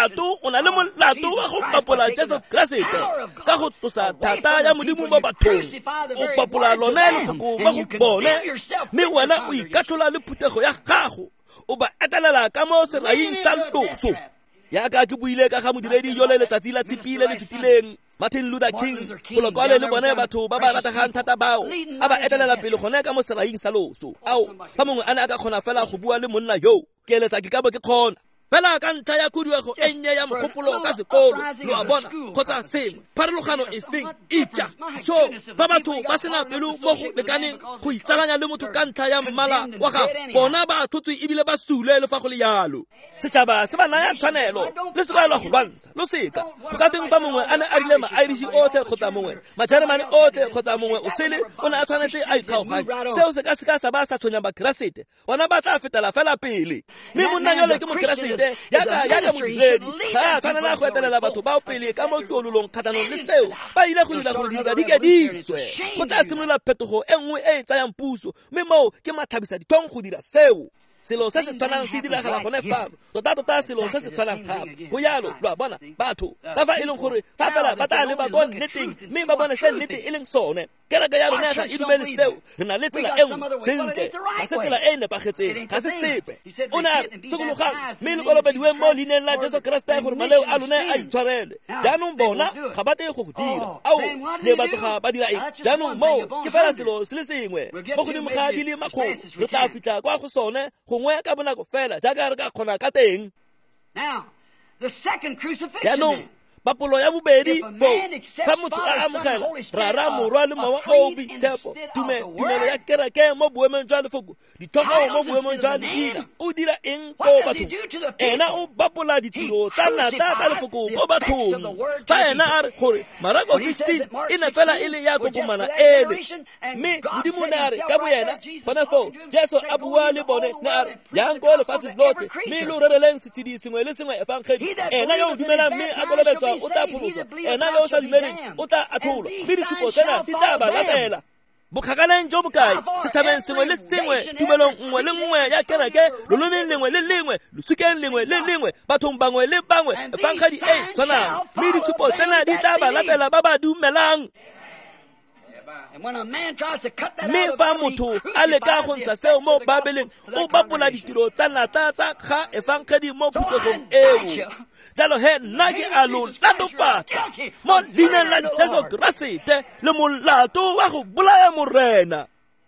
molato wa go papola Jesu Kriste ka go tlosa thata ya modimo mo bathong, o papola lone lefoko mo go bone, mme wena o ikatlola le phuthego ya gago, o ba etelela ka mo seraing sa loso. Yaka ke buile ka ga modiredi yo le letsatsi la tshipile le fetileng, Martin Luther King, go lokwale le bone batho ba ba ratagang thata bao a ba etelela pele gone ka mo seraing sa loso. Ao fa mongwe a ne a ka kgona fela go bua le monna yo, ke eletsa ke ka bo ke kgona fela ka ntlha ya khuduego e nnye ya mogopolo ka sekolo, lo a bona kgotsa sengwe pharologano e feng itša so fa batho ba sena pelo mo go lekaneng go itsalanya le motho ka ntlha ya mmala wa gago, bona ba thotswe ebile ba sule le fa go le yalo. Setšhaba se ba naya tshwanelo le setlwaelwa go lwantsha lo seka go ka teng fa mongwe a ne a rile ma-Irish otlhe kgotsa mongwe ma-Germany otlhe kgotsa mongwe o sele o ne a tshwanetse a ikgaoganye. Seo se ka seka sa ba sa tshwenya bakeresete, bona ba tla fetela fela pele. Mme monna yole ke mokeresete yaka modiredi ga a tshwanela go etelela batho bao pele ka mo tsololong kgatlhanong le seo ba ile go dira gore didiba di ke diswe. Go tla simolola phetogo e nngwe e e tsayang puso, mme moo ke mathabisa dithong go dira seo. Selo se se tshwanang se diragala gone fano, tota selo se se tshwanang gape. Go yalo lo a bona batho ba fa e leng gore fa fela ba tla leba ko nneteng, mme ba bone se nnete e leng sone. Kereke ya rona ga e dumele seo, re na le tsela e nngwe sentle, ga se tsela e nepagetseng, ga se sepe. O ne a re sekologang mme le kolobediwe mo leineng la Jesu Kriste gore maleo a lone a itshwarele. Jaanong bona ga ba teng go go dira ao le batho ga ba dira eng. Jaanong mo ke fela selo se le sengwe mo godimo ga di le makgolo re tla fitlha kwa go sone go gongwe ka bonako fela jaaka re ka kgona ka teng. Now, the second crucifixion. Yaanong papolo ya bobedi fa motho a amogela ra morwa le mawa o boitshepo tumelo ya kereke mo boemong jwa lefoko dithogo mo boemong jwa leina o dira eng ko bathong ena o bapola ditiro tsa natla tsa lefoko ko bathong fa ena a re gore Marako 16 e ne fela e le ya kokomana ele mme modimo ne a re ka boyena gone foo Jesu a bua le bone ne a re yang ko lefatshe lotlhe mme lo rereleng setshedi sengwe le sengwe efangedi ena yo o dumelang mme a kolobetswa o tla pholosa ena yo o sa dumeleng o tla atholwa mme ditshupo tsena di tla ba latela. Bokgakaleng jo bokae setšhabeng sengwe le sengwe tumelong nngwe le nngwe ya kereke lolomeng lengwe le lengwe losukeng lengwe le lengwe bathong bangwe le bangwe efangedi e tshwanang mme ditshupo tsena di tla ba latela ba ba dumelang. Mme fa motho a leka go ntsha seo mo Babeleng o bapola ditiro tsa natla tsa ga efangedi mo phuthegong eo. Jalo he nna ke a lo latofatsa mo leineng la Jesu Keresete le molato wa go bolaya morena.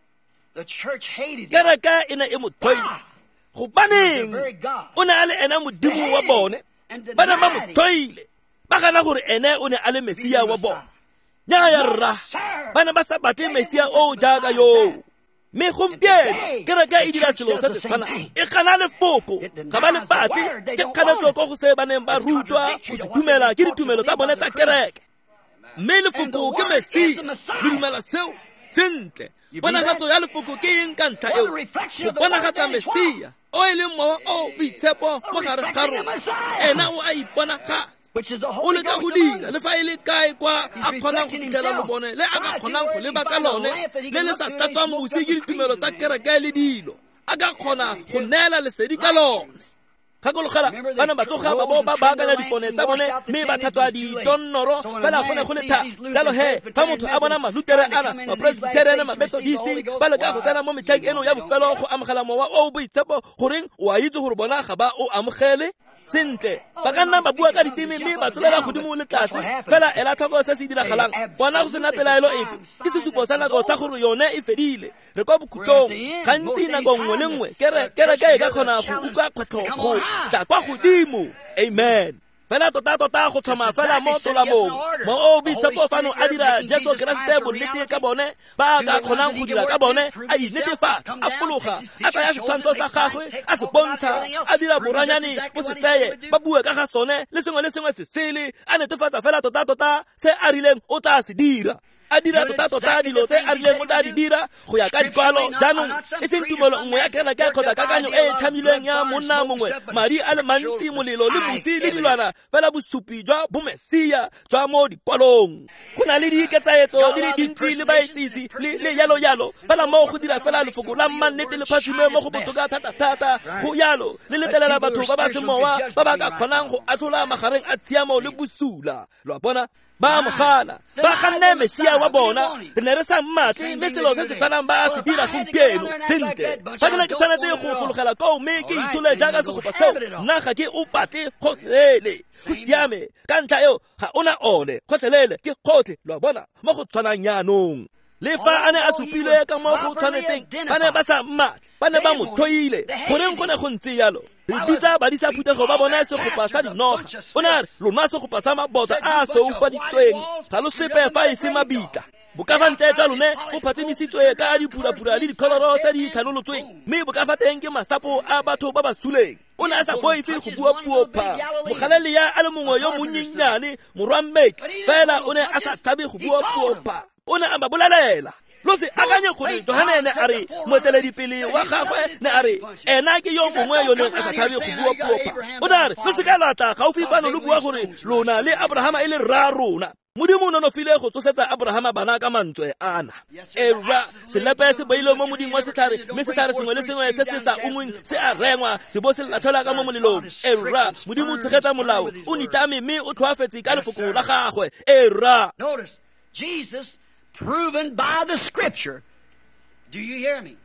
Kereke e ne e mo thoile gobaneng o ne a le ena modimo wa bone ba ne ba mo thoile ba gana gore ene o ne a le Mesia wa bone. Nyaya rra ba ne ba sa batle Mesia o jaaka yo. Mme gompieno kereke e dira selo se se tshwanang e gana lefoko ga ba le batle ke kganetso ko go se ba neng ba rutwa go se dumela ke ditumelo tsa bone tsa kereke. Mme lefoko ke Mesia le dumela seo sentle. Ponagatso ya lefoko ke eng ka ntlha eo go ponagatsa Mesia o e leng mowa o boitshepo mo gare ga rona ena o a iponagatsa o le ka go dira le fa e le kae kwa a kgonang go fitlhela lobone le a ka kgonang go leba ka lone le le sa tlatswang mosi ke ditumelo tsa kereke le dilo a ka kgona go neela lesedi ka lone. Kgakologela ba ne ba tsoga ba bo ba baakanya dipone tsa bone mme ba tlhatswa ditonnoro fela go ne go le thata. Jalo he fa motho a bona malutere ana mapresbyterian mamethodisti ba leka go tsena mo metlheng eno ya bofelo go amogela mowa o boitshepo goreng o a itse gore bona ga ba o amogele sentle ba ka nna ba bua ka diteme mme ba tlolela godimo le tlase fela ela tlhoko se se diragalang bona go sena pelaelo epe ke sesupo sa nako sa gore yone e fedile re kwa bokhutlong gantsi nako nngwe le nngwe kereke e ka kgona go utlwa kgwetlho go tla kwa godimo. Amen. Fela tota go thoma fela mo tolamong mo o boitshepo fano a dira Jesu Keresete bonnete ka bone ba ka kgonang go dira ka bone a inetefatsa a fologa a tsaya setshwantsho sa gagwe a se bontsha a dira boranyane bo se tseye ba bue ka ga sone le sengwe se sele a netefatsa fela tota se a rileng o tla se dira a dira tota dilo tse a rileng o tla di dira go ya ka dikwalo. Jaanong e seng tumelo nngwe ya kereke kgotsa kakanyo e thamilweng ya monna mongwe madi a le mantsi molelo le mosi le dilwana fela bosupi jwa bomesia jwa mo dikwalong. Go na le diketsaetso di le dintsi le baetsisi le yalo fela mo go dira fela lefoko la mmannete le phatsume mo go botoka thata go yalo le letlelela batho ba ba semowa ba ba ka kgonang go atlhola magareng a tshiamo le bosula. Lo bona ba amogana ba ganne Mesia wa bona re ne re sa mmatle mme selo se se tshwanang ba se dira gompieno sentle. Fa ke ne ke tshwanetse go fologela ko mme ke itshole jaaka segopa seo nna ga ke o batle kgotlhelele go siame ka ntlha eo ga ona one kgotlhelele ke kgotlhe. Lo bona mo go tshwanang yaanong le fa a ne a supilwe ka mo go tshwanetseng ba ne ba sa mmatle ba ne ba mo thoile goreng go ne go ntse yalo re bitsa badisa phuthego ba bona segopa sa dinoga o ne a re lona segopa sa mabota a seufaditsweng ga lo sepe fa e se mabitla bokafantle jwa lone bo phatsemisitswe ka dipurapura le dikholoro tse di tlhanolotsweng mme bokafateng ke masapo a batho ba ba suleng. O ne a sa boife go bua puo pha mogalaleya a le mongwe yo monyennyane morwa mmeki fela o ne a sa tshabe go bua puo pha o ne a ba bolalela. Lo se akanye gore Johane ne a re moeteledipele wa gagwe ne a re ena ke yo mongwe yo ne a sa tshabe go bua puo pha. O ne a re lo se ka latla gaufi fano lo bua gore lona le Abrahama e le rra rona. Modimo o nonofile go tsosetsa Abrahama bana ka mantswe ana. Era selepe se beilwe mo modimo wa setlhare mme setlhare sengwe le sengwe se se sa ungweng se a rengwa se bo se lathola ka mo molelong. Era modimo o tshegetsa molao o nitame mme o tlhoafetse ka lefoko la gagwe. Era notice Jesus proven by the scripture. Do you hear me?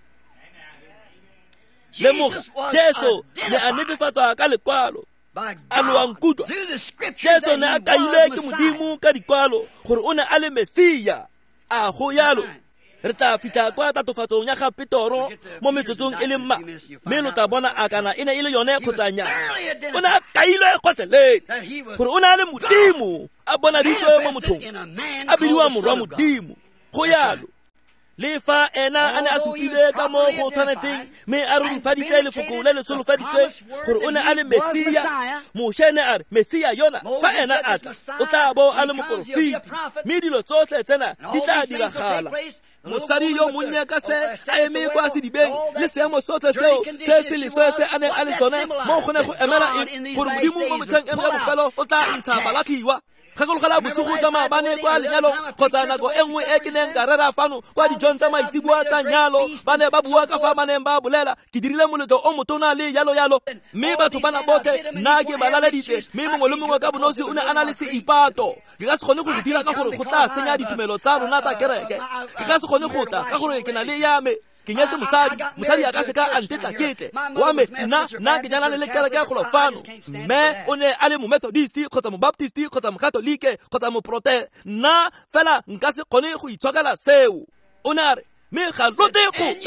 Lemoga Jesu ne a netefatswa ka lekwalo a loang kutwa. Jesu ne a kailwe ke modimo ka dikwalo gore o ne a le Mesia a go yalo re tla fitha kwa tatofatsong ya ga Petoro mo metsotsong e le mma mme lo tla bona a kana e ne e le yone kgotsa nnyaa. O ne a kailwe gotlhelele gore o ne a le Modimo a bona ditswe mo mothong a bidiwa morwa Modimo. Go yalo le fa ena a ne a supilwe ka mo go tshwanetseng mme a rurufaditse lefoko le le solofaditsweng gore o ne a le Mesia, mošene a re Mesia yona fa ena a tla o tla bo a le moporofiti mme dilo tsotlhe tsena di tla diragala. Mosadi yo monnye ka se a eme kwa sedibeng le seemo sotlhe seo se se leswe se a neng a le sone mo gone go emela gore Modimo mo motlheng eno ya bofelo o tla ntsha balatlhiwa. Kgakologela bosigo tsa maabane kwa lenyalong kgotsa nako e nngwe e ke neng ka rera fano kwa dijong tsa maitseboa tsa nyalo ba ne ba bua ka fa ba neng ba bolela ke dirile moletlo o motona le yalo mme batho bana botlhe nna ke ba laleditse mme mongwe le mongwe ka bonosi o ne a na le seipato. Ke ka se kgone go go dira ka gore go tla senya ditumelo tsa rona tsa kereke. Ke ka se kgone go tla ka gore ke na le yame ke nyetse mosadi a ka se ka a ntetla ketle wa me nna ke nyalane le kereke ya golofano mme o ne a le Methodisti kgotsa Mobaptisti kgotsa Mokatolike kgotsa Moprote. Nna fela nka se kgone go itshokela seo. O ne a re mme ga lote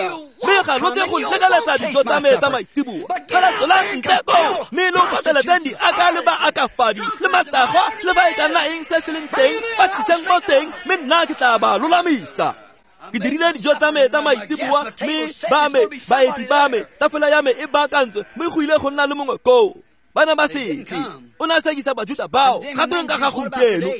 go lekaletsa dijo tsa me tsa maitseboa fela tsola ntle ko mme lo pateletseng di aka le ba akafadi le matagwa le fa e ka nna eng se se leng teng ba tliseng mo teng mme nna ke tla ba lolamisa. Ke dirile dijo tsa me tsa maitseboa mme baeti ba me tafela ya me e baakantswe mme go ile go nna le mongwe koo. Bana ba setle o ne a sekisa Bajuda bao kgatong ka ga gompieno.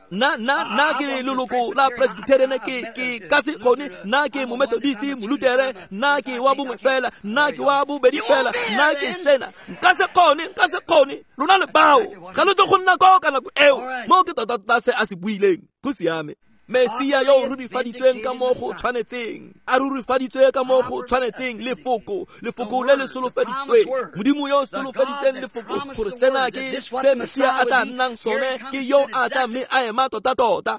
Nna ke leloko la Presbyterian ke ka se kgone nna ke Methodisti Molutere nna ke wa bongwe fela nna ke wa bobedi fela nna ke sena nka se kgone lona le bao ga lo tlo go nna ko ka nako eo mo ke tota se a se buileng go siame. Mesia yo o rurifaditsweng ka mo go tshwanetseng a rurifaditswe ka mo go tshwanetseng lefoko le le solofaditsweng. Modimo yo o solofaditseng lefoko gore sena ke se Mesia a tla nnang sone ke yo a tla mme a ema tota.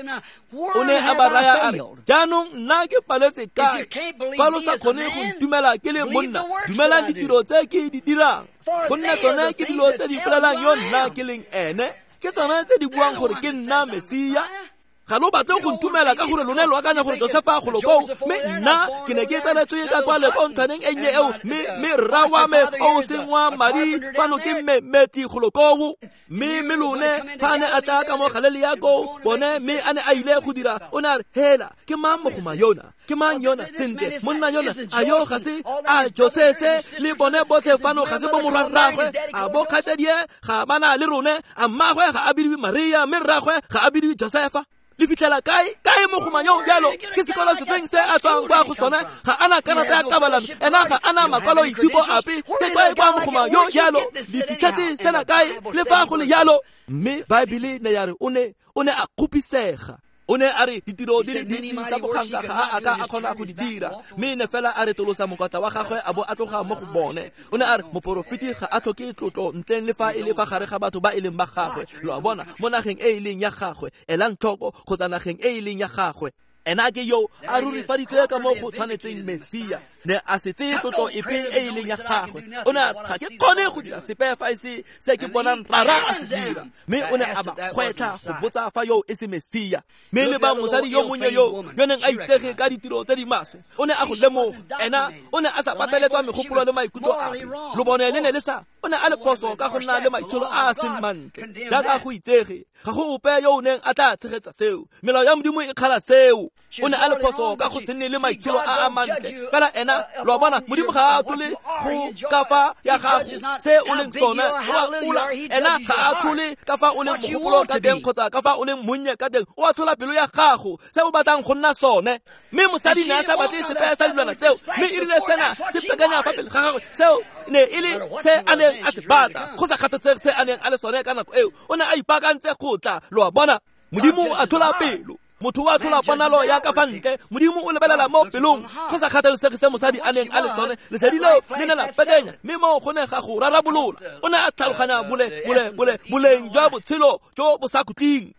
O ne a ba raya a re jaanong nna ke paletse kae fa lo sa kgone go ntumela ke le monna dumelang ditiro tse ke di dirang gonne tsone ke dilo tse di bolelang yo nna ke leng ene ke tsone tse di buang gore ke nna Mesia. Ga lo batle go ntumela ka gore lone lo akanya gore Josefa a goloko mme nna ke ne ke tsaletswe ka kwa le konthaneng enye eo mme rra wa me o sengwa madi fano ke meti goloko mme lone fa ne a tla ka mo galele ya go bone mme a ne a ile go dira o ne a re hela ke mang mo go mayona ke mang yona sente monna yona ayo ga se a Josese le bone botlhe fano ga se bo morarragwe a bo khatsedie ga bana le rone a mmagwe ga a bidiwe Maria mme rragwe ga a bidiwe Josefa. Le fitlhela kae mo go mayong jalo ke sekolo sefeng se a tswang kwa go sone ga ana karata ya kabalano ena ga ana makwalo itshupo ape ke kwa mo go mayong jalo le fitlhetse sena kae le fa go le jalo mme Baebile ne ya re o ne a kgopisega. O ne a re ditiro di le dintsi tsa bokganka ga a ka a kgona go di dira mme ne fela a re tolosa mokota wa gagwe a bo a tloga mo go bone. O ne a re moporofiti ga a tlhoke tlotlo ntleng le fa e le fa gare ga batho ba e leng ba gagwe. Lo a bona mo nageng e leng ya gagwe elang tlhoko kgotsa nageng e leng ya gagwe ena ke yo a rurifaditswe ka mo go tshwanetseng Mesia ne a setse tlotlo epe e leng ya gagwe. O ne ga ke kgone go dira sepe fa se ke bonang rara a se dira mme o ne a ba kgwetla go botsa fa yo e se Mesia mme le ba mosadi yo monnye yo neng a itsege ka ditiro tse di maswe o ne a go lemoga ena o ne a sa pateletswa megopolo le maikutlo ape lo bone le ne le sa o ne a le poso ka go nna le maitsholo a seng mantle jaaka go itsege ga go ope yo o neng a tla tshegetsa seo melao ya Modimo e kgala seo. O ne a le poso ka go se nne le maitsholo a mantle fela ena lo bona Modimo ga a tlole go ka fa ya gago se o leng sone wa ula ena ga a tlole ka fa o leng mogopolo ka teng kgotsa ka fa o leng monnye ka teng o a tlhola pelo ya gago se o batlang go nna sone mme mosadi ne a sa batle sepe sa dilwana tseo mme e rile sena se pekanya fa pele ga gagwe seo ne e le se a neng a se batla go sa kgathatsege se a neng a le sone ka nako eo o ne a ipaakantse go tla lo bona Modimo a tlhola pelo motho wa tlhola ponalo ya ka fa ntle Modimo o lebelela mo pelong go sa kgathalesege se mosadi a neng a le sone lesedi leo le ne la pekenya mme mo go ne ga go rarabolola o ne a tlhaloganya boleng jwa botshelo jo bo sa khutling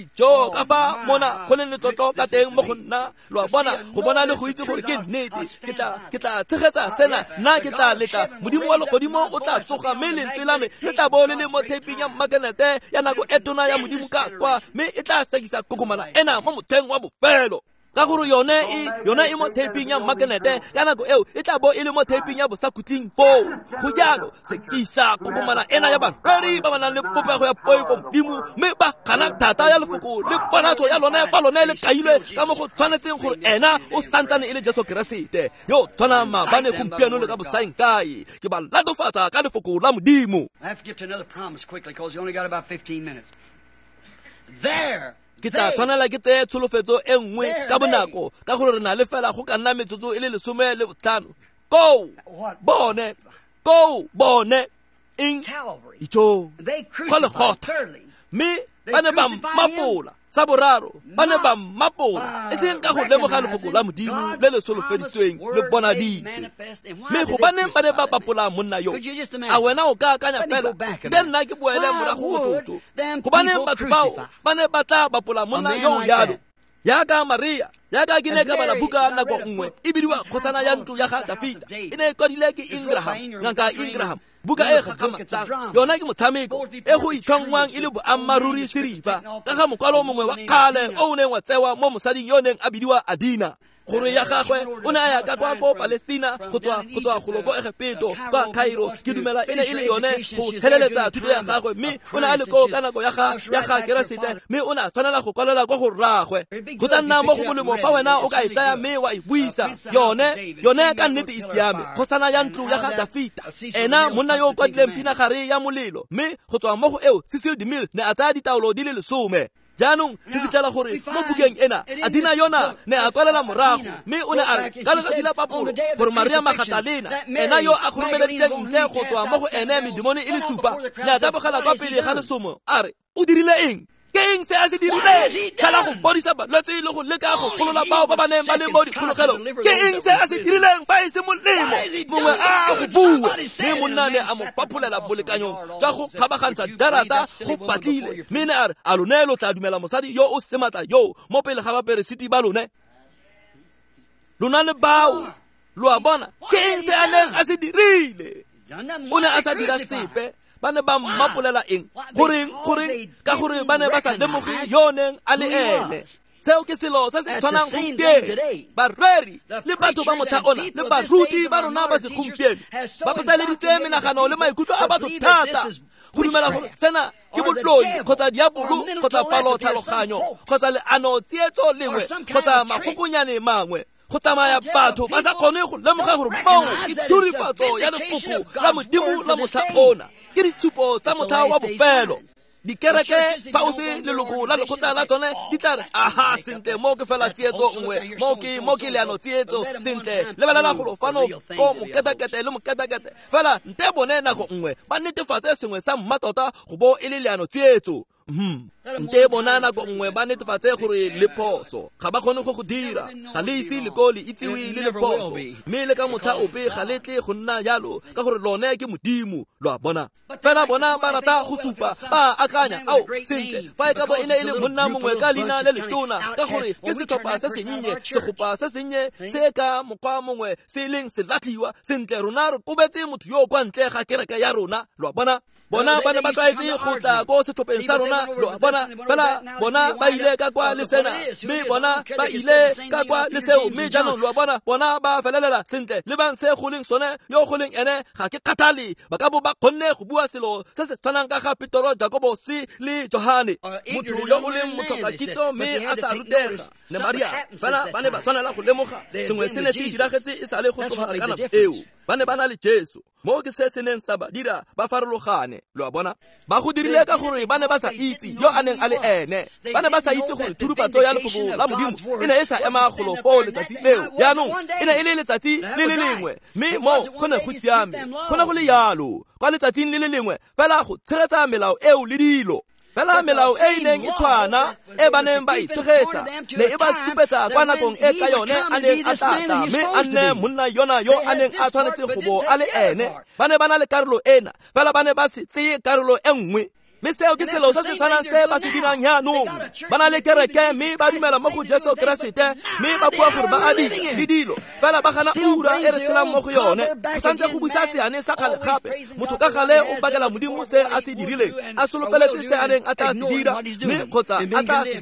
jo ka fa mona go ne tlotlo ka teng mo go nna lo bona go bona le go itse gore ke nnete ke tla tshegetsa sena nna ke tla letla Modimo wa legodimo o tla tsoga mme lentswe la me le tla bo le mo taping ya makenete ya nako etona ya Modimo ka kwa mme e tla sekisa kokomana ena mo motheng wa bofelo ka gore yone e mo taping ya magnete ka nako eo e tla bo e le mo taping ya bosakuting foo go jalo sekisa kokomana ena ya barwedi ba ba nang le popego ya poifo modimo mme ba kana thata ya lefoko le ponatso ya lone fa lone le kailwe ka mo go tshwanetseng gore ena o santsane e le Jesu Keresete yo tshwana maabane gompieno le ka bosaenkae ke ba latofatsa ka lefoko la modimo. I have to get to another promise quickly because you only got about 15 minutes. There. Ke tla tshwanela ke tseye tsholofetso e nngwe ka bonako ka gore re na le fela go ka nna metsotso e le 15. Bone ing icho Golgotha mme ba ne ba mmapola sa boraro ba ne ba mmapola e seng ka go lemoga lefoko la modimo le le solofeditsweng le bonaditse mme go ba neng ba ne ba bapola monna yo a wena o ka akanya fela ke nna ke boele morago go tsotso go ba neng batho bao ba ne ba tla bapola monna yo yalo yaka Maria yaka ke ne ka bala buka nako nngwe e bidiwa Kgosana ya ntlo ya ga Dafita e ne e kwadile ke ngaka Ingraham buka e gagamatsang yona ke motshameko e go itlhongwang e le boammaruri seripa ka ga mokwalo mongwe wa kgale o o neng wa tsewa mo mosading yo neng a bidiwa Adina gore ya gagwe o ne a ya ka kwa ko Palestina go tswa go ko Egipto kwa Cairo ke dumela ene e le yone go theleletsa thuto ya gagwe mme o ne a le ko ka nako ya ga Keresete mme o ne a tshwanela go kwalela kwa go rragwe go tla nna mo go molemo fa wena o ka e tsaya mme wa e buisa yone ka nnete e siame Kgosana ya ntlo ya ga Dafita ena monna yo o kwadileng pinagare ya molelo mme go tswa mo go eo Cecil DeMille ne a tsaya ditaolo di le 10 jaanong re fitlhela gore mo bukeng ena Adina yona ne a kwalela morago mme o ne a re ka letsatsi la papolo gore Maria Magdalena ena yo a kgoromeleditseng ntle go tswa mo go ene medimone e le 7 ne a tabogela kwa pele ga lesomo a re o dirile eng ke eng se a se dirile kala go bodisa balwetse le go leka go kolola bao ba ba neng ba le mo dikgologelo ke eng se a se dirileng fa e se molemo mongwe a go bua mme monna ne a mo papolela bolekanyong jwa go kgabagantsha jarata go batlile mme ne a re a lone lo tla dumela mosadi yo o sematla yo mo pele ga baperesiti ba lone lona le bao lo a bona ke eng se a neng a se dirile o ne a sa dira sepe ba ne ba mmapolela eng goreng ka gore ba ne ba sa lemoge yoneng a le ene seo ke selo se se tshwanang gompieno barweri le batho ba motha ona le baruti ba rona ba segompieno ba pataleditse menagano le maikutlo a batho thata go dumela gore sena ke boloi kgotsa diabolo kgotsa palotlhaloganyo kgotsa leano tsietso lengwe kgotsa makgokonyane mangwe go tsamaya batho ba sa kgone go lemoga gore moo ke thurifatso ya lefoko la modimo la motlha ona ke ditshupo tsa motheo wa bofelo dikereke fa o se leloko la lekgotla la tsone di tla re aha sentle mo ke fela tsietso nngwe mo ke leano tsietso sentle lebelela gore fano ko moketakete le moketakete fela nte bone nako nngwe ba netefatse sengwe sa mmatota go bo e le leano tsietso nte bona nako nngwe ba netefatse gore le phoso ga ba kgone go dira ga le ise lekoli itsewe le phoso mme le ka motha ope ga letle go nna jalo ka gore lone ke modimo lo a bona fela bona ba rata go supa ba akanya ao sentle fa e ka bo e ne e le monna mongwe ka leina le letona ka gore ke setlhopha se sennye segopa se sennye se ka mokgwa mongwe se leng se latliwa sentle rona re kobetse motho yo kwa ntle ga kereke ya rona lo a bona bona ba ne ba tlaetse go tla ko setlhopheng sa rona lo bona fela bona ba ile ka kwa le sena mme bona ba ile ka kwa le seo mme jaanong lo bona ba felelela sentle le bang se go leng sone yo go leng ene ga ke kgathale ba ka bo ba kgonne go bua selo se se tshwanang ka ga Petro Jacobo le Johane motho yo o leng motlhoka kitso mme a sa rutega le Maria fela ba ne ba tshwanela go lemoga sengwe se ne se diragetse e sa le go tloga ka nako eo ba ne ba na le Jesu mo ke se neng sa ba dira ba farologane lo a bona ba go dirile ka gore ba ne ba sa itse yo a neng a le ene ba ne ba sa itse gore thurufatso ya lefoko la modimo e ne e sa ema golofo letsatsi leo jaanong e ne e le letsatsi le le lengwe mme mo go ne go siame go ne go le yalo kwa letsatsing le le lengwe fela go tshegetsa melao eo le dilo fela melao e neng e tshwana e ba neng ba itshegetsa ne e ba supetsa kwa nakong e ka yone a neng a tlatla mme a nne monna yona yo a neng a tshwanetse go bo a le ene ba ne ba na le karolo ena fela ba ne ba se tseye karolo e nngwe mme seo ke selo se se tshwanang se ba se dirang jaanong ba na le kereke mme ba dumela mo go Jesu Keresete mme ba bua gore ba adile le dilo fela ba gana ura e re tshelang mo go yone go santse go busa seane sa kgale gape motho ka gale o bakela modimo se a se dirileng a solofeletse se a neng a tla se dira mme kgotsa a tla se dirang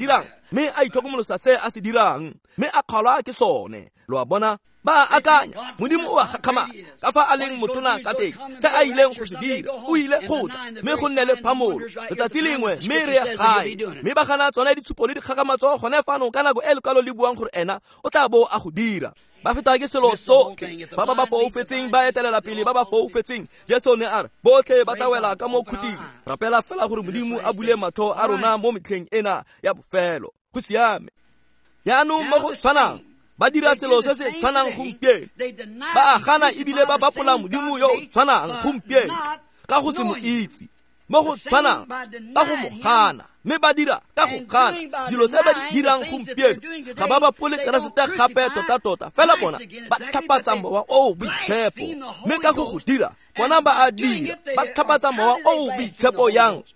mme a itlhokomolosa se a se dirang mme a kgolwa ke sone. Lo a bona ba akanya Modimo o a gakgamatsa ka fa a leng motona ka teng se a ileng go se dira. O ile gotla mme go nne le phamolo letsatsi lengwe mme re ya gae mme ba gana tsone ditshupo le dikgakamatso gone fano ka nako e lekalo le buang gore ena o tla bo a go dira. Ba feta ke selo sotlhe ba ba foufetseng ba etelela pele ba ba foufetseng. Jesu ne a re botlhe ba tla wela ka mo khuting. Rapela fela gore Modimo a bule matho a rona mo metlheng ena ya bofelo. Go siame yaanong mo go tshwanang ba dira selo se se tshwanang gompieno. Ba gana ebile ba bapola Modimo yo tshwanang gompieno ka go se mo itse. Mo go tshwanang ka go mo gana mme ba dira ka go gana dilo tse ba di dirang gompieno. Ga ba bapole Keresete gape tota fela bona ba tlhapatsa mowa o boitshepo mme ka go dira bona ba a dira ba tlhapatsa mowa o boitshepo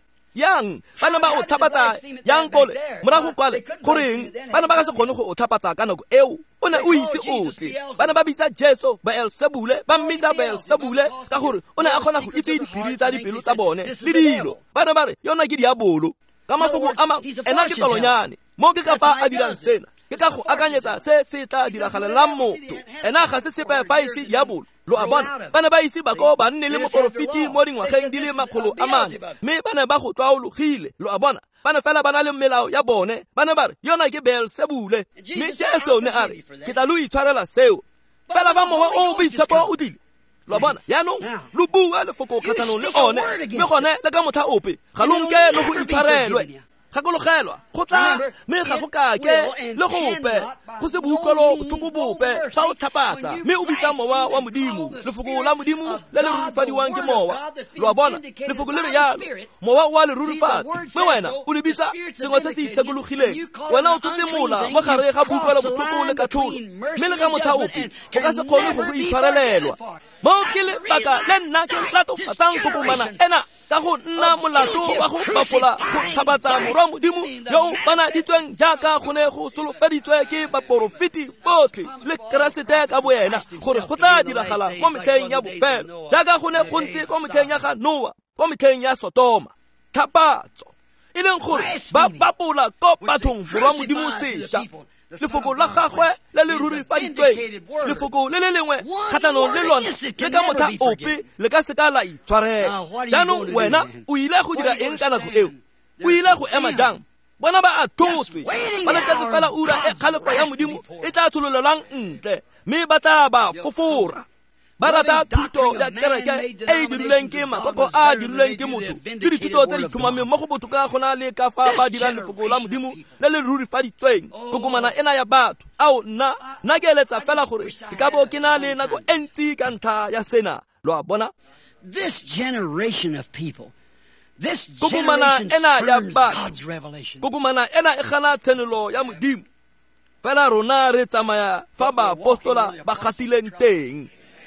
yang bana ba o tlhapatsa yang kole morago kwale goreng bana ba ka se kgone go o tlhapatsa ka nako eo. O ne o ise otle bana ba bitsa Jesu Beelzebule ba mmitsa Beelzebule ka gore o ne a kgona go itse diphiri tsa dipelo tsa bone le dilo. Bana ba re yona ke diabolo ka mafoko a mang ena ke tolonyane mo ke ka fa a dirang sena ke ka go akanyetsa se se tla diragalelang motho ena ga se sepe fa ise diabolo. Lo a bona bana ba ise ba go ba nne le moprofiti mo dingwageng di le 400 mme bana ba go tlwaologile. Lo a bona bana fela bana le melao ya bone bana ba re yona ke Beelzebule mme Jesu ne a re ke tla lo itshwarela seo fela fa mowa o boitshepo o dile. Lo a bona yaanong lo bua lefoko kgathanong le one mme gone le ka motha ope ga lo nke le go itshwarelwe. Gakologelwa go tla mme ga go kake le gope go se butlolo botlhoko bope fa o tlhapatsa mme o bitsa mowa wa Modimo. Lefoko la Modimo le le rurufadiwang ke mowa. Lo a bona lefoko le re yalo mowa wa le rurufatsa mme wena o le bitsa sengwe se se itshekologileng. Wena o tlotse mola mo gare ga butlolo botlhoko le katlholo mme le ka motha ope o ka se kgone go itshwarelelwa. Mo ke le baka le nna ke latofatsang kokomana ena ka go nna molato wa go bapola go tlhabatsa morwa Modimo yo bana ditsweng jaaka go ne go solofeditswe ke baporofiti botlhe le Keresete ka boena gore go tla diragala mo metlheng ya bofelo jaaka go ne go ntse ko metlheng ya ga Noa ko metlheng ya Sodoma. Tlhapatso e leng gore ba bapola ko bathong morwa Modimo sešwa. Lefoko la gagwe le le rurifaditsweng lefoko le le lengwe kgathanong le lona le ka motha ope le ka seka la itshwarela. Jaanong wena o ile go dira eng ka nako eo? O ile go ema jang? Bona ba a thotswe ba letetse fela ura e kgalefa ya Modimo e tla tshololelang ntle mme ba tla ba fofora. Ba rata thuto ya kereke e dirilweng ke makoko a dirilweng ke motho le dithuto tse di thumameng mo go botoka go na le ka fa ba dirang lefoko la Modimo le le rurifaditsweng. Kokomana ena ya batho ao nna ke eletsa fela gore ke ka bo ke na le nako e ntsi ka ntlha ya sena. Lo a bona this generation of people, this kokomana generation ena ya spurns batho God's revelation. kokomana ena e gana tsenelo ya Modimo fela rona re tsamaya fa ba apostola ba gatileng teng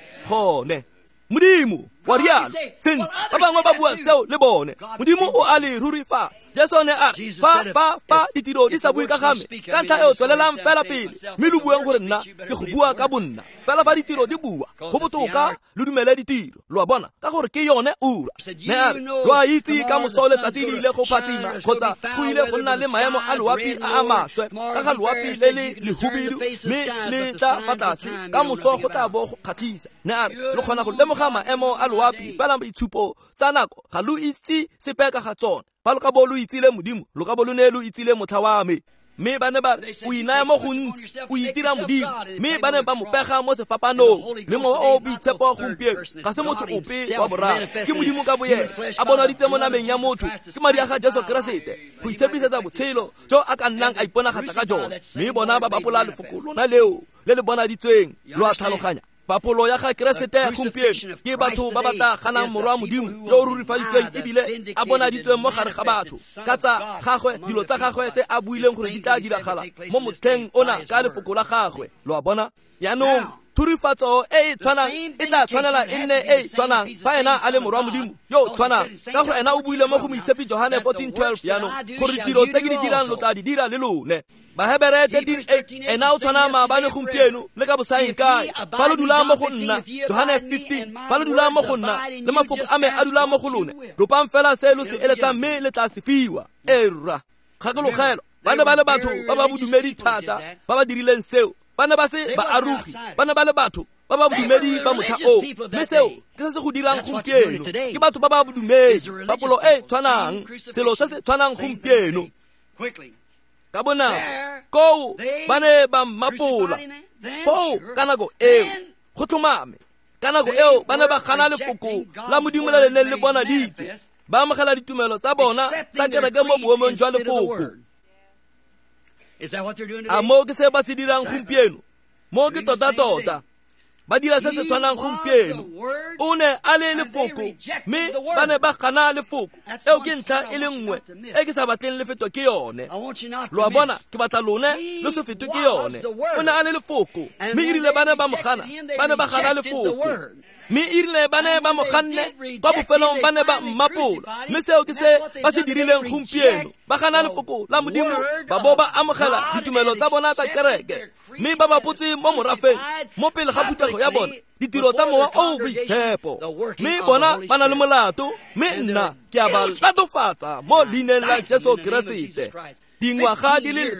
gone. Modimo wa rialo sentle ba bangwe ba bua seo le bone Modimo o a le rurifatsa. Jesu ne a fa ditiro di sa bue ka game ka ntlha e o tswelelang fela pele mme lo buang gore nna ke go bua ka bonna fela fa ditiro di bua go botoka le dumele ditiro. Lo a bona ka gore ke yone ura ne a re lo a itse ka mosole letsatsi le ile go phatsima kgotsa go ile go nna le maemo a loapi a maswe ka ga loapi le le lehubidu mme le tla fatase ka moso go tla bo go kgatlhisa. Ne a re le kgona go lemoga maemo a loapi fela boitshupo tsa nako ga lo itse sepe ka ga tsone. Ba lo ka bo lo itsile Modimo lo ka bo lo ne lo itsile motha wa me mme ba ne ba o inaya mo go ntsi o itira Modimo mme ba ne ba mo pega mo sefapanong mme mo o boitshepo gompieno ga se motho ope wa boraro ke Modimo ka boyena a bonaditse mo nameng ya motho ke madi a ga Jesu Keresete go itshepisetsa botshelo jo a ka nnang a iponagatsa ka jone mme bona ba bapola lefoko lona leo le le bonaditsweng lo a tlhaloganya. Papolo ya ga Keresete ya gompieno ke batho ba ba tla ganang morwa Modimo yo o rurifaditsweng ebile a bonaditsweng mo gare ga batho ka tsa gagwe dilo tsa gagwe tse a buileng gore di tla diragala mo motlheng ona ka lefoko la gagwe. Lo a bona yaanong thurifatso e tshwanang e tla tshwanela e nne e tshwanang fa ena a le morwa Modimo yo tshwanang ka gore ena o buile mo go moitshepi Johane 14:12 yaanong gore tiro tse ke di dirang lo tla di dira le lone. Bahebere 13:8 ena o tshwana maabane gompieno le ka bosaeng kae fa lo dula mo go nna. Johane 15 fa lo dula mo go nna le mafoko a me a dula mo go lone lopang fela se lo se eletsang mme le tla se fiwa. Erra gakologelwa ba ne ba le batho ba ba bodumedi thata ba ba dirileng seo. Ba ne ba se ba arugi, ba ne ba le batho ba ba bodumedi ba motlha o. Mme seo ke se go dirang gompieno ke batho ba ba bodumedi ba polo e tshwanang, selo se se tshwanang gompieno. Ka bonako koo ba ne ba mmapola foo ka nako eo go tlhomame. Ka nako eo ba ne ba gana lefoko la Modimo le le neng le bona ditse, ba amogela ditumelo tsa bona tsa kereke mo boemong jwa lefoko. A mo ke se ba se dirang gompieno, mo ke tota-tota ba dira se se tshwanang gompieno. O ne a le lefoko mme ba ne ba gana lefoko eo ke ntlha e le nngwe e ke sa batleng le fetwa ke yone. Lo a bona ke batla lone le se fetwe ke yone. O ne a le lefoko mme e rile ba ne ba mo gana, ba ne ba gana lefoko. Mme e rile ba ne ba mo ganne kwa bofelong ba ne ba mmapola. Mme seo ke se ba se dirileng gompieno, ba gana lefoko la Modimo ba bo ba amogela ditumelo tsa bona tsa kereke. Mme ba bapotse mo morafeng mo pele ga phutego ya bona ditiro tsa mowa o boitshepo. Mme bona ba na le molato, mme nna ke a ba latofatsa mo leineng la Jesu Keresete. Dingwaga di le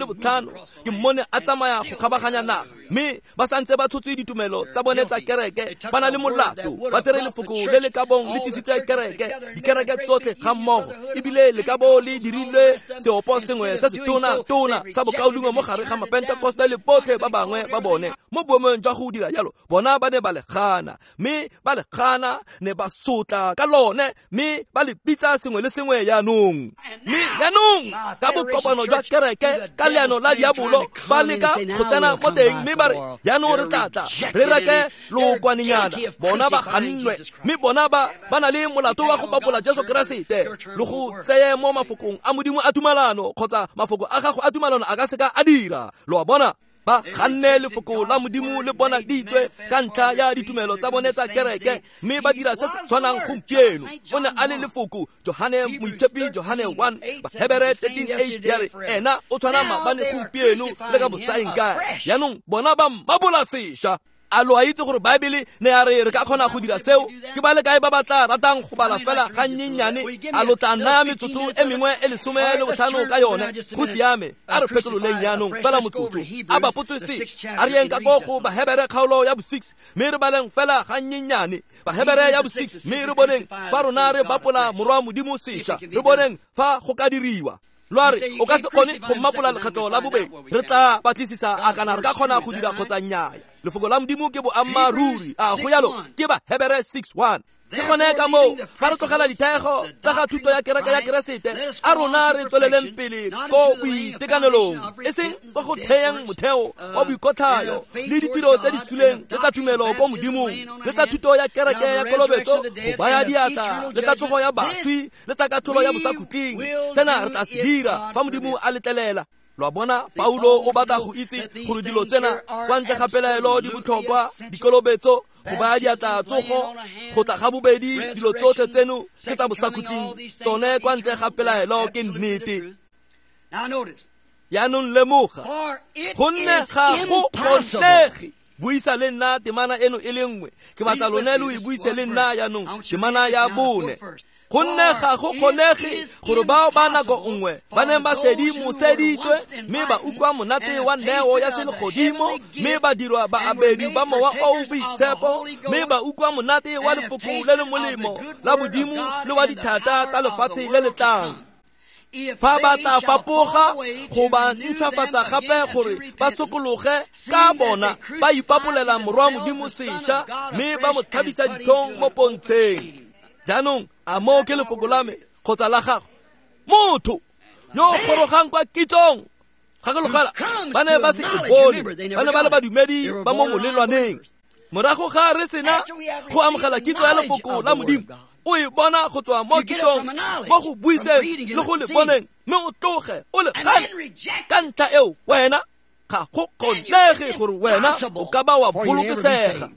15 ke mmone a tsamaya go kgabaganya naga, mme ba santse ba tshotse ditumelo tsa bone tsa kereke. Ba na le molato, ba tsere lefoko le le kabong le tisitse kereke, dikereke tsotlhe ga mmogo, ebile le kabo le dirilwe seopo sengwe se se tona sa bokaolungwe mo gare ga mapentekoste le botlhe ba bangwe ba bone mo boemong jwa go dira jalo. Bona ba ne ba le gana, mme ba le gana ne ba sotla ka lone, mme ba le pitsa sengwe le sengwe yaanong. Mme yaanong ka kopano jwa kereke ka leano la diabolo ba leka go tsena mo teng, mme ba re yaanong re tlatla re reke lookwanenyana. Bona ba gannwe, mme bona ba na le molato wa go bapola Jesu Keresete le go tseye mo mafokong a Modimo a tumalano, kgotsa mafoko a gago a tumalano a ka seka a dira. Lo a bona ba ganne lefoko la Modimo le bona ditswe ka ntlha ya ditumelo tsa bone tsa kereke, mme ba dira se se tshwanang gompieno. O ne a le lefoko. Johane Moitshepi, Johane 1, Bahebere 13:8 ya re ena o tshwana maabane gompieno le ka bosaeng kae. Yaanong bona ba mmabola sešwa. A lo a itse gore Baebele ne ya re ka kgona go dira seo. Ke ba le kae ba batla ratang go bala fela ga nnyenyane, a lo tla naya metsotso e mengwe e 15 ka yone. Go siame, a re phetololeng yaanong fela motsotso a bapotse se a re yeng ka go Bahebere kgaolo ya bo 6, mme re baleng fela ga nnyenyane Bahebere ya bo 6, mme re boneng fa rona re bapola morwa Modimo sešwa, re boneng fa go ka diriwa. Loare o ka se kgone go mmapola lekgetlo la bobedi. Re tla batlisisa a kana re ka kgona go dira kgotsa nnyaa. Lefoko la Modimo ke boammaruri. A go yalo ke Bahebere 6:1. Ke gone ka moo fa re tlogela dithego tsa ga thuto ya kereke ya Keresete, a rona re tsweleleng pele ko boitekanelong, e seng go go theyeng motheo wa boikotlayo le ditiro tse di suleng le tsa tumelo ko Modimong, le tsa thuto ya kereke ya kolobetso, go baya diatla, le tsa tsogo ya baswi, le tsa katlholo ya bosakhutleng. Sena re tla se dira fa Modimo a letlelela. Lo bona Paulo o batla go itse gore dilo tsena kwa ntle ga pelaelo di botlhokwa, dikolobetso, go baya diatla, tsogo, go tla ga bobedi, dilo tsotlhe tseno ke tsa bosakhutleng, tsone kwa ntle ga pelaelo ke nnete. Yaanong lemoga, gonne ga go kgonege. Buisa le nna temana eno e le nngwe. Ke batla lone le o buise le nna yaanong temana ya bone. Gonne ga go kgonege gore bao ba nako nngwe ba neng ba sedimoseditswe, mme ba utlwa monate wa neo ya selegodimo, mme ba dirwa baabedi ba mowa o boitshepo, mme ba utlwa monate wa lefoko le le molemo la bodimo le wa dithata tsa lefatshe le le tlang. Fa ba tla fapoga go ba ntšhafatsa gape gore ba sokologe ka bona, ba ipapolela morwa Modimo sešwa, mme ba mo thabisa dithong mo pontsheng. Jaanong a mo ke lefoko la me kgotsa la gago, motho yo o gorogang kwa kitsong. Ga ke logela ba ne ba se bone, ba ne ba le badumedi ba mo molelwaneng. Morago ga re sena go amogela kitso ya lefoko la Modimo, o e bona go tswa mo kitsong, mo go buiseng le go le boneng, mme o tloge o le gane. Ka ntlha eo wena ga go kgonege gore wena o ka ba wa bolokesega.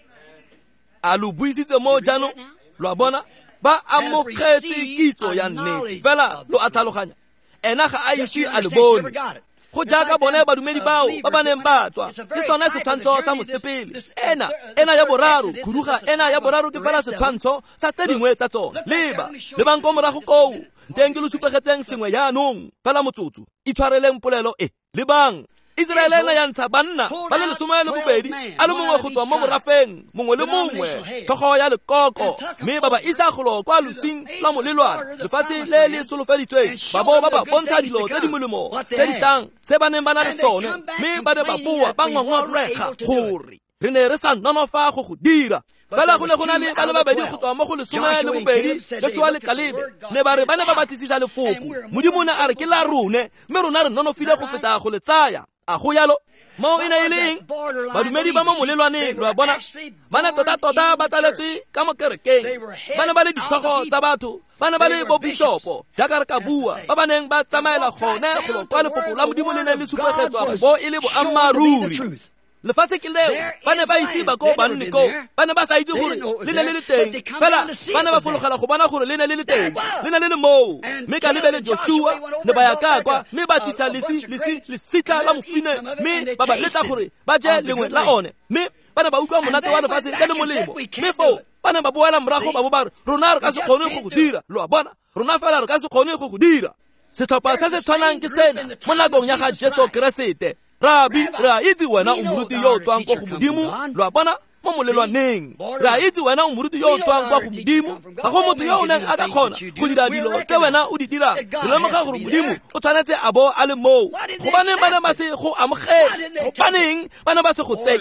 A lo buisitse mo jaanong, lo a bona ba amogetse kitso ya nnete, fela lo a tlhaloganya ena ga a ise a le bone. go jaaka bone badumedi bao ba ba neng ba tswa ke sone setshwantsho sa mosepele ena ya boraro khuduga ena ya boraro ke fela setshwantsho sa tse dingwe tsa tsona lebang ko morago kou teng ke lo supegetseng sengwe yaanong fela motsotso itshwareleng polelo lebang Israele na ya ntsha banna ba le 12 a le mongwe go tswa mo morafeng mongwe le mongwe tlhogo ya lekoko mme ba ba isa golo kwa losing la molelwane lefatshe le le solofeditsweng ba bo ba bontsha dilo tse di molemo tse di tlang se ba neng ba na le sone mme ba de ba bua ba ngongorega gore re ne re sa nonofa go go dira fela go ne go na le ba le babedi go tswa mo go 12 Joshua le Caleb ne ba re ba ne ba batlisisa lefoko modimo ne a re ke la rone mme rona re nonofile go feta go le tsaya a go yalo mo ina ileng badumedi ba mo molelwaneng lwa bona bana tota ba tsaletswe ka mo kerekeng bana ba le ditlhogo tsa batho bana ba le bo bishopo jaaka re ka bua ba baneng ba tsamaela gone go kwa lefoko la modimo le neng le supegetswa go bo ile bo ammaruri lefatshe ke leo ba ne ba ise ba ko banne ko ba ne ba sa itse gore le ne le le teng fela ba ne ba fologela go bona gore le ne le le teng le ne le le moo mme ka lebele Joshua ne ba ya ka kwa mme ba tisa lesitla la mofine mme ba ba letla gore ba je lengwe la one mme ba ne ba utlwa monate wa lefatshe le le molemo mme fo ba ne ba boela morago ba bo ba re rona re ka se kgone go go dira lo bona rona fela re ka se kgone go go dira setlhopha se se tshwanang ke sena mo nakong ya ga Jesu Keresete Rabi ra itse wena o moruti yo tswang go modimo lwa bona mo molelwaneng ra itse wena o moruti yo tswang go modimo ga go motho yo o neng a ka kgona go dira dilo tse wena o di dira le mo ga gore modimo o tshwanetse a bo a le moo go baneng bana ba se go amogela go baneng bana ba se go tsei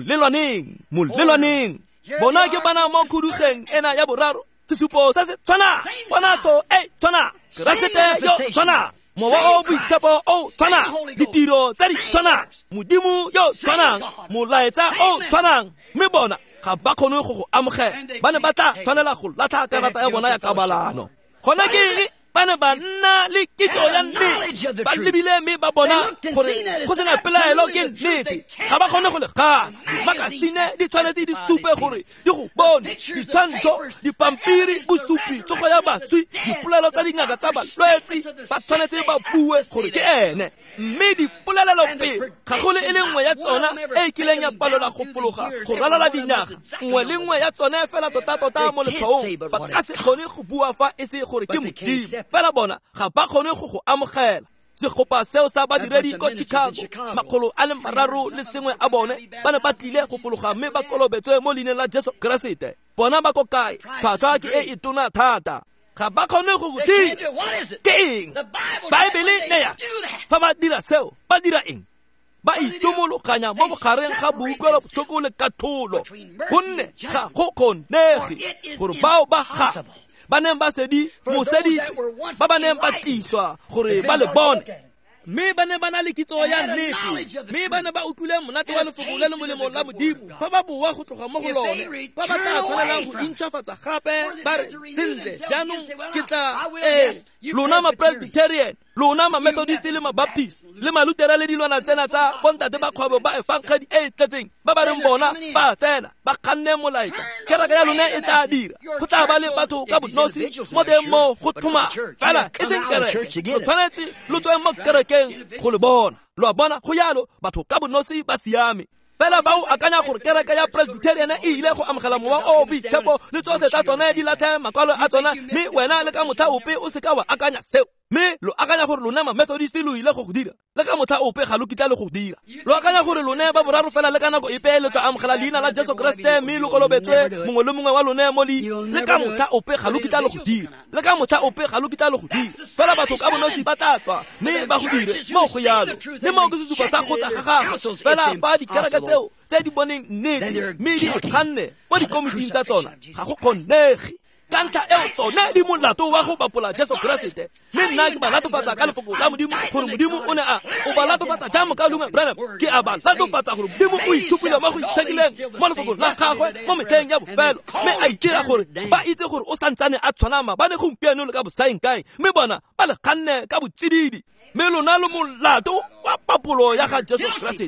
molelwaneng bona ke bana mo khudugeng ena ya boraro sesupo se se tshwana bona tso tshwana Keresete yo tshwana mowa o boitshepo o tshwana ditiro tse di tshwana modimo yo tshwanang molaetsa o tshwanang mme bona ga ba kgone go go amogela ba ne ba tla tshwanela go latlha karata ya bona ya kabalano gona ke ba ne ba nna le kitso ya nnete ba lebile mme ba bona gore go sena pelaelo ke nnete ga ba kgone go le gana makasine di tshwanetse di supe gore di go bone ditshwantsho dipampiri bosupi tsogo ya batswi dipolelo tsa dingaka tsa balwetsi ba tshwanetse ba bue gore ke ene mme dipolelelo pele ga gole e le nngwe ya tsona e kileng ya palola go fologa go ralala dinyaga nngwe le nngwe ya tsone fela tota mo letshwaong ba ka se kgone go bua fa e se gore ke modimo fela bona ga ba kgone go go amogela segopa seo sa badiredi ko Chicago 301 a bone ba ne ba tlile go fologa mme ba kolobetswe mo leineng la Jesu Keresete bona ba ko kae tlhwatlhwa ke e tona thata ga ba kgone go dira ke eng Baebele ne ya fa ba dira seo ba dira eng ba itumologanya mo bogareng ga boikuelo botlhoko le katlholo gonne ga go kgonege gore bao ba ga ba neng ba moseditswe ba neng ba tliswa gore ba le bone mme ba ne ba na le kitso ya nnete mme ba ne ba utlwile monate wa lefoko le le molemo la modimo ba ba boa go tloga mo go lone ba ba tla tshwanelang go intšhafatsa gape ba re sentle jaanong ke tla lona ma-Presbyterian lona ma-Methodist le ma-Baptist le malutera le dilwana tsena tsa bontate ba kgwebo ba efankgadi e tletseng ba ba reng bona ba tsena ba kganne molaetsa kereke ya lona e tla dira go tla ba le batho ka bonosi mo teng mo go thuma fela e seng kereke lo tshwanetse lo tswe mo kerekeng go le bona lo bona go yalo batho ka bonosi ba siame fela fa o akanya gore kereke ya Presbyterian e ile go amogela mowa o boitshepo le tsotlhe tsa tsone di lathe makwalo a tsona mme wena le ka motha ope o se ka wa akanya seo mme lo akanya gore lona ma-Methodist lo ile go dira le ka motha ope ga lo kitla le go dira lo akanya gore lone ba boraro fela le ka nako epe le tla amogela leina la Jesu Kriste mme lo kolobetswe mongwe le mongwe wa lone mo le ka motha ope ga lo kitla le go dira le ka motha ope ga lo kitla le go dira fela batho ka bonosi ba tlatswa mme ba go dire mo go yalo le mo go sesupa sa go tla ga gagwe fela fa dikereke tseo tse di boneng nnete mme di kganne mo dikomiting tsa tsona ga go kgonege ka ntlha eo tsone di molato wa go bapola Jesu Keresete mme nna ke ba latofatsa ka lefoko la modimo gore modimo o ne o ba latofatsa jang ka Lume Branham ke a ba latofatsa gore modimo o ithupile mo go itshekileng mo lefoko la gagwe mo metlheng ya bofelo mme a itira gore ba itse gore o santsane a tshwanama ba ne gompieno le ka bosaenkae mme bona ba le kganne ka botsididi mme lona le molato wa papolo ya ga Jesu Keresete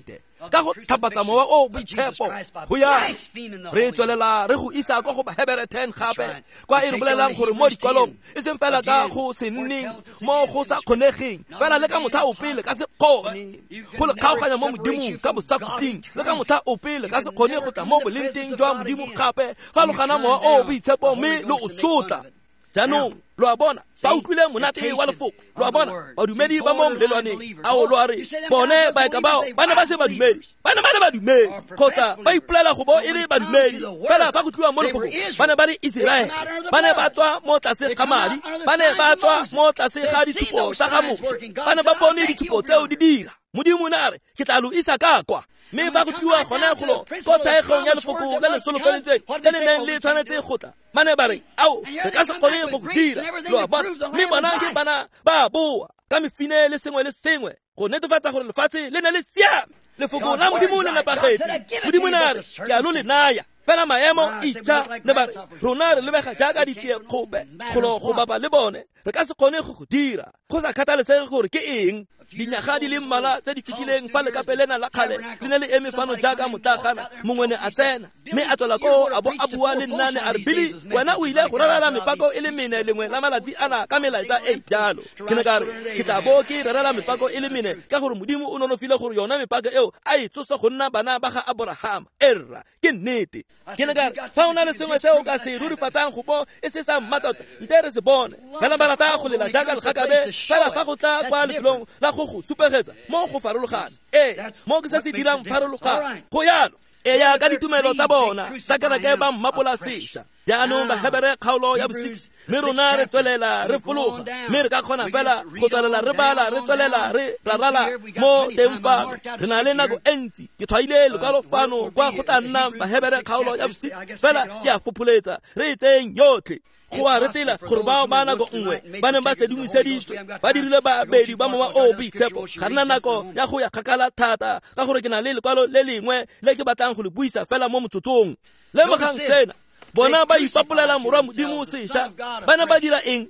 ka go tlhapatsa mowa o boitshepo go ya re tswelela re go isa kwa go Bahebere 10 gape kwa e re bolelang gore mo dikwalong e seng fela ka go se nneng mo go sa kgonegeng fela le ka motha o pele ka se kgone go le kgaoganya mo modimong ka bosakuting le ka motha o pele ka se kgone go tla mo bolenteng jwa modimo gape fa lo gana mowa o boitshepo mme le o sotla jaanong lo a bona ba utlwile monate wa lefoko lo a bona badumedi ba mo molelwaneng a o lo a re bone baeka bao ba ne ba se badumedi ba ne ba le badumedi kgotsa ba ipolela go bo e le badumedi fela fa go tliwa mo lefoko ba ne ba le Iseraele ba ne ba tswa mo tlase ga madi ba ne ba tswa mo tlase ga ditshupo tsa ga Mose ba ne ba bone ditshupo tseo di dira modimo na re ke tla lo isa ka kwa mme fa go tliwa gona golo ko taegong ya lefoko le le solofeletseng le le neng le tshwanetse go tla ba ne ba re ao re ka se kgone go dira lo a bona mme bona ke bana ba boa ka mefine le sengwe go netefatsa gore lefatshe le ne le siame lefoko la modimo le nepagetse modimo na re ke a lo le naya fela maemo itša le ba re rona re lebega jaaka ditsie kgobe kgolo go bapa le bone re ka se kgone go dira go sa kgathalesege gore ke eng dinyaga di le mmala tse di fetileng fa lekapelena la kgale le ne le eme fano jaaka motlagana mongwe ne a tsena mme a tswela ko a bo a bua le nnane a re bili wena o ile go rarala mepako e le mene lengwe la malatsi ana ka melaetsa e jalo ke ne ka re ke tla bo ke rarala mepako e le mene ka gore modimo o nonofile gore yona mepako eo a e tsosa go nna bana ba ga Abrahama erra ke nnete ke ne ka re fa o na le sengwe se o ka se rurifatsang go bo e se sa mmatota nte re se bone fela ba rata go lela jaaka legakabe fela fa go tla kwa lefelong la go supergetsa mo go farologana mo ke se se dirang pharologano go yalo ya ka ditumelo tsa bona tsa kereke ba mmapola sesha jaanong Bahebere kgaolo ya bo 6 mme rona re tswelela re fologa mme re ka kgona fela go tswelela re bala re tswelela re rarala mo teng fano re na le nako e ntsi ke tshwaile lokalo fano kwa go tla nna Bahebere kgaolo ya bo 6 fela ke a fopholetsa re itseng yotlhe go a retela gore bao ba nako nngwe ba neng ba sedimoseditswe ba dirile babedi ba mowa o boitshepo ga rena nako ya go ya kgakala thata ka gore ke na le lekwalo le lengwe le ke batlang go le buisa fela mo motsotsong le mogang sena bona ba ipapolela morwa modimo sesha ba ne ba dira eng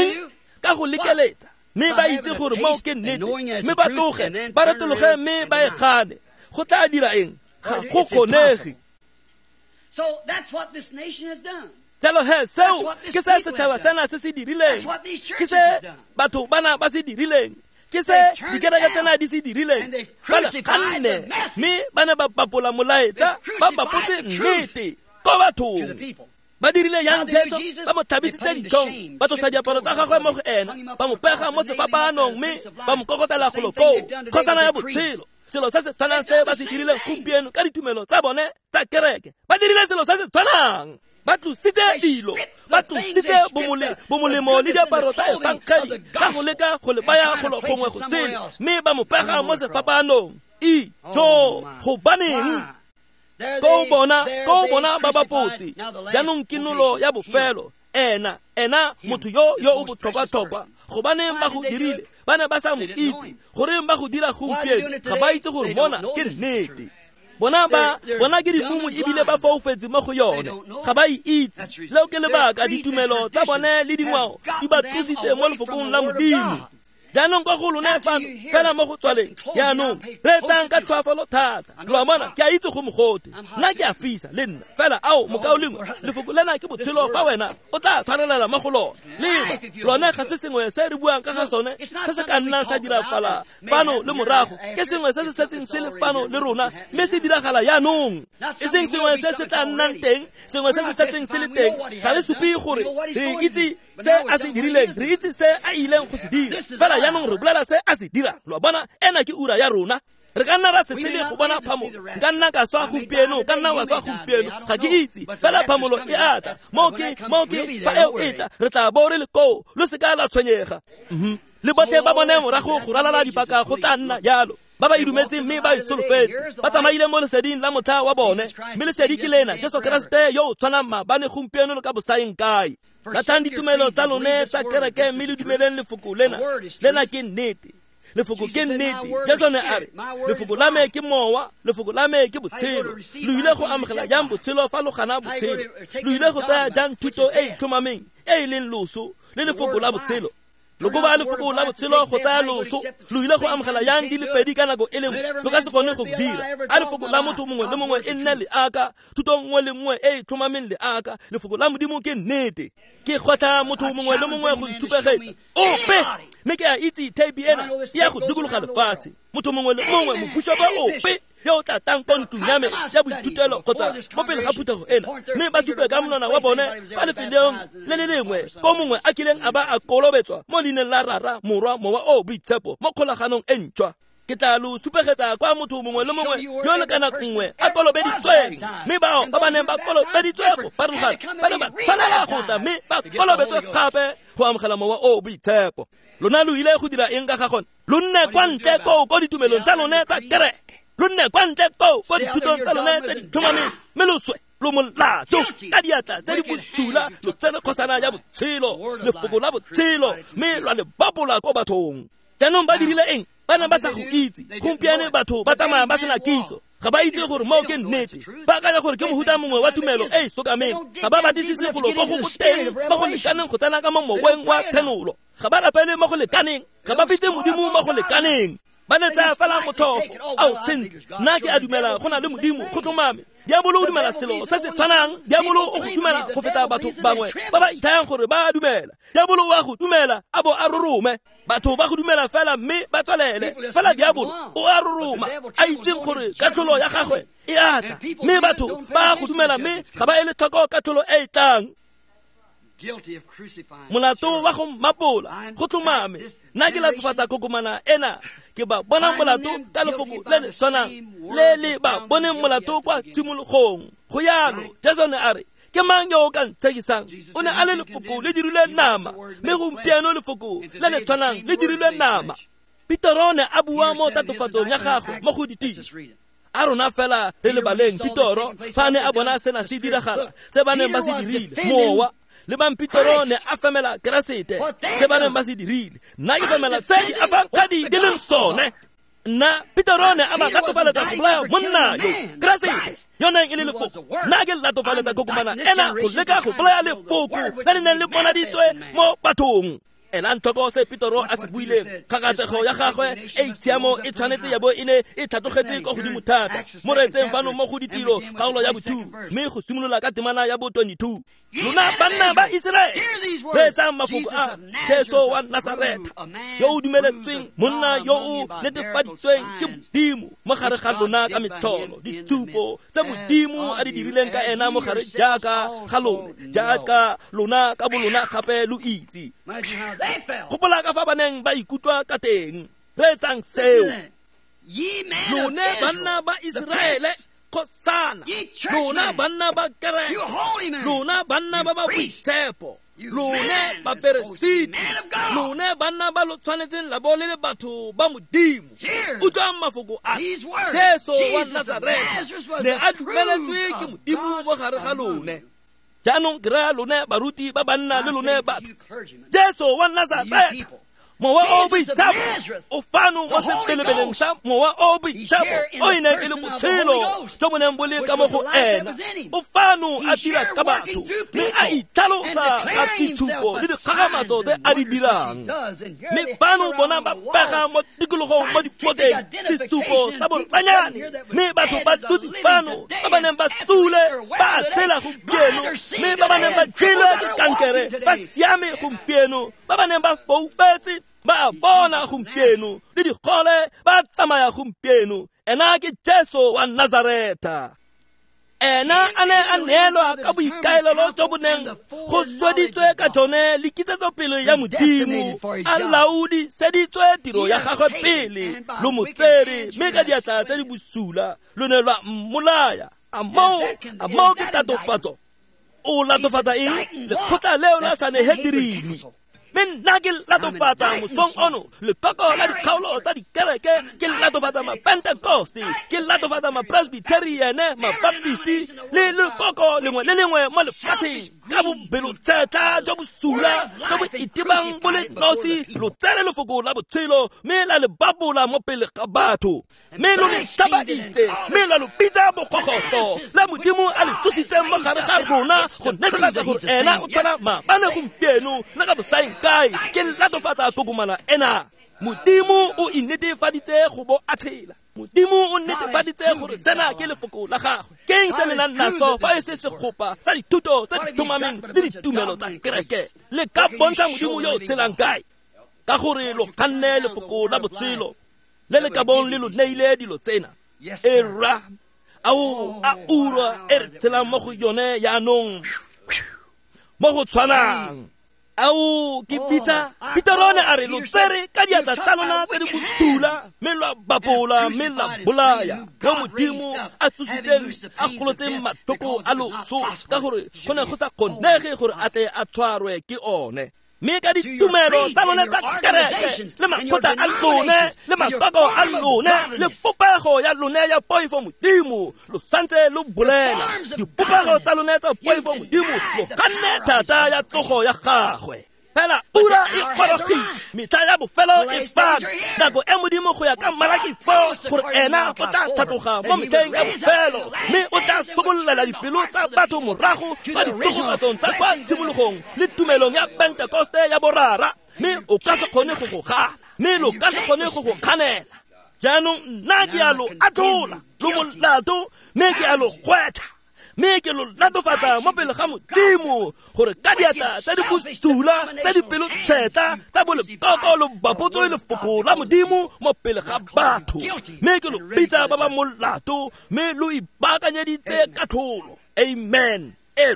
ka go lekeletsa mme ba itse gore mo ke nnete mme ba tloge ba retologe mme ba e gane go tla dira eng ga go kgonege. So that's what this nation has done. Jalo he seo ke se setšhaba sena se se dirileng ke se batho bana ba se dirileng ke se dikereke tsena di se dirileng bana ganne mme ba ne ba bapola molaetsa ba bapotse nnete ko bathong ba dirile yang Jesu ba mo thabisitse dithong ba tlosa diaparo tsa gagwe mo go ena ba mo pega mo sefapanong mme ba mo kokotela goloko kgosana ya botshelo selo se se tshwanang se ba se dirileng gompieno ka ditumelo tsa bone tsa kereke ba dirile selo se se tshwanang ba tlositse dilo ba tlositse bomolemo le diaparo tsa ebankedi ka go leka go le baya gongwe go sele mme ba mo pega mo sefapanong go baneng ko bona ba bapotse jaanong kinolo ya bofelo ena motho yo o botlhokwa go baneng ba go dirile ba ne ba sa mo itse goreng ba go dira gompieno ga ba itse gore mona ke nnete bona ke dimumu ebile ba faufetse mo go yone ga ba itse leo ke lebaka ditumelo tsa bone le dingwao di ba tlositse mo lefokong la modimo jaanong kwa go lone fano fela mo go tswaleng jaanong re etsang ka tlhoafalo thata lo bona ke a itse go mogote nna ke a fisa le nna fela ao mokao lengwe lefoko lena ke botshelo fa wena o tla tshwarelela mo go lona leba lone ga se sengwe se re buang ka ga sone se se ka nnang sa diragala fano le morago ke sengwe se se setseng se le fano le rona mme se diragala jaanong e seng sengwe se se tla nnang teng sengwe se se setseng se le teng ga le supi gore re itse se a se dirileng re itse se a ileng go se dira fela jaanong re bolela se a se dira lo bona ena ke ura ya rona re ka nna ra se tsele go bona phamolo ka nna ka swa gompieno ka nna wa swa gompieno ga ke itse fela phamolo e ata mo ke fa eo etla re tla bo re le ko lo se ka la tshwenyega le bote ba bone morago go ralala dipaka go tla nna jalo ba ba idumetse mme ba isolofetse ba tsamaile mo leseding la motha wa bone mme lesedi ke lena Jesu Kriste yo o tshwanang maabane gompieno le ka bosaeng kae ratang ditumelo tsa lone tsa kereke mme le dumeleng lefoko lena ke nnete lefoko ke nnete Jesu ne a re lefoko la me ke mowa lefoko la me ke botshelo lo ile go amogela jang botshelo fa lo gana botshelo lo ile go tsaya jang thuto e tlhomameng e leng loso le lefoko la botshelo loko ba lefoko la botshelo go tsaya loso lo ile go amogela yang di le pedi ka nako e le nngwe lo ka se kgone go dira a lefoko la motho mongwe le mongwe e nne le aka thuto nngwe le nngwe e tlhomameng le aka lefoko la modimo ke nnete ke kgotha motho mongwe le mongwe go itshupegetsa ope mme ke a itse teipi ena ya go dikologa lefatshe motho mongwe le mongwe mobušopa ope yo o tla tang ko ntlong ya me ya boithutelo kgotsa mo pele ga phuthego ena mme ba supe ka monwana wa bone fa lefelong le le lengwe ko mongwe a kileng a ba a kolobetswa mo leineng la rara morwa mowa o boitshepo mo kgolaganong e ntšhwa ke tla lo supegetsa kwa motho mongwe le mongwe yo le ka nako nngwe a kolobeditsweng mme bao ba ba neng ba kolobeditswe go farologana ba ne ba tshwanela go tla mme ba kolobetswe gape go amogela mowa o boitshepo lona lo ile go dira eng ka ga gone lo nne kwa ntle ko ditumelong tsa lone tsa kereke lo nne kwa ntle ko dithutong tsa lone tse di tlhomameng mme lo swe lo molato ka diatla tse di bosula lo tsene kgosana ya botshelo lefoko la botshelo mme lwa le bapola ko bathong jaanong ba dirile eng ba ne ba sa go itse gompieno batho ba tsamaya ba sena kitso ga ba itse gore mo ke nnete ba akanya gore ke mohuta mongwe wa tumelo e sokameng ga ba batisise golo ko go boteng ba go lekaneng go tsena ka mo moweng wa tshenolo ga ba rapele mo go lekaneng ga ba bitse modimo mo go lekaneng ba ne tsa fela mothofo ao sentle nna ke a dumela go na le modimo go tlhomame diabolo o dumela selo se se tshwanang diabolo o go dumela go feta batho bangwe ba ba ithayang gore ba dumela diabolo wa go dumela a bo a rorome batho ba go dumela fela mme ba tswalele fela diabolo o a roroma a itseng gore katlholo ya gagwe e ata mme batho ba go dumela mme ga ba ele tlhoko katlholo e tlang molato wa go mapola go tlhomame nna ke latofatsa kokomana ena ke ba bona molato ka lefoko le le tshwanang le ba boneng molato kwa tshimologong go yalo Jason a re ke mang yo o ka ntshekisang o ne a le lefoko le dirilwe nama mme gompieno lefoko le le tshwanang le dirilwe nama Pitoro ne a bua mo tatofatsong ya gago mo go ditiro a rona fela re le baleng Pitoro fa ne a bona sena se diragala se ba neng ba se dirile mowa le Pitoro ne a femela Keresete se ba neng ba se dirile nna ke femela se di afankadi di leng sone nna Pitoro ne a ba latofaletsa go bolaya monna yo Keresete yona e le lefoko nna ke latofaletsa kokomana ena go leka go bolaya lefoko le le neng le bonaditswe mo bathong ela ntoko se Pitoro a se buileng kgakatsego ya gagwe e itshiamo e tshwanetse ya bo e ne e thatogetse go godimo thata mo retseng fano mo go ditiro kgaolo ya bo2 mme go simolola ka temana ya bo 22 lona banna ba Israele re tsang mafoko a Jesu wa Nazareta yo o dumeletsweng monna yo o netefaditsweng ke Modimo mo gare ga lona ka metlholo ditsupo tse Modimo a di dirileng ka ena mo gare jaaka ga lona jaaka lona ka bolona gape lo itse gopola ka fa ba neng ba ikutlwa ka teng re tsang seo lone banna ba Israele kosana lona banna ba kereke lona banna ba boitshepo lone ba peresiti lone banna ba lo tshwanetseng la bo le batho ba Modimo utlwa mafoko a Jesu wa Nazareta ne a dumeletswe ke Modimo mo gare ga lone jaanong kry-a lone baruti ba banna le lone batho Jesu wa Nazareta mowa o boitshepo o fano mo sepelebeleng sa mowa o boitshepo o ine e le botshelo jo bo neng bo le ka mo go ena o fano a dira ka batho mme a itlhalosa ka ditshupo le dikgagamatso tse a di dirang mme fano bona ba pega mo tikologong mo dipoteng sesupo sa boranyane mme batho ba dutse fano ba ba neng ba sule ba tshela gompieno mme ba ba neng ba jelwe ke kankere ba siame gompieno ba ba neng ba foufetse ba bona gompieno le digole ba tsamaya gompieno ena ke Jesu wa Nazareta ena a ne a neelwa ka boikaelelo jo bo neng go sweditswe ka jone le kitsetsopele ya Modimo a laodiseditswe tiro ya gagwe pele lo motsere mme ka diatla tse di bosula lo ne lwa mmolaya a mo ke tatofatso o latofatsa eng lekgotla leo la Sanhedrini mme nna ke latofatsa mosong ono lekoko la dikgaolo tsa dikereke ke latofatsa mapentekoste ke latofatsa mapresbiteriane mabaptisti le lekoko lengwe le lengwe mo lefatsheng ka bobelo tsetla jo bosula jo bo itebang bo le nosi lo tsere lefoko la botshelo mme la le babola mo pele ga batho mme lo le tlhabaitse mme la lo bitsa bogogoto la Modimo a le tsositseng mo gare ga rona go netefatsa gore ena o tsana maabane gompieno le ka bosaeng kae ke latofatsa kokomana ena. Modimo o inetefaditse go bo a tshela. Modimo o netefaditse gore sena ke lefoko la gagwe keng se le nang naso fa e se sekgopa sa dithuto tsa ditumameng le ditumelo tsa kereke le ka bontsha Modimo yo tshelang kae ka gore lo kanne lefoko la botshelo le le ka bon le lo neile dilo tsena era au a ura tshelang mo go yone yaanong mo go tshwanang au ke bitsa Peterone a re lo tsere ka diatla tsa lona tse di bosula mme lo bapola mme la bolaya yo Modimo a tsositseng a kgolotseng mathoko a loso ka gore go ne go sa kgonege gore a tle a tshwarwe ke one mme ka ditumelo tsa lone tsa kereke le makgotla a lone le matoko a lone le popego ya lone ya poifo Modimo lo santse lo bolela dipopego tsa lone tsa poifo Modimo lo kanne thata ya tsogo ya gagwe fela ura e kgorogi metla ya bofelo e fana nako e Modimo go ya ka Malaki 4 gore ena o tla thatloga mo metlheng ya bofelo mme o tla sokolela dipelo tsa batho morago ka ditsogofatsong tsa kwa tshimologong le tumelong ya Pentekoste ya borara mme o ka se kgone go go gana mme lo ka se kgone go go kganela jaanong nna ke a lo atlola lo molato mme ke a lo gwetha mme ke lo latofatsa mo pele ga Modimo gore ka diatla tsa di bosula tsa dipelo tsheta tsa bolekoko lo bapotso le lefoko la Modimo mo pele ga batho mme ke lo bitsa ba ba molato mme lo ipaakanyeditse ka tlholo amen.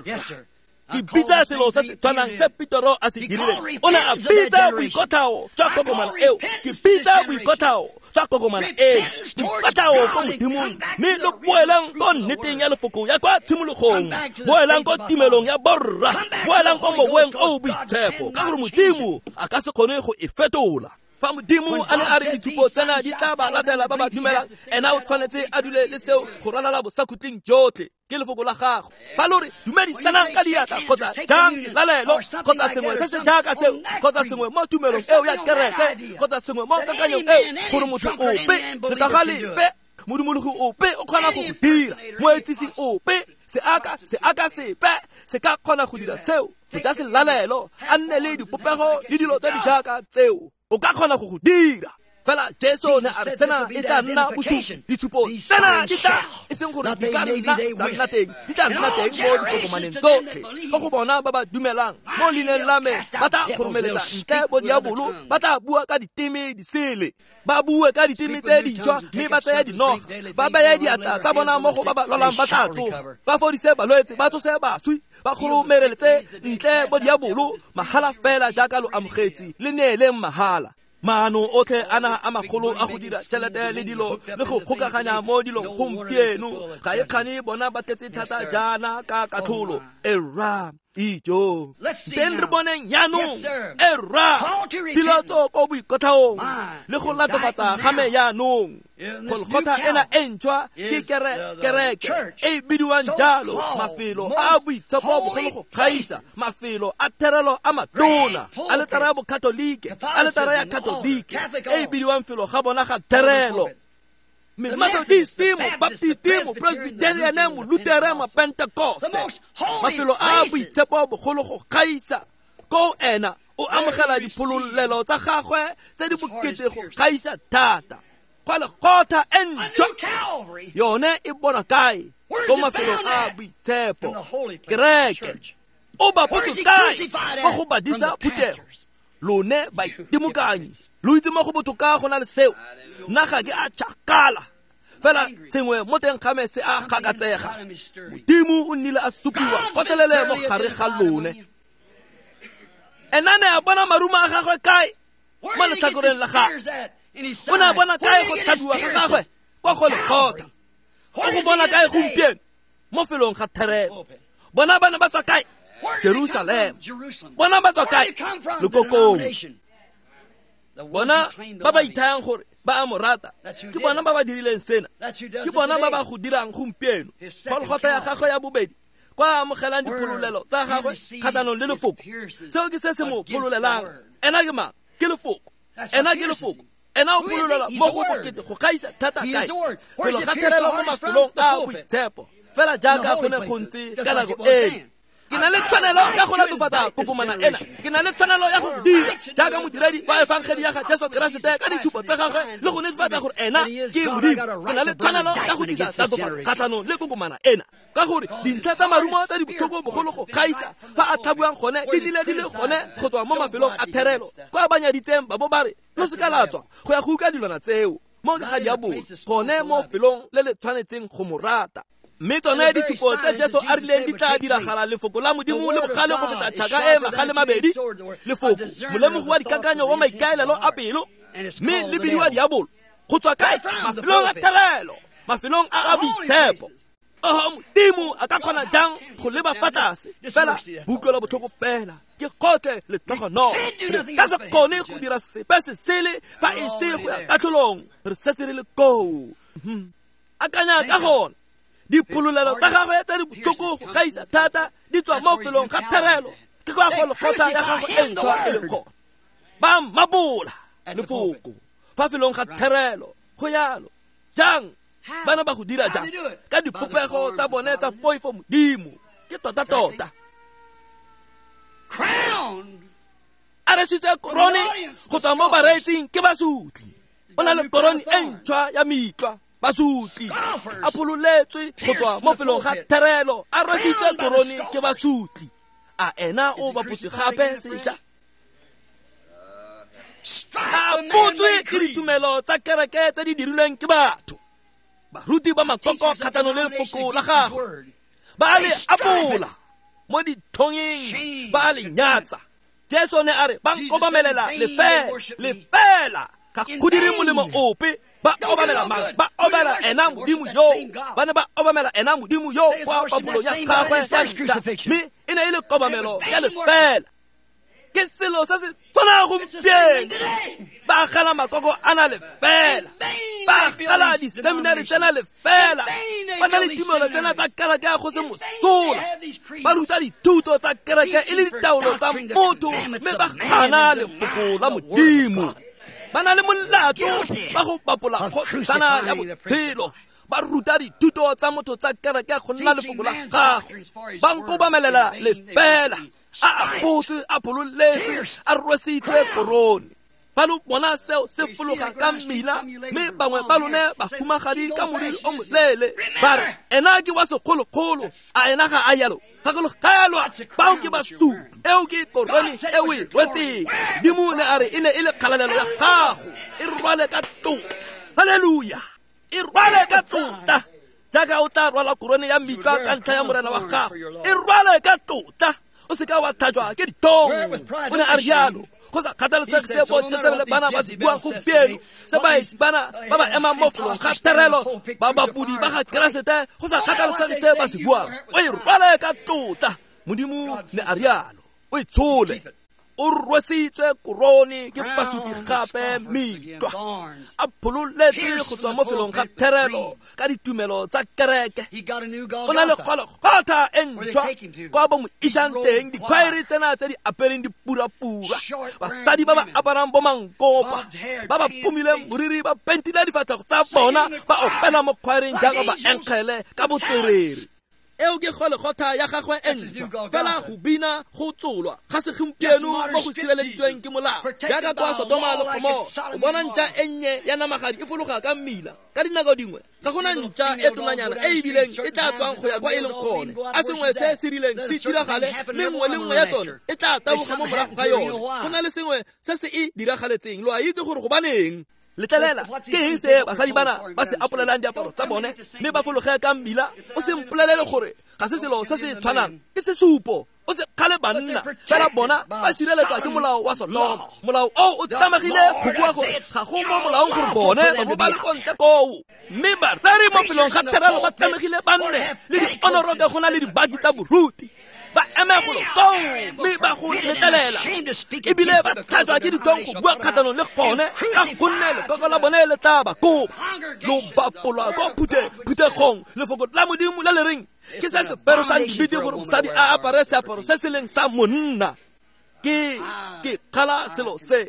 Ke bitsa selo se se tshwanang se Petero a se dirileng o ne a bitsa boikotao jwa kokomana eo ke bitsa boikotao jwa kokomana eo boikotao ko Modimong mme lo boelang ko nneteng ya lefoko ya kwa tshimologong boelang ko tumelong ya borra boelang ko moweng o boitshepo ka gore Modimo a ka se kgone go e fetola fa Modimo a ne a re ditshupo tsena di tla ba latela ba ba dumelang ena o tshwanetse a dule le seo go ralala bosakhutleng jotlhe ke lefoko la gago ba lore dumedisanang ka diatla kgotsa jang selalelo kgotsa sengwe se se jaaka seo kgotsa sengwe mo tumelong eo ya kereke kgotsa sengwe mo kakanyong eo gore motho ope le ka ga lepe modimologi ope o kgona go go dira moetsisi ope se aka sepe se ka kgona go dira seo go ja selalelo a nne le dipopego le dilo tse di jaaka tseo o ka kgona go go dira fela Jesu ne a re sena e tla nna bosupi ditshupo tsena di tla e seng gore di ka nna tsa nna teng di tla nna teng mo dikokomaneng tsotlhe ka go bona ba ba dumelang mo leineng la me ba tla kgoromeletsa ntle bo diabolo ba tla bua ka diteme disele ba bue ka diteme tse dintšhwa mme ba tsaya dinoga ba beye diatla tsa bona mo go ba ba lwalang ba tla tsoga ba fodise balwetse ba tsose baswi ba kgoromeletse ntle bo diabolo mahala fela jaaka lo amogetsi le neeleng mahala maano otlhe ana a magolo a go dira tšhelete le dilo le go kgokaganya mo dilong gompieno ga e kgane bona ba tletse thata jaana ka katlholo era ijo teng re boneng yaanong era pilatso ko boikothaong le go latofatsa ga me yaanong golgotha ena e ntšhwa ke kereke e bidiwang jalo mafelo a boitshepo bogolo go gaisa mafelo a therelo a matona a letara ya bokatolike a letara ya katolike e bidiwang felo ga bona ga therelo Methodismo, Baptismo, Presbyterianismo, Lutheranismo, Pentecoste. Mafelo a boitshepo bogolo go gaisa ko ena o amogela diphololelo tsa gagwe tse di bokete go gaisa thata kwa legotha e ntšhwa yone e bona kae ko mafelo a boitshepo kereke o bapotse kae mo go badisa phutego lone baitemokanyi lo itse mo go botoka go na le seo nna ga ke a tšakala fela sengwe mo teng ga me se a gakatsega Modimo o nnile a supiwa kotelele mo gare ga lone ena ne a bona maruma a gagwe kae mo letlhakoreng la gagwe o ne a bona kae go tlhabiwa ga gagwe kwa go legotha o go bona kae gompieno mo felong ga therelo bona ba ne ba tswa kae Jerusalem bona ba tswa kae lekokong bona ba ba ithayang gore ba a mo rata ke bona ba ba dirileng sena ke bona ba ba go dirang gompieno golgotha ya gagwe ya bobedi kwa amogelang diphololelo tsa gagwe kgatlhanong le lefoko. Seo ke se se mo phololelang. Ena ke mang? Ke lefoko. Ena ke lefoko. Ena o phololela mo go bokete go gaisa thata kae. Felo ga therelo mo mafelong a boitshepo. Fela jaaka go ne go ntse ka nako eno. Ke na le tshwanelo ya go latofatsa kokomana ena. Ke na le tshwanelo ya go dira jaaka modiredi wa evangeli ya ga Jesu Keresete ka ditshupo tsa gagwe le go netefatsa gore ena ke Modimo. Ke na le tshwanelo ya go tlisa tatofatso kgatlhanong le kokomana ena, ka gore dintlha tsa marumo tsa di botlhoko bogolo go gaisa fa a thabuang gone di le gone go tswa mo mafelong a therelo kwa banyaditseng ba bo ba re lo se ka latswa go ya go uka dilwana tseo mo ga diabolo gone mo felong le le tshwanetseng go mo rata. Mme tsone ditshupo tse Jesu a rileng di tla diragala lefoko la Modimo le bogale go feta tšhaka e magale mabedi. Lefoko molemogi wa dikakanyo wa maikaelelo a pelo, mme le bidiwa diabolo go tswa kae? Mafelong a therelo, mafelong a boitshepo. Modimo a ka kgona jang go leba fa tlase fela butlwela botlhoko fela ke kgotlhe le tlhogono. Re ka se kgone go dira sepe se sele fa e se go ya katlholong re setse re le koo. Akanya ka gone diphololelo tsa gagwe tse di botlhoko go gaisa thata di tswa mo felong ga therelo. Ke kwa go lekgotla ya gagwe e ntšhwa e le gone. Ba mabola lefoko fa felong ga therelo. Go yalo jang bana ba go dira jang ka dipopego tsa bone tsa poifo Modimo ke tota. A resitse korone go tswa mo bareetsing ke basutli. O na le korone e ntšhwa ya mitlwa. Basutli a phololetswe go tswa mo felong ga therelo. A resitse korone ke basutli. A ena o bapotse gape sešwa. A botswe ke ditumelo tsa kereke tse di dirilweng ke batho. Baruti ba makoko kgatlhanong le lefoko la gagwe ba le apola mo dithongeng ba le nyatsa. Jesu ne a re ba nkobamelela lefela ga go dire molemo ope. Ba obamela mang? Ba obamela ena Modimo yo. Ba ne ba obamela ena Modimo yo kwa papolo ya gagwe ya nta. Mme e ne e le kobamelo ya lefela. Ke selo se se tshwanang gompieno. Ba gala makoko a na lefela. Ba gala diseminari tsena lefela. Ba na le tumelo tsena tsa kereke go se mosola. Ba ruta dithuto tsa kereke e le ditaolo tsa motho, mme ba gana lefoko la Modimo. Ba na le molato ba go papola kgosana ya botshelo. Ba ruta dithuto tsa motho tsa kereke go nna lefoko la gagwe. Ba nkobamelela lefela. A botse a phololetswe a rwesitswe korone. Ba lo bona seo se fologa ka mmila, mme bangwe ba lone ba humagadi ka moriri o moleele. Ba re ena ke wa segologolo, a ena ga a yalo gakologelwa bao ke basupi eo ke korone eo e rwetseng. Modimo ne a re e ne e le kgalalelo ya gago e rwale ka tota. Halleluja! E rwale ka tota jaaka o tla rwala korone ya mitla ka ntlha ya morena wa gago. E rwale ka tota. O se ka wa thatjwa ke ditong. O ne a re jalo go sa kgathalesege se bo Jezebele bana ba se buang gompieno, se baetsi bana ba ba emang mo felong ga therelo, ba bapodi ba ga Keresete, go sa kgathalesege se ba se buang. O e rwale ka tota. Modimo ne a rialo. O e tshole. O rwesitswe korone ke basutli gape mitwa. A phololetswe go tswa mo felong ga therelo ka ditumelo tsa kereke. O na le kgologotha e ntšhwa kwa ba mo isang teng dikhwaere tsena tse di apereng dipurapura. Basadi ba ba aparang bo mankopa, ba ba pomileng moriri, ba pentile difatlhego tsa bona, ba opela mo khwaereng jaaka ba enkgele ka botswerere. Eo ke kgologotha ya gagwe e ntšhwa. Fela go bina go tsolwa ga segompieno mo go sireleditsweng ke molao. Jaaka kwa Sodoma le Gomora o bona ntšha e nnye ya namagadi e fologa ka mmila. Ka dinako dingwe ga gona ntšha e tonanyana e ebileng e tla tswang go ya kwa e leng gone. A sengwe se se rileng se diragale, mme nngwe le nngwe ya tsone e tla taboga mo morago ga yone. Go na le sengwe se se e diragaletseng. Lo a itse gore go baneng letlelela ke eng se basadi bana ba se apolelang diaparo tsa bone, mme ba fologe ka mmila. O se mpolelele gore ga se selo se se tshwanang, ke sesupo. O se kgale banna fela bona ba sireletswa ke molao wa Sodoma. Molao o tlamegile go bua gore ga go mo molaong gore bone ba bo ba le kontle koo. Mme bareri mo felong ga therelo ba tlamegile banne le dionoroke go na le dibaki tsa boruti. ba eme go go mme ba go letelela ebile ba tlhatswa ke ditong go bua kgatlhanong le gone ka gonne lekoko la bone le tla ba kopa lo bapolwa ko phuthegong lefoko la modimo la le reng ke se se perosang dibidi gore mosadi a apare seaparo se se leng sa monna ke kgala selo se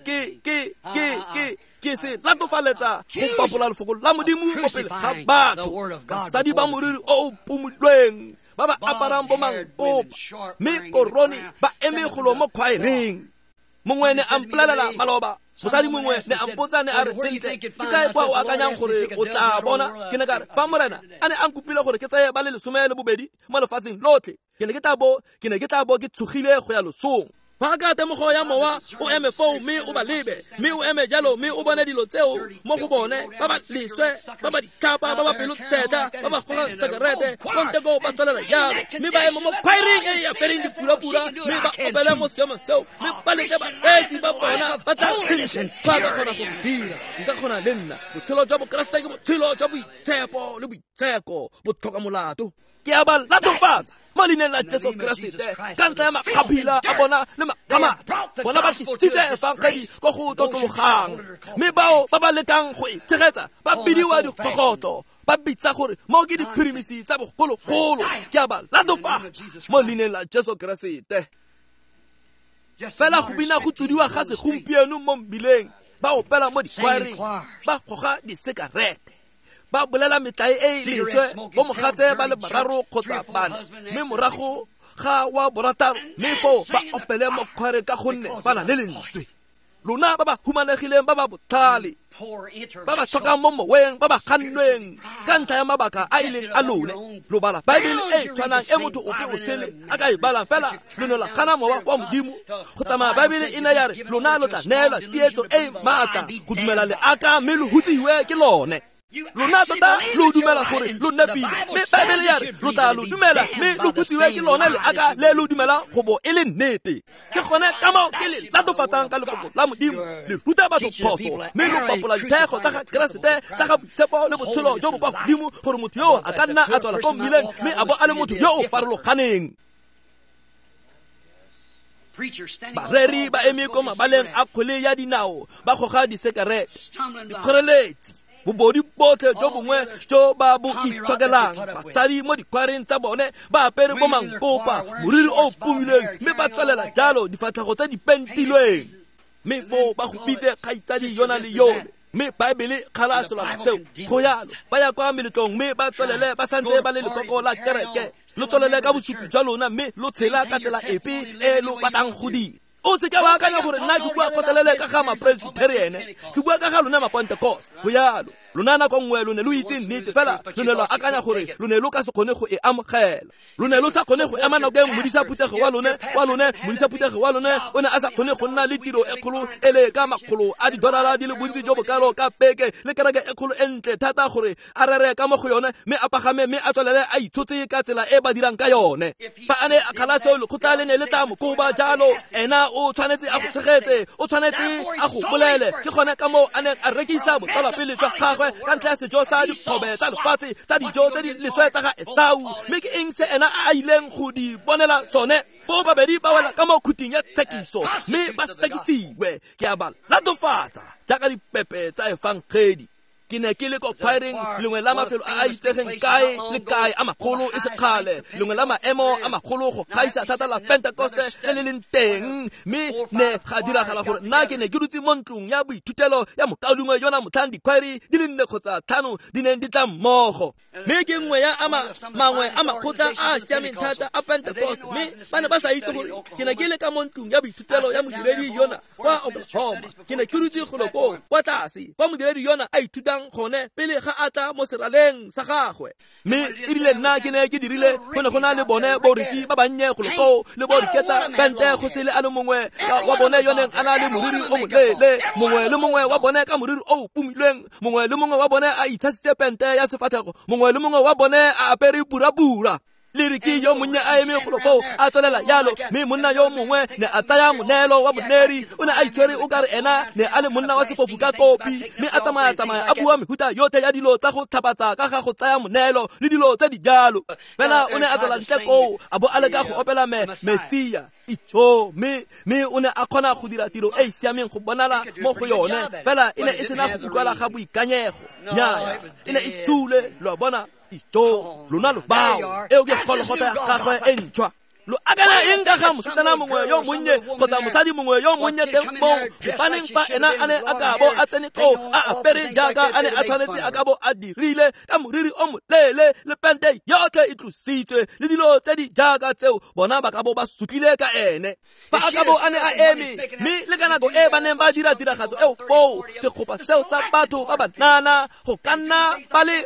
ke se latofaletsa go bapola lefoko la modimo mo pele ga batho basadi ba moriri o pomilweng ba ba aparang bo mangkopa mme korone ba eme golo mo khwaereng mongwe ne a mpolelela maloba mosadi mongwe ne a mpotsa ne a re sentle ke kae kwa o akanyang gore o tla bona ke ne ka re fa morena a ne a nkopile gore ke tseye ba le 12 mo lefatsheng lotlhe ke ne ke tla bo ke tshogile go ya losong fa ka temogo ya mowa o eme foo mme o ba lebe mme o eme jalo mme o bone dilo tseo mo go bone ba ba leswe ba ba ditlhapa ba ba pelo tseta ba ba goga sekerete konte go ba tswelela jalo mme ba eme mo khwaereng e ya pereng dipura mme ba opele mo seemo seo mme ba leke ba etsi ba bona ba tla tshintse fa ka kgona go dira nka kgona le nna botshelo jwa bokeresete ke botshelo jwa boitshepo le boitsheko bo tlhoka molato ke a ba latofatsa mo leineng la Jesu Keresete ka ntlha ya makgapila a bona le makamata bona ba tlisitse efangedi ko go totologang mme bao ba ba lekang go itshegetsa ba bidiwa dikgogoto ba bitsa gore mo ke diphirimisi tsa bogologolo ke a ba latofatsa mo leineng la Jesu Keresete fela go bina go tsudiwa ga segompieno mo mbileng ba opela mo dikhwaereng ba goga disekarete ba bolela metlae e leswe bo mogatse ba le bararo kgotsa bana mme morago ga wa borataro mme fo ba opele mo khwaereng ka gonne ba na le lentswe lona ba ba humanegileng ba ba botlhale ba ba tlhokang mo moweng ba ba gannweng ka ntlha ya mabaka a ileng a lone lo bala baebele e tshwanang e motho ope o sele a ka e balang fela leno la gana mowa wa modimo go tsamaya baebele e ne ya re lona lo tla neelwa tsietso e maatla go dumela le aka mme lo hutsiwe ke lone lona tota lo dumela gore lo nepile mme baebele ya re lo tla lo dumela mme lo hutsiwe ke lone le aka le lo dumela go bo e le nnete ke gone ka moo ke le latofatsang ka lefoko la modimo le ruta batho phoso mme lo bapola dithego tsa ga keresete tsa ga boitshepo le botshelo jo bo kwa godimo gore motho yo a ka nna a tswala ko mmileng mme a bo a le motho yo o farologaneng bareri ba eme ko mabaleng a kgwele ya dinao ba goga disekerete dikgoreletsi bobodi botlhe jo bongwe jo ba bo itshokelang basadi mo dikhwaereng tsa bone ba apere bo mangkopa moriri o pomilweng mme ba tswelela jalo difatlhago tse di pentilweng mme fo ba go bitse kgaitsadi yona le yone mme baebele kgala selwana seo go yalo ba ya kwa meletlong mme ba tswelele ba santse ba le lekoko la kereke lo tswelele ka bosupi jwa lona mme lo tshela ka tsela epe e lo batlang go dira o se ka ba akanya gore nna ke bua kgotlelele ka ga ma-Presbyterian ke bua ka ga lona ma-Pentecost go yalo lona nako nngwe lo ne lo itse nnete fela lo ne lo akanya gore lo ne lo ka se kgone go e amogela lo ne lo sa kgone go ema nako e modisa phutego wa lone modisa phutego wa lone o ne a sa kgone go nna le tiro e kgolo e le ka makgolo a $1 di le bontsi jo bokalo ka peke le kereke e kgolo e ntle thata gore a rere ka mo go yone mme a pagame mme a tswelele a itshotse ka tsela e ba dirang ka yone fa a ne a kgala seo lekgotla le ne le tla mo koba jalo ena o tshwanetse a go tshegetse o tshwanetse a go bolele ke gone ka moo a ne a rekisa botsala pele jwa gagwe ka ntlha ya sejo sa dikgobe tsa lefatshe tsa dijo tse di leswe tsa ga Esau mme ke eng se ena a ileng go di bonela sone bo babedi ba wela ka mo khuting ya tsekiso mme ba sekisiwe ke a ba latofatsa jaaka dipepe tsa efangedi ke ne ke le ko khwaereng lengwe la mafelo a itsegeng kae le kae a magolo e sekgale lengwe la maemo a magolo go gaisa thata la Pentecoste le le leng teng mme ne ga diragala gore nna ke ne ke dutse mo ntlong ya boithutelo ya mokaulungwe yona motlhang dikhwaeri di le 4 kgotsa 5 di neng di tla mmogo mme ke nngwe ya mangwe a makgotla a siameng thata a Pentecost mme ba ne ba sa itse gore ke ne ke le ka mo ntlong ya boithutelo ya modiredi yona kwa Oklahoma ke ne ke dutse goloko kwa tlase kwa modiredi yona a ithutang gone pele ga ata mo seraleng sa gagwe mme ebile nna ke ne ke dirile go ne go na le bone boriki ba bannye goloko le boriketa bente go sele a le mongwe wa bone yoneng a na le moriri o molele mongwe le mongwe wa bone ka moriri o pomilweng mongwe le mongwe wa bone a itshasitse pente ya sefatlhego mongwe le mongwe wa bone a apere purapura le re ke yo monnye a eme go fo a tswelela yalo mme monna yo mongwe ne a tsaya monelo wa boneri o ne a itshwere o ka re ena ne a le monna wa sefofu ka kopi mme a tsamaya a bua mehuta yotlhe ya dilo tsa go tlhapatsa ka ga go tsaya monelo le dilo tse di jalo fela o ne a tswela ntle koo a bo a leka go opela Mesia icho me o ne a kgona go dira tiro e siameng go bonala mo go yone fela e ne e sena go utlwala ga boikanyego nyaa e ne e sule lo bona icho lona lo bao eo ke kgologota ya gagwe e ntšhwa lo akana eng ka ga mosetsana mongwe yo monnye kgotsa mosadi mongwe yo monnye teng mo go baneng fa ena a ne a ka bo a tsene ko a apere jaaka a ne a tshwanetse a ka bo a dirile ka moriri o molele le pente yotlhe e tlositswe le dilo tse di jaaka tseo bona ba ka bo ba sutlile ka ene fa a ka bo a ne a eme mme le ka nako e ba neng ba dira tiragatso eo foo sekgopa seo sa batho ba banana go ka nna ba le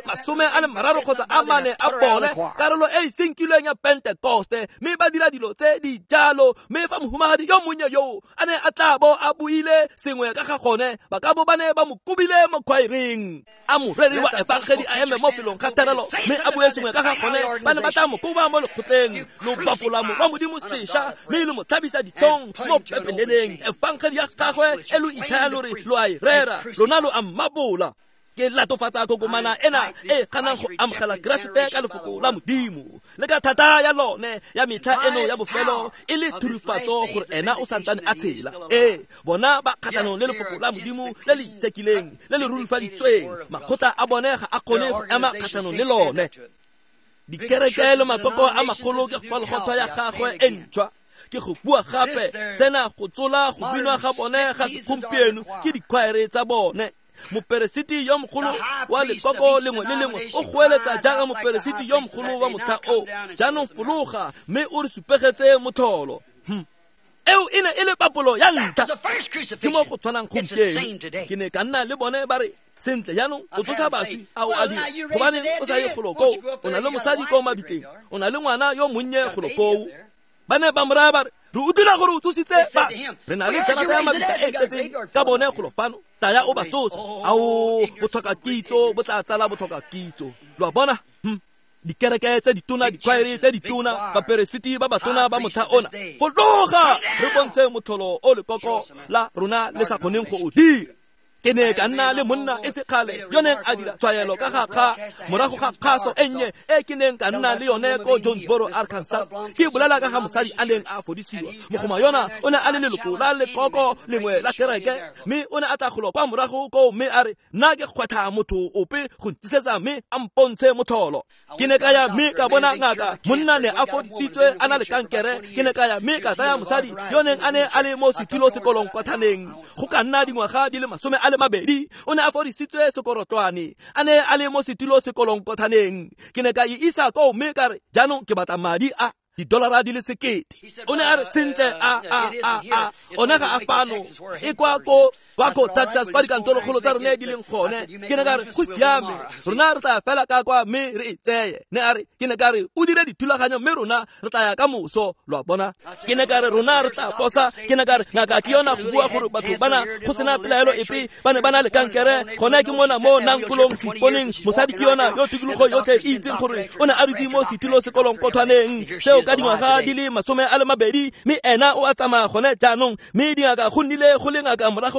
30 kgotsa a 4 a bone karolo e e senkilweng ya Pentekoste mme ba dira dilo tse di jalo mme fa mohumagadi yo monnye yo a ne a tla bo a buile sengwe ka ga gone ba ka bo ba ne ba mo kubile mo khwaereng a moreri wa evangeli a eme mo felong ga terelo mme a bue sengwe ka ga gone ba ne ba tla mo kuba mo lekgotleng lo bapola mo wa modimo sesha mme le mo thabisa ditong mo pepeneneng evangeli ya gagwe e lo ithaya lore lo a rera lona lo a mmabola ke latofatsa kokomana ena e kganang go amogela Keresete ka lefoko la modimo le ka thata ya lone ya metlha eno ya bofelo e le thurufatso gore ena o santsane a tshela bona ba kgathanong le lefoko la modimo le le itsekileng le le rulufaditsweng makgotla a bone ga a kgone go ema kgathanong le lone dikereke le makoko a magolo ke kgologotho ya gagwe e ntšhwa ke go bua gape sena go tsola go binwa ga bone ga segompieno ke dikhwaere tsa bone moperesiti yo mogolo wa lekoko lengwe le lengwe o goeletsa jaaka moperesiti yo mogolo wa motha o jaanong fologa mme o re supegetse motholo eo e ne e le papolo ya ntlha ke mo go tshwanang gompieno ke ne ka nna le bone ba re sentle jaanong o tsosa baswi a o a dira gobaneng o sa ye golokoo o na le mosadi ko mabitleng o na le ngwana yo monnye golokoo ba ne ba moraya ba re re o dira gore o tsositse basi re na le janata ya mabitla e tletseng ka bone golofano taya o ba tsosa ao bo tlhoka kitso bo tla tsala bo tlhoka kitso lo a bona dikereke tse ditona dikhwaere tse ditona baperesiti ba batona ba motha ona go loga re bontshe motholo o lekoko la rona le sa kgoneng go o dira ke ne ka nna le monna e sekgale yo neng a dira tshwaelo ka ga morago ga kgaso e nnye e ke neng ka nna le yone ko Jonesboro, Arkansas ke bolela ka ga mosadi a neng a fodisiwa mogoma yona o ne a le leloko la lekoko lengwe la kereke mme o ne a tla golo kwa morago ko mme a re nna ke kgwetha motho ope go ntlisetsa mme a mpontshe motholo ke ne ka ya mme ka bona ngaka monna ne a fodisitswe a na le kankere ke ne ka ya mme ka tsaya mosadi yo neng a ne a le mo setilo sekolong kwa thaneng go ka nna dingwaga di le 20 o ne a fodisitswe sekorotlwane a ne a le mo setilo sekolong kothaneng ke ne ka e isa ko mme ka re jaanong ke batla madi a $1,000 di le 1,000 o ne a re sentle o ne ga a fano e kwa ko wako Texas kwa dikantorokgolo tsa rona di leng gone ke ne ka re go siame rona re tla fela ka kwa mme re e tseye ne a re ke ne ka re o dire dithulaganyo mme rona re tla ya ka moso lo a bona ke ne ka re rona re tla posa ke ne ka re ngaka ke yona go bua gore batho bana go sena pelaelo epe ba ne ba na le kankere gone ke mona mo nankolong seponeng mosadi ke yona yo tikologo yotlhe e itseng gore o ne a dutse mo setilo sekolong kothaneng seo ka dingwaga di le 20 mme ena o a tsamaya gone jaanong mme dingaka go nnile go le ngaka morago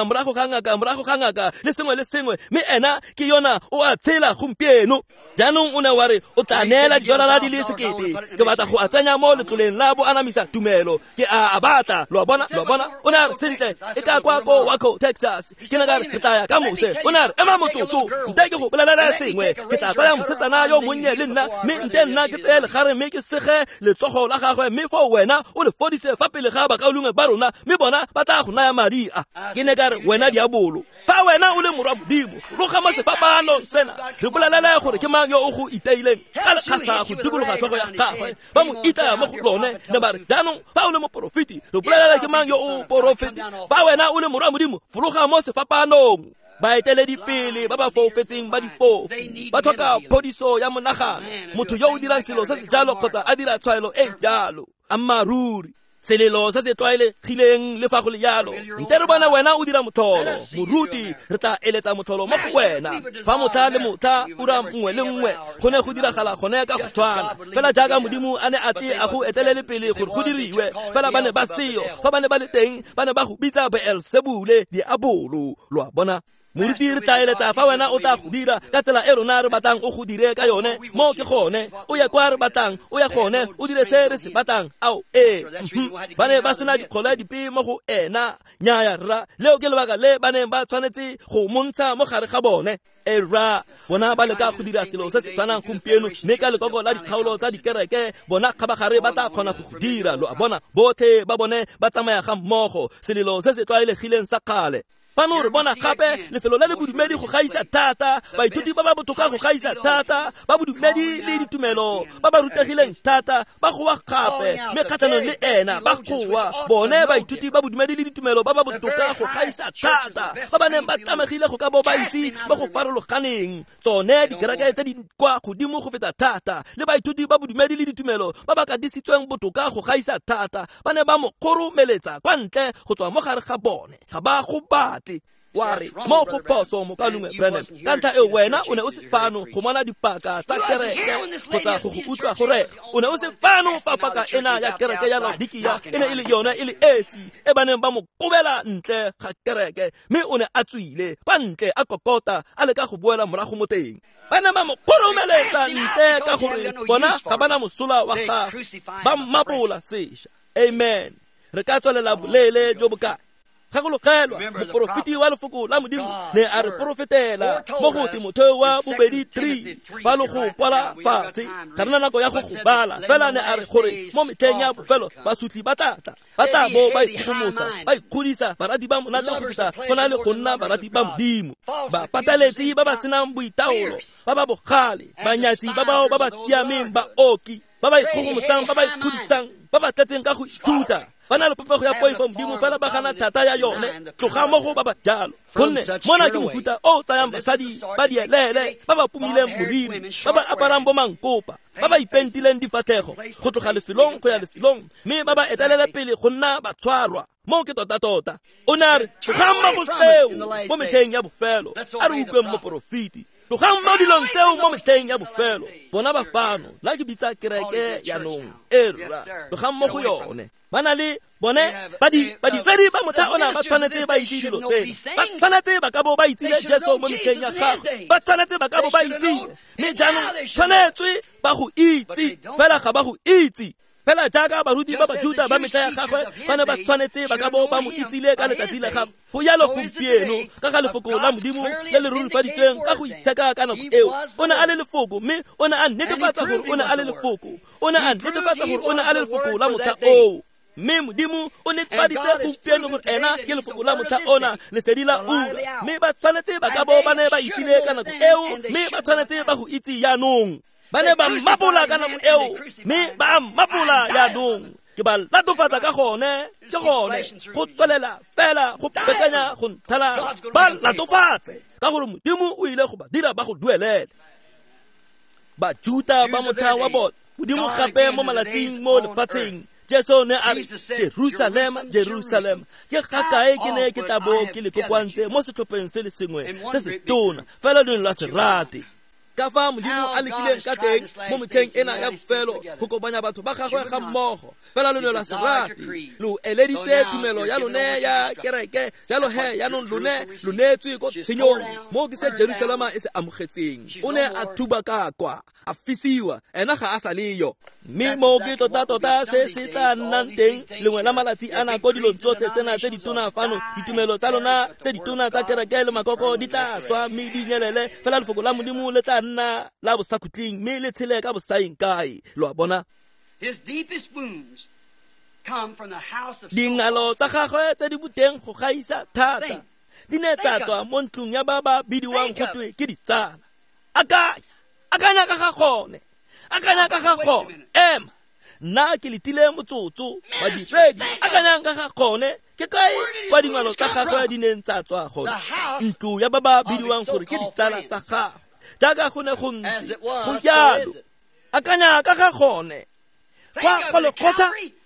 ga ngaka le sengwe mme ena ke yona o a tshela gompieno jaanong o ne wa re o tla neela $1,000 di le 1,000 ke batla go a tsenya mo letloleng la bo anamisa tumelo ke a batla lo bona o ne a re sentle e ka kwa ko Waco, Texas ke ne ka re tla ya ka mose o ne a re ema motsotso nte ke go bolelela sengwe ke tla tsaya mosetsana yo monnye le nna mme nte nna ke tseye legare mme ke sege letsogo la gagwe mme fo wena o le fodise fa pele ga bakaulungwe ba rona mme bona ba tla go naya madi a ke ne ka re wena diabolo fa wena o le morwa modimo go ga masefapano sena re bolelela gore ke mang yo o go iteileng ka lekgasa go dikologa tlhogo ya gagwe ba mo itaya mo go lone ne ba re jaanong fa o le moporofiti re bolelela ke mang yo o porofeti fa wena o le morwa modimo fologa mo sefapanong baeteledipele ba ba foufetseng ba difofu ba tlhoka phodiso ya monagano motho yo o dirang selo se se jalo kgotsa a dira tshwaelo e jalo ammaruri selelo se se tlwaelegileng le fa go le yalo nte re bona wena o dira motlholo moruti re tla eletsa motlholo mo go wena fa motlha le motlha ura nngwe le nngwe go ne go diragala gone ka go tshwana fela jaaka modimo a ne a tle a go etelele pele gore go diriwe fela ba ne ba seyo fa ba ne ba le teng ba ne ba go bitsa Beelzebule diabolo lwa bona moruti re tla eletsa fa wena o tla go dira ka tsela e rona re batlang o go dire ka yone mo ke gone o ye kwa re batlang o ye gone o dire se re se batlang ao ba ne ba sena dikgole dipe mo go ena nyaaya rra leo ke lebaka le ba ne ba tshwanetse go montsha mo gare ga bone era bona ba le ka go dira selo se se tshwanang gompieno mme ka lekoko la dikgaolo tsa dikereke bona kgabagare ba tla kgona go dira lo a bona botlhe ba bone ba tsamaya ga mmogo selelo se se tlwaelegileng sa kgale pano re bona gape lefelo le le bodumedi go gaisa thata baithuti ba ba botoka go gaisa thata ba bodumedi le ditumelo ba ba rutegileng thata ba goa gape mme kgatlhanong le ena ba goa bone baithuti ba bodumedi le ditumelo ba ba botoka go gaisa thata ba ba neng ba tamegile go ka bo ba itse ba go farologaneng tsone dikereke tse di kwa godimo go feta thata le baithuti ba bodumedi le ditumelo ba ba ka disitsweng botoka go gaisa thata ba ne ba mo kgoromeletsa kwa ntle go tswa mo gare ga bone ga ba go wa re mo go poso mo kalume Branham ka ntlha e wena o ne o se fano go bona dipaka tsa kereke kgotsa go utlwa gore o ne o se fano fa paka ena ya kereke ya Laodikia e ne e le yona e le esi e baneng ba mo kobela ntle ga kereke mme o ne a tswile kwa ntle a kokota a le ka go boela morago mo teng ba ne ba mo kgoromeletsa ntle ka gore bona ga bana mosola wa gagwe ba mmapola sesha amen re ka tswelela bolele jo bokae gagologelwa moporofeti wa lefoko la modimo ne a re porofetela mo go Timotheo wa 2:3 ba lo go kwala fatshe ga rena nako ya go gobala fela ne a re gore mo metlheng ya bofelo basutli ba tla bo ba ikgomosa ba ikgodisa barati ba monate go feta go na le go nna barati ba modimo ba pataletsi ba ba senang boitaolo ba ba bogale banyatsi ba bao ba ba siameng ba oki ba ba ikgomosang ba ba ikgodisang ba ba tletseng ka go ithuta ba na le popego ya poifo modimo fela ba gana thata ya yone tloga mo go ba ba jalo gonne mona ke mohuta o tsayang basadi ba dielele ba ba pumileng moriri ba ba aparang bo mankopa ba ba ipentileng difatlhego go tloga lefelong go ya lefelong mme ba ba etelele pele go nna ba tshwarwa mo ke tota o ne a re tlogang mo go seo mo metlheng ya bofelo a re utlweng moporofeti tlogang mo dilong tseo mo metlheng ya bofelo bona ba fano la ke bitsa kereke yanong era tlogang mo go yone ba na le bone badiredi ba motha ona ba tshwanetse ba itse dilo tsena ba tshwanetse ba ka bo ba itsile Jesu mo metlheng ya gagwe ba tshwanetse ba ka bo ba itsile mme jaanong tshwanetse ba go itse fela ga ba go itse fela jaaka baruti ba Bajuda ba metla ya gagwe ba ne ba tshwanetse ba ka bo ba mo itsile ka letsatsi la gagwe go yalo gompieno ka ga lefoko la modimo le le rurufaditsweng ka go itsheka ka nako eo o ne a le lefoko mme o ne a netefatsa gore o ne a le lefoko o ne a netefatsa gore o ne a le lefoko la motha o mme modimo o netefaditse gompieno gore ena ke lefoko la motha ona lesedi la ura mme ba tshwanetse ba ka bo ba ne ba itsile ka nako eo mme ba tshwanetse ba go itse yaanong ba ne ba mmapola ka nako eo mme ba mmapola yaanong ke ba latofatsa ka gone ke gone go tswelela fela go bekanya go nthala ba latofatse ka gore modimo o ile go ba dira ba go duelele Bajuda ba motha wa bona modimo gape mo malatsing mo lefatsheng Jesu ne a re Jerusalem ke gakae ke ne ke tla bo ke le kokwantse mo setlhopheng se le sengwe se se tona fela le la serate ka fa modimo a lekileng ka teng mo metlheng ena ya bofelo go kopanya batho ba gagwe ga mmogo fela le la serate lo eleditse tumelo ya lone ya kereke jalo he ya non lo netswe go tshenyong mo ke se Jerusalema e se amogetseng o ne a thuba ka kwa a fisiwa ena ga a sa leyo mme mo ke tota se se tla nnang teng lengwe la malatsi a nako dilong tsotlhe tsena tse di tona fano ditumelo tsa lona tse di tona tsa kereke le makoko di tla swa mme di nyelele fela lefoko la modimo le tla nna la bosakhutleng mme le tshele ka bosaeng kae lo a bona dingalo tsa gagwe tse di boteng go gaisa thata di ne tsa tswa mo ntlong ya ba ba bidiwang gotwe ke ditsala akanya ka ga gone ema nna ke letile motsotso badiredi akanyang ka ga gone ke kae kwa dingalo tsa gagwe di neng tsa tswa gone ntlo ya ba ba bidiwang gore ke ditsala tsa gagwe jaaka go ne go ntse go jalo akanya ka ga gone kwa lekgotla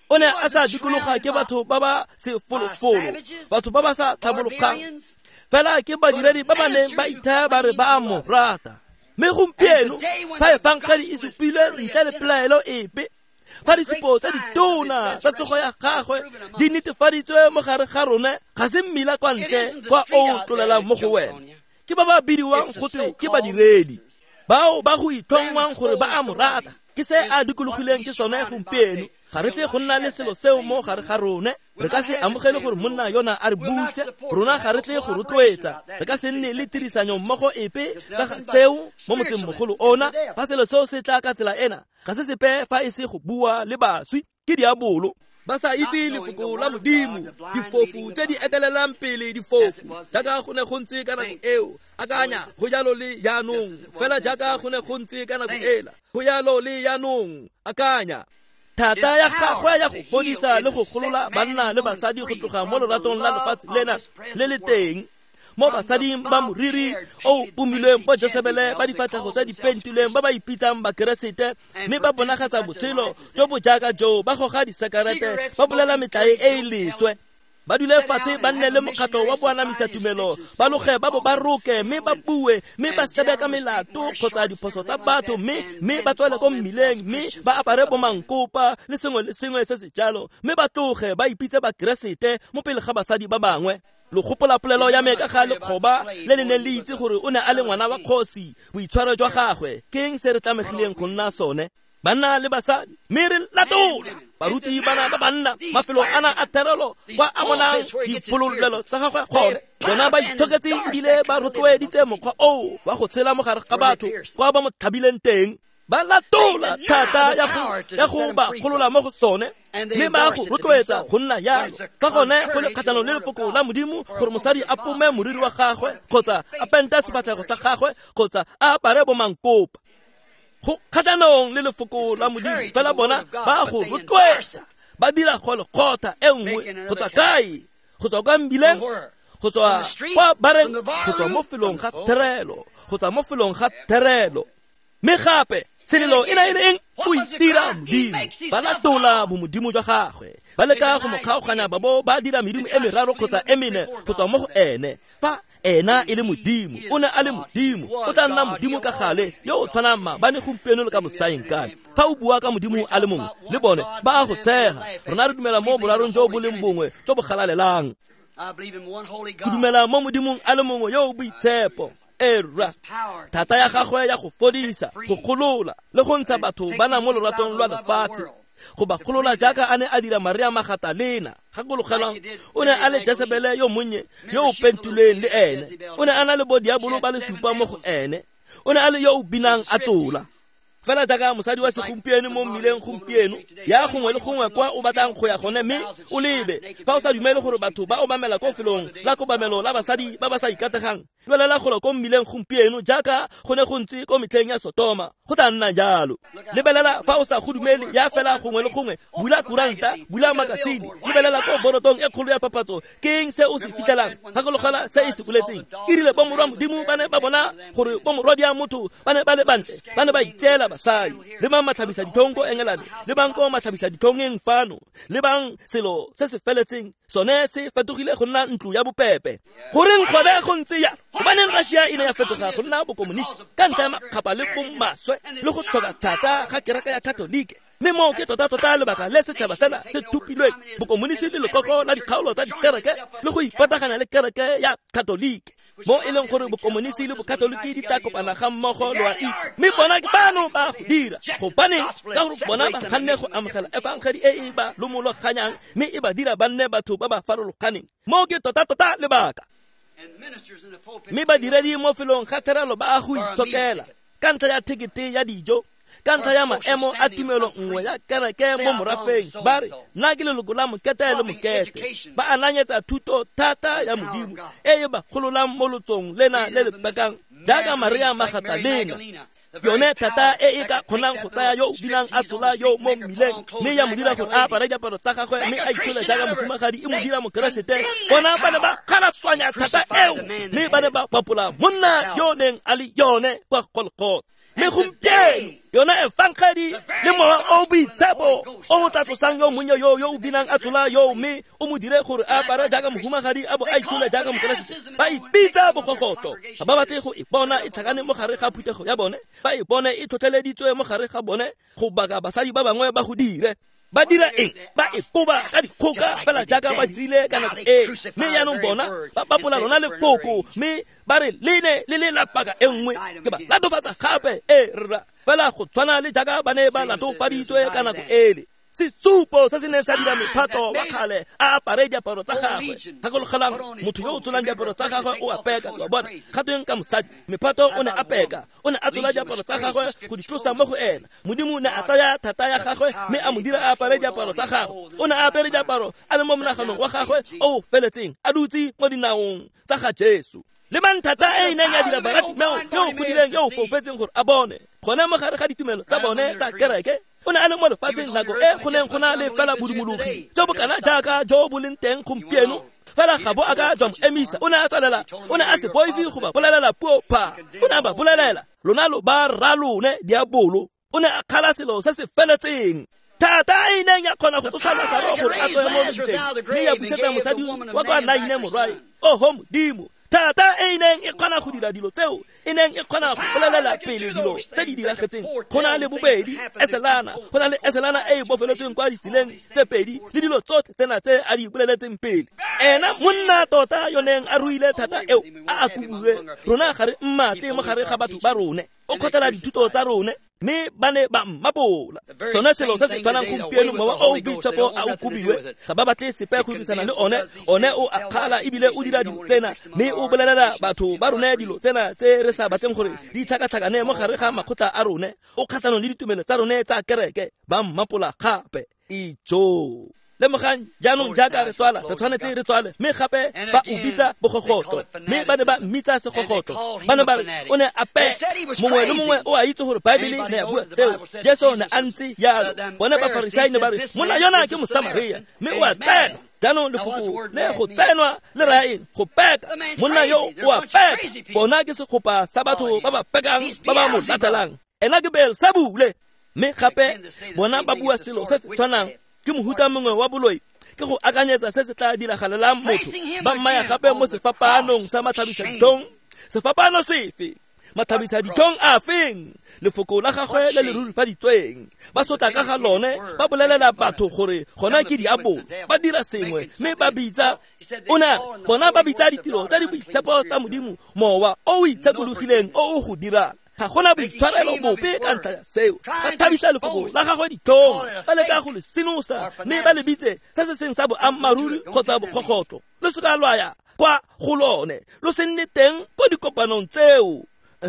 o ne a sa dikologa ke batho ba ba sefolofolo, batho ba ba sa tlhabologang, fela ke badiredi ba ba neng ba ithaya ba re ba a mo rata. Mme gompieno fa efangkadi e supilwe ntle le pelaelo epe, fa ditshupo tsa ditona tsa tsogo ya gagwe di netefaditswe mo gare ga rona, ga se mmila kwa ntle kwa o tlolelang mo go wena. Ke ba ba bidiwang gotwe ke badiredi, bao ba go itlhongwang gore ba a mo rata. Ke se a dikologileng ke sone gompieno. Ga re tle go nna le selo seo mo gare ga rone. Re ka se amogele gore monna yona a re buse, rona ga re tle go rotloetsa. Re ka se nne le tirisanyo mmogo epe ka ga seo mo motseng mogolo ona. Fa selo seo se tla ka tsela ena, ga se sepe fa e se go bua le baswi ke diabolo. Ba sa itse lefoko la Modimo, difofu tse di etelelang pele difofu, jaaka go ne go ntse ka nako eo. Akanya go jalo le jaanong, fela jaaka go ne go ntse ka nako ela, go jalo le jaanong. Akanya thata ya gagwe ya go fodisa le go golola banna le basadi go tloga mo loratong la lefatshe lena le le teng, mo basading ba moriri o pomilweng bo Jezebele ba difatlhego tsa dipentilweng ba ba ipitsang bakeresete, mme ba bonagatsa botshelo jo bo jaaka jo, ba goga disekerete, ba bolela metlae e leswe, ba dule fatshe ba nne le mokgatlo wa boanamisa tumelo, ba loge ba bo ba roke, mme ba bue, mme ba sebe ka melato kgotsa diphoso tsa batho, mme ba tswele ko mmileng, mme ba apare bomankopa le sengwe se se jalo, mme ba tloge ba ipitse bakeresete mo pele ga basadi ba bangwe. Lo gopola polelo ya me ka ga lekgoba le le neng le itse gore o ne a le ngwana wa kgosi. Boitshwaro jwa gagwe ke eng se re tlamegileng go nna sone? Banna le basadi, mme re latola baruti bana ba banna mafelo ana a therelo kwa a monang dipololelo tsa gagwe gone. Bona ba ithoketse ebile ba rotloeditse mokgwa o wa go tshela mo gare ga batho kwa ba mo thabileng teng. Ba latola thata ya go ba golola mo go sone, mme ba go rotloetsa go nna yalo. Ka gone go le kgatlhanong le lefoko la Modimo gore mosadi a pome moriri wa gagwe kgotsa a pente sefatlhego sa gagwe kgotsa a apare bomankopa. Go kgatlhanong le lefoko la Modimo fela bona ba go rotloetsa, ba dira go le kgotha e nngwe kgotsa kae, go tswa kwa mbileng, go tswa kwa bareng, go tswa mo felong ga therelo, go tswa mo felong ga therelo. Mme gape selelo e na e le eng? O itira Modimo. Ba latola bomodimo jwa gagwe, ba leka go mo kgaoganya ba bo ba dira medimo e meraro kgotsa e mene go tswa mo go ene. Fa ena e le Modimo, o ne a le Modimo, o tla nna Modimo ka gale yo o tshwanang maabane gompieno le ka mosaeng kane. Fa o bua ka Modimo a le mongwe, le bone ba a go tshega. Rona re dumela mo borarong jo bo leng bongwe jo bo galalelang. Ke dumela mo Modimong a le mongwe yo o boitshepo. Era thata ya gagwe ya go fodisa, go golola le go ntsha batho ba na mo loratong lwa lefatshe, go ba golola jaaka a ne a dira Maria Magatalena. Gakologelwang o ne a le Jezebele yo monnye yo o pentulweng le ene, o ne a na le bodiabolo ba le supa mo go ene, o ne a le yo o binang a tsola. Fela jaaka mosadi wa segompieno mo mmileng gompieno, ya gongwe le gongwe kwa o batlang go ya gone, mme o lebe fa o sa dumele gore batho ba obamela ko felong la kobamelo la basadi ba ba sa ikategang. Lebelela gore ko mmileng gompieno jaaka go ne go ntse ko metlheng ya Sodoma go tla nna jalo. Lebelela fa o sa go dumele ya fela gongwe le gongwe, bula kuranta, bula makasine, lebelela ko borotong e kgolo ya papatso, ke eng se o se fitlhelang? Gakologela se e se boletseng. E rile bo morwa Modimo ba ne ba bona gore bo morwadi ya motho ba ne ba le bantle, ba ne ba itseela basadi, le bang matlhabisa dithong ko Engelane, le bang ko matlhabisa dithong eng fano, le bang selo se se feletseng sone se fetogile go nna ntlo ya bopepe. Goreng gone go ntse ya baneng Russia e ne ya fetoga go nna bokomonisi ka ntlha ya makgapa le bommaswe le go tlhoka thata ga kereke ya Katolike. Mme mo ke tota lebaka le setšhaba sena se thupilweng bokomonisi le lekoko la dikgaolo tsa dikereke le go ipataganya le kereke ya Katolike, mo e leng gore bokomonisi le bokatoliki di tla kopana ga mmogo lo a itse. Mme bona ke bano ba go dira go baneng ka gore bona ba kganne go amogela evangeli e ba lomologanyang, mme e ba dira ba nne batho ba ba farologaneng. Mo ke tota lebaka, mme badiredi mo felong ga therelo ba go itshokela ka ntlha ya thekete ya dijo, ka ntlha ya maemo a tumelo nngwe ya kereke mo morafeng. Ba re nna ke leloko la mokete le mokete, ba ananyetsa thuto thata ya Modimo e ba gololang mo lotsong lena le le bekang jaaka Maria Magatalena, yone thata e ka kgonang go tsaya yo o binang a tsola yo mo mmileng, mme ya mo dira gore a apare diaparo tsa gagwe, mme a itshole jaaka mokumagadi, e mo dira mokeresete. Bona ba ne ba kgaratswanya thata eo, mme ba ne ba bapola monna yo neng a le yone kwa Golgotha. mme gompieno yona evangeli le mowa o boitshepo o o tla tlosang yo monnye yo o binang a tsola yo mme o mo dire gore a apare jaaka mohumagadi a bo a itshole jaaka mokeresete ba ipitsa bogogoto ga ba batle go ipona e tlhakane mo gare ga phuthego ya bone ba e bone e tlhotlheleditswe mo gare ga bone go baka basadi ba bangwe ba go dire ba dira eng ba ikoba ka dikgoka fela jaaka ba dirile ka nako mme yaanong bona ba bapola lona lefoko mme ba re le lapaka e nngwe ke ba latofatsa gape rra fela go tshwana le jaaka ba ne ba latofaditswe ka nako ele sesupo se se ne sa dira mephato wa kgale a apare diaparo tsa gagwe gakologelang motho yo o tsolang diaparo tsa gagwe o a peka wa bona gatweng ka mosadi mephato o ne a peka o ne a tsola diaparo tsa gagwe go di tlosa mo go ena modimo ne a tsaya thata ya gagwe mme a mo dira a apare diaparo tsa gagwe o ne a apere diaparo a le mo monaganong wa gagwe o feletseng a dutse mo dinaong tsa ga Jesu le manthata e neng ya dira Baratimeo yo go dileng yo fofetseng gore a bone gona mo gare ga ditumelo tsa bone tsa kereke o ne a le mo lefatsheng nako e go neng go na le fela bodumologi jo bo kana jaaka jo bo leng teng gompieno fela ga bo a ka jwa mo emisa o ne a tswalela o ne a se boifi go ba bolelela puo pha o ne a ba bolelela lona lo ba ralone diabolo o ne a kgala selo se se feletseng thata e neng ya kgona go tsosa Lazaro gore a tswe mo mediteng mme ya busetsa mosadi wa kwa naine morwae oho modimo thata e neng e kgona go dira dilo tseo e neng e kgona go bolelela pele dilo tse di diragetseng go na le bobedi eselana go na le eselana e bofeletsweng kwa ditseleng tse pedi le dilo tsotlhe tsena tse a di boleletseng pele ena monna tota yo neng a ruile thata eo a kubuwe rona ga re mmatle mo gare ga batho ba rone o kgotela dithuto tsa rone mme ba ne ba mmapola sone selo se se tshwanang gompieno mowa o boitshepo a o kobiwe ga ba batle sepe go dirisana le one o a kgala ebile o dira dilo tsena mme o bolelela batho ba rone dilo tsena tse re sa batleng gore di tlhakatlhakane mo gare ga makgotla a rone o kgatlhanong le ditumelo tsa rone tsa kereke ba mmapola gape ijo le mogang jaanong jaaka re tswala re tshwanetse re tswale mme gape ba o bitsa bogogoto mme ba ne ba mmitsa segogoto ba ne ba re o ne a pe mongwe le mongwe o a itse gore baebele ne ya bua seo Jesu ne a ntse yalo bone bafarisai ne ba re monna yona ke mosamaria mme o a tsena jaanong lefoko le go tsenwa le raya eng go peka monna yo o a peka bona ke sekgopa sa batho ba ba pekang ba ba mo latelang ena ke Beelzebule mme gape bona ba bua selo se se tshwanang ke mohuta mongwe wa boloi ke go akanyetsa se se tla diragalelang motho ba mmaya gape mo sefapanong sa mathabisaditlhong sefapano sefe mathabisaditlhong a feng lefoko la gagwe le le rurifaditsweng ba sotla ka ga lone ba bolelela batho gore gona ke diabolo ba dira sengwe mme ba bitsa bona ba bitsa ditiro tsa di boitshepo tsa modimo mowa o o itshekologileng o o go dirang ga gona boitshwarelo bope ka ntlha ya seo ba thabisa lefoko la gagwe ditlhong ba leka go le sinosa mme ba le bitse se se seng sa boammaruri kgotsa bokgokgotlo le se ka lwaya kwa go lone lo se nne teng ko dikopanong tseo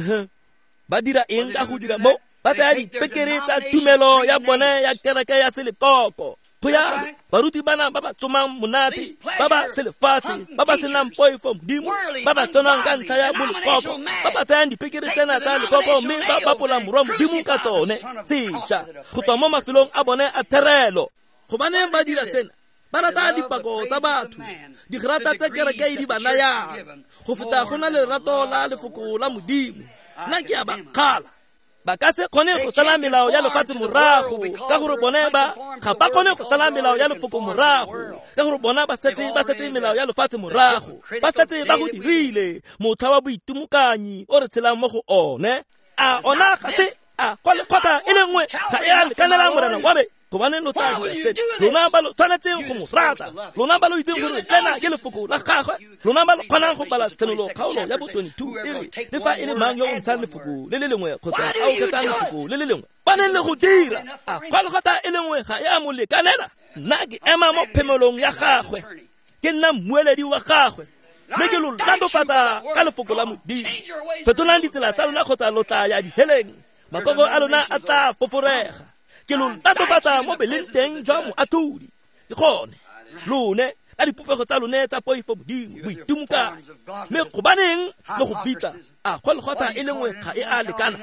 ba dira eng ka go dira mo ba tsaya dipekere tsa tumelo ya bone ya kereke ya selekoko go ya baruti bana ba ba tsomang monate ba ba selefatshe ba ba senang poifo modimo ba ba tsonang ka ntlha ya bolekoko ba ba tsayang dipekere tsena tsa lekoko mme ba bapola morwa modimo ka tsone sešwa go tswa mo mafelong a bone a therelo gobaneng ba dira sena ba rata dipako tsa batho digrata tse kereke di ba nayang go feta go na lerato la lefoko la modimo nna ke a ba kgala ba ka se kgone go sala melao ya lefatshe morago ka gore bone ga ba kgone go sala melao ya lefoko morago ka gore bona ba setse melao ya lefatshe morago ba setse ba go dirile motlha wa boitemokanyi o re tshelang mo go one a ona ga se a kwa lekgotla e le nngwe ga e a lekanela morena wa be gobaneng lo tla dira sete lona ba lo tshwanetseng go mo rata lona ba lo itseng gore lena ke lefoko la gagwe lona ba lo kgonang go bala tsenolo kgaolo ya bo 22 e re le fa e le mang yo o ntshang lefoko le le lengwe kgotsa a oketsang lefoko le le lengwe ba neng le go dira a kwa lekgotla e le nngwe ga e a mo lekanela nna ke ema mo phemelong ya gagwe ke nna mmueledi wa gagwe mme ke lo latofatsa ka lefoko la modimo fetolang ditsela tsa lona kgotsa lo tla ya diheleng makoko a lona a tla foforega ke lo latofatsa mo beleng teng jwa moatlhodi ke gone lone ka dipopego tsa lone tsa poifo modimo boitemokanyi mme gobaneng le go bitsa a go legotla e lengwe ga e a lekana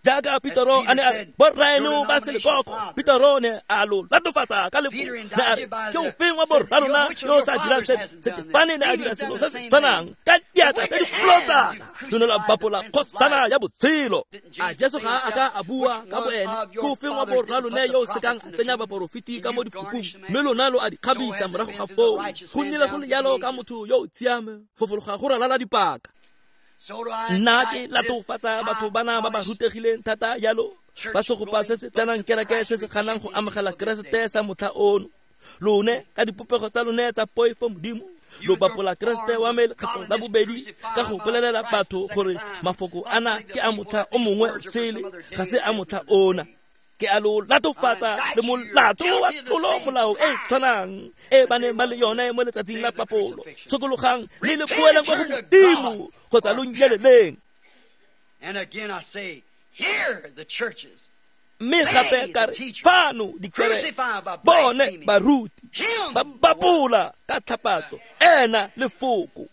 jaaka Petero a ne a re borraeno ba selekoko. Petero ne a lo latofatsa ka lefu ne a re ke o feng wa borra rona yo sa dirang se Stefane ne a dira selo se se tshwanang ka diatla tse di plotsana lone la bapola kgosana ya botshelo. A Jesu ga a ka a bua ka boene ke o feng wa borra lone yo o sekang a tsenya baporofiti ka mo dipukung mme lona lo a di kgabisa morago ga foo go nnile go le jalo ka motho yo o tsiame go fologa go ralala dipaka. Nna ke latofatsa batho bana ba ba rutegileng thata jalo ba segopa se se tsenang kereke se se kganang go amogela Keresete sa motlha ono. Lone ka dipopego tsa lone tsa poifo Modimo lo bapola Keresete wa me lekgetlo la bobedi ka go bolelela batho gore mafoko ana ke a motlha o mongwe o sele ga se a motlha ona. Ke a lo latofatsa le molato wa tlolo molao e tshwanang e ba neng ba le yone mo letsatsing la papolo tshokologang le le buelang kwa go Modimo kgotsa lo nyeleleng. And again I say, here the churches mme gape ka re fano dikereke bone baruti ba bapola ka tlhapatso ena lefoko.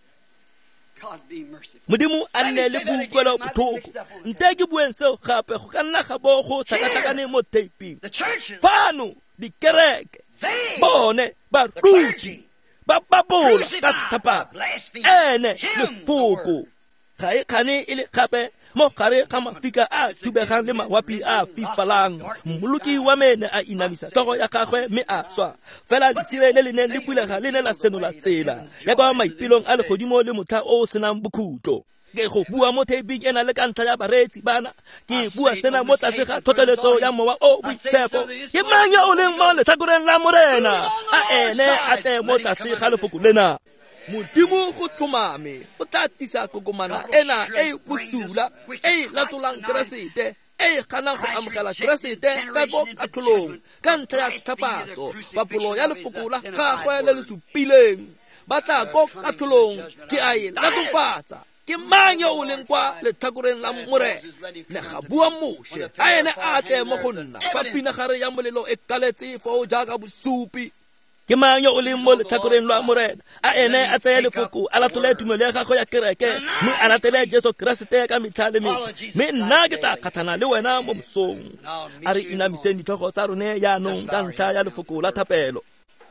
Modimo a nne le buukwelo botlhoko. Nte ke bueng seo gape go ka nna ga bo go tlhakatlhakane mo taping. Fano dikereke bone baruti ba bapola ka tlhapatso ene lefoko. Ga e kgane e le gape mo gare ga mafika a thubegang le mawapi a fifalang. Mmoloki wa mene a inamisa togo ya gagwe mme a swa fela lesire le le neng le bulega le ne la senola tsela ya kwa maipilong a legodimo le motlha o senang bokhutlo. Ke go bua mo taping ena le ka ntlha ya bareetsi bana ke bua sena mo tlase ga thoteletso ya mowa o boitshepo. Ke mang yo o leng mo letlhakoreng la morena a ene a tle mo tlase ga lefoko lena. Modimo go tlhomame o tla tisa kokomana ena e bosula e latolang Keresete e ganang go amogela Keresete ka go katlholong ka ntlha ya tlhapatso papolo ya lefoko la gagwe le le supileng. Ba tla go katlholong ke a e latofatsa. Ke mang yo o leng kwa letlhakoreng la morena ne ga bua moshe a ene a tle mo go nna fa pinagare ya molelo e kaletse fo jaaka bosupi. Ke mang yo o leng mo letlhakoreng la morena a ene a tsaya lefoko a latole tumelo ya gagwe ya kereke mme a latele Jesu Keresete ka metlha le metlha. Mme nna ke tla kgathana le wena mo mosong. A re inamiseng ditlhogo tsa rone yaanong ka ntlha ya lefoko la thapelo.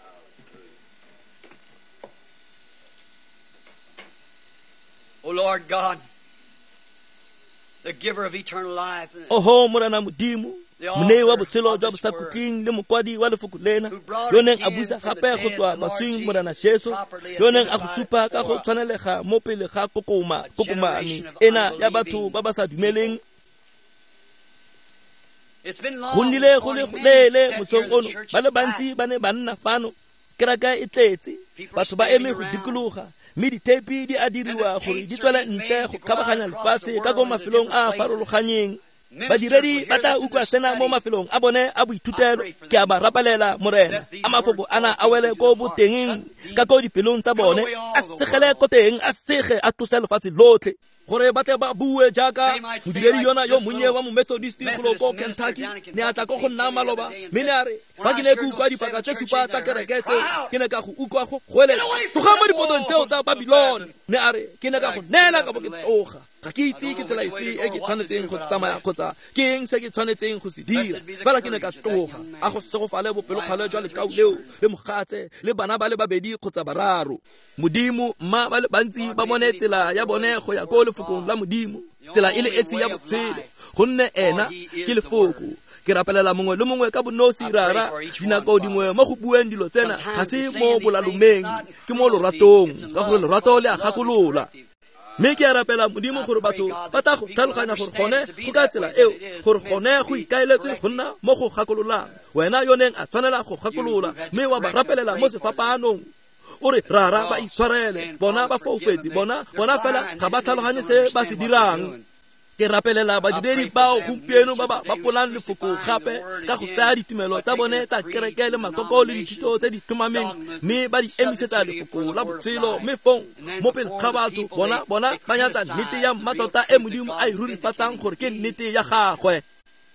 O Lord God, the giver of eternal life, Oho morena Modimo mone wa botshelo jwa bosakutleng le mokwadi wa lefoko lena yo neng a busa gape go tswa baswing morena Jesu yo neng a go supa ka go tshwanelega mo pele ga kokomane ena ya batho ba ba sa dumeleng. Go nnile go le golele mosong ono ba le bantsi ba ne ba nna fano kereke e tletse batho ba eme go dikologa mme diteipi di a diriwa gore di tswele ntle go kgabaganya lefatshe ka go mafelong a farologanyeng. Badiredi ba tla utlwa sena mo mafelong a bone a boithutelo. Ke a ba rapalela morena a mafoko ana a wele ko boteng ka ko dipelong tsa bone a segele ko teng a sege a tlose lefatshe lotlhe gore ba tle ba bue jaaka modiredi yona yo monnye wa mo Methodist go ko Kentucky ne a tla go nna maloba mme ne a re ba ke ne ke utlwa dipaka tse supa tsa kereke tseo ke ne ka go utlwa go goelela toga mo dipotong tseo tsa Babylon. Ne a re ke ne ka go nela ka bo ke toga ga ke itse ke tsela efe e ke tshwanetseng go tsamaya kgotsa ke eng se ke tshwanetseng go se dira fela ke ne ka toga a go segofale bopelokgale jwa lekau leo le mogatse le bana ba le babedi kgotsa bararo. Modimo mma ba le bantsi ba bone tsela ya bone go ya ko lefokong la Modimo tsela e le esi ya botshelo gonne ena ke lefoko. Ke rapelela mongwe le mongwe ka bonosi rara dinako dingwe mo go bueng dilo tsena ga se mo bolalomeng ke mo loratong ka gore lorato le a gakolola. Mme ke a rapela Modimo gore batho ba tla go tlhaloganya gore gone go ka tsela eo gore gone go ikaeletswe go nna mo go gakololang wena yo neng a tshwanela go gakolola mme wa ba rapelela mo sefapanong. O re rara ba itshwarele bona ba foufetse bona fela ga ba tlhaloganye se ba se dirang. Ke rapelela badiredi bao gompieno ba ba polang lefoko gape ka go tsaya ditumelo tsa bone tsa kereke le makoko le dithuto tse di tlhomameng mme ba di emisetsa lefoko la botshelo mme fong mo pele ga batho bona ba nyatsa nnete ya mmatota e Modimo a e rurifatsang gore ke nnete ya gagwe.